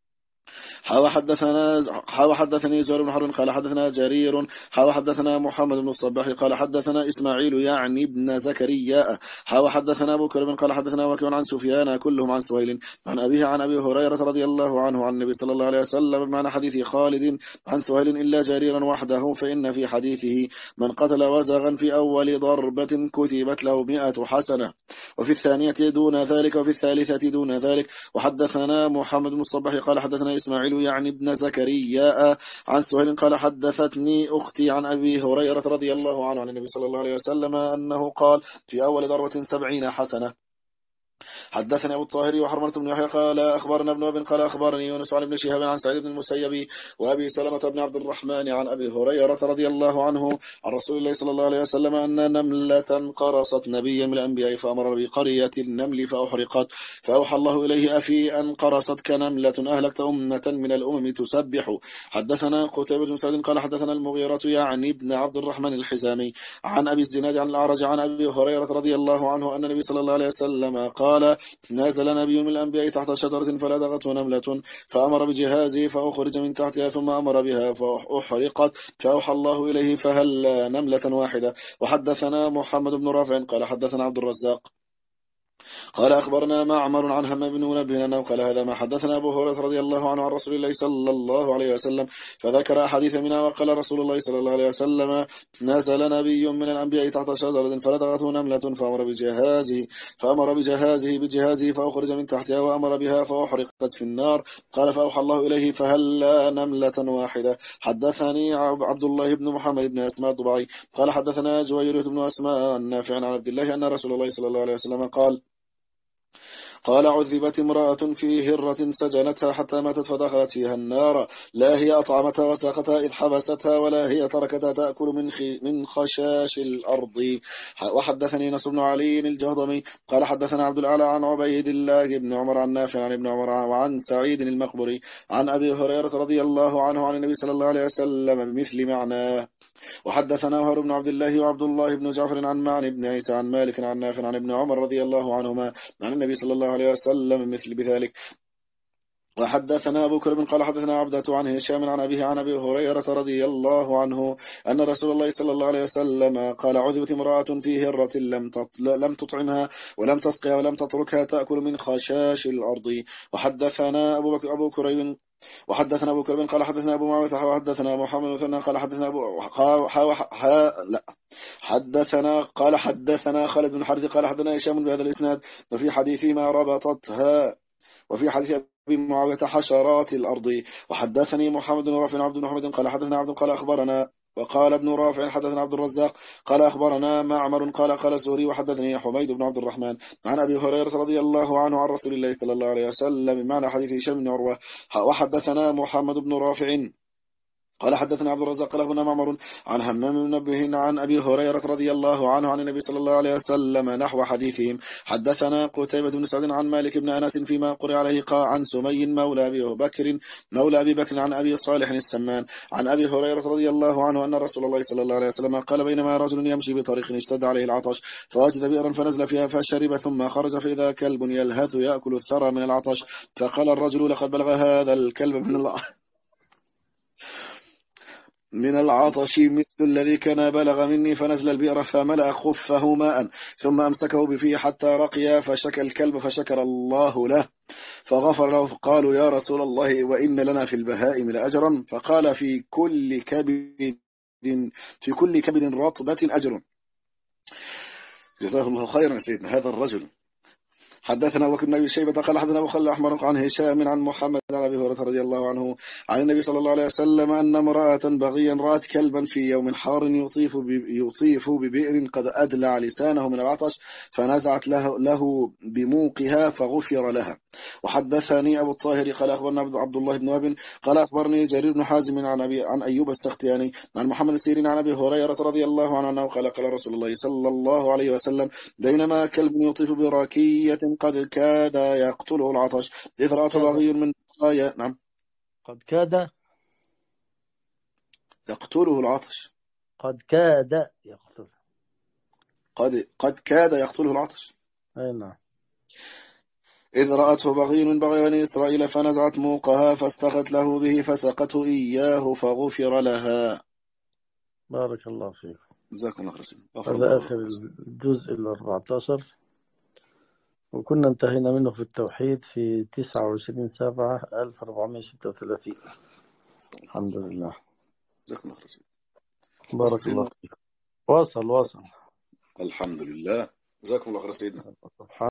حدثني زهير بن حرب قال حدثنا جرير حدثنا محمد بن الصباح قال حدثنا إسماعيل يعني ابن زكريا حدثنا أبو كريم قال حدثنا وكيع عن سفيان كلهم عن سهيل عن أبيه عن أبي هريرة رضي الله عنه عن النبي صلى الله عليه وسلم بمعنى حديث خالد عن سهيل إلا جريرا وحده، فإن في حديثه من قتل وزغا في أول ضربة كتبت له 100 حسنة، وفي الثانية دون ذلك، وفي الثالثة دون ذلك. وحدثنا محمد بن الصباح قال حدثنا إسماعيل يعني ابن زكريا عن سهيل قال حدثتني أختي عن أبي هريرة رضي الله عنه عن النبي صلى الله عليه وسلم أنه قال في أول ضربة 70 حسنة. حدثني أبو الطاهر وحرملة بن يحيى قال أخبرنا ابن وهب قال أخبرني يونس عن ابن شهاب عن سعيد بن المسيب وأبي سلمة بن عبد الرحمن عن أبي هريرة رضي الله عنه عن رسول الله صلى الله عليه وسلم أن نملة قرصت نبيا من الأنبياء فأمر بقرية النمل فأحرقت، فأوحى الله إليه أفي أن قرصتك نملة أهلكت أمة من الأمم تسبح. حدثنا قتيبة بن سعيد قال حدثنا المغيرة يعني ابن عبد الرحمن الحزامي عن أبي الزناد عن الأعرج عن أبي هريرة رضي الله عنه أن النبي صلى الله عليه وسلم قال نزل نبي من الأنبياء تحت شجرة فلدغته نملة فأمر بجهازه فأخرج من تحتها ثم أمر بها فأحرقت، فأوحى الله إليه فهل نملة واحدة. وحدثنا محمد بن رافع قال حدثنا عبد الرزاق قال أخبرنا معمر عن همام بن منبه أنه قال هذا ما حدثنا أبو هريرة رضي الله عنه عن رسول الله صلى الله عليه وسلم، فذكر أحاديث منها وقال رسول الله صلى الله عليه وسلم نزل نبي من الأنبياء تحت شجرة فلدغته نملة فأمر بجهازه فأخرج من تحتها وأمر بها فأحرقت في النار، قال فأوحى الله إليه فهل نملة واحدة. حدثني عبد الله بن محمد بن أسماء الضبعي قال حدثنا جويرة بن أسماء النافع عن عبد الله أن رسول الله صلى الله عليه وسلم قال عذبت امرأة في هرة سجنتها حتى ماتت فدخلت فيها النار، لا هي أطعمتها وساقتها إذ حبستها ولا هي تركتها تأكل من خشاش الأرض. وحدثني نصر بن علي الجهضمي قال حدثنا عبد الأعلى عن عبيد الله بن عمر عن نافع عن ابن عمر وعن سعيد المقبري عن أبي هريرة رضي الله عنه عن النبي صلى الله عليه وسلم بمثل معناه. وحدثنا هارون بن عبد الله وعبد الله بن جعفر عن معن بن عيسى عن مالك عن نافع عن ابن عمر رضي الله عنهما عن النبي صلى الله عليه وسلم مثل بذلك. وحدثنا أبو كرب قال حدثنا عبدة عن هشام عن أبيه عن أبي هريرة رضي الله عنه أن رسول الله صلى الله عليه وسلم قال عذبت امرأة في هرة لم تطعمها ولم تسقها ولم تتركها تأكل من خشاش الأرض. وحدثنا أبو كريب قال حدثنا أبو معاوية وحدثنا محمد مثنى قال حدثنا حدثنا خالد بن حارث قال حدثنا هشام بهذا الإسناد وفي حديث ما ربطتها وفي حديث معاوية حشرات الأرض. وحدثني محمد بن رافع عبد بن محمد قال حدثنا عبد قال أخبرنا. وقال ابن رافع حدثنا عبد الرزاق قال أخبرنا معمر قال الزهري وحدثني حميد بن عبد الرحمن عن أبي هريرة رضي الله عنه عن رسول الله صلى الله عليه وسلم معنى حديث هشام بن عروة. وحدثنا محمد بن رافع قال حدثنا عبد الرزاق قال هنا معمر عن همام بن منبه عن أبي هريرة رضي الله عنه عن النبي صلى الله عليه وسلم نحو حديثهم. حدثنا قتيبة بن سعد عن مالك بن أنس فيما قرئ عليه عن سمي مولى أبي بكر عن أبي صالح السمان عن أبي هريرة رضي الله عنه أن رسول الله صلى الله عليه وسلم قال بينما رجل يمشي بطريق اشتد عليه العطش فوجد بئرا فنزل فيها فشرب ثم خرج فإذا كلب يلهث يأكل الثرى من العطش فقال الرجل لقد بلغ هذا الكلب من العطش مثل الذي كان بلغ مني فنزل البئر فملأ خفه ماء ثم أمسكه بفيه حتى رقي فشكى الكلب فشكر الله له فغفر له. فقالوا يا رسول الله وإن لنا في البهائم لأجرا فقال في كل كبد رطبة أجر. جزاه الله خيرا سيدنا هذا الرجل. حدثنا أبو بكر بن أبي شيبة قال حدثنا أبو خالد الأحمر عن هشام عن محمد عن أبي هريرة رضي الله عنه عن النبي صلى الله عليه وسلم أن امرأة بغيا رأت كلبا في يوم حار يطيف ببئر قد أدلع لسانه من العطش فنزعت له بموقها فغفر لها. وحدثني أبو الطاهر قال أخبرنا عبد الله بن وهب قال أخبرني جرير بن حازم عن أيوب السختياني عن محمد السيرين عن أبي هريرة رضي الله عنه قال رسول الله صلى الله عليه وسلم بينما كلب يطيف براكية قد كاد يقتله العطش إذ رأت بغي من بقايا نعم قد كاد يقتله العطش قد كاد يقتل قد كاد يقتله العطش أي نعم. إذ رأته بغي من بغي بني إسرائيل فنزعت موقها فاستخت له به فسقته إياه فغفر لها. بارك الله فيك. جزاكم الله خير. هذا آخر الجزء 14 وكنا انتهينا منه في التوحيد في 29/7/1436. الحمد لله. جزاكم الله خير. بارك الله فيك. واصل الحمد لله. جزاكم الله خير سيدنا.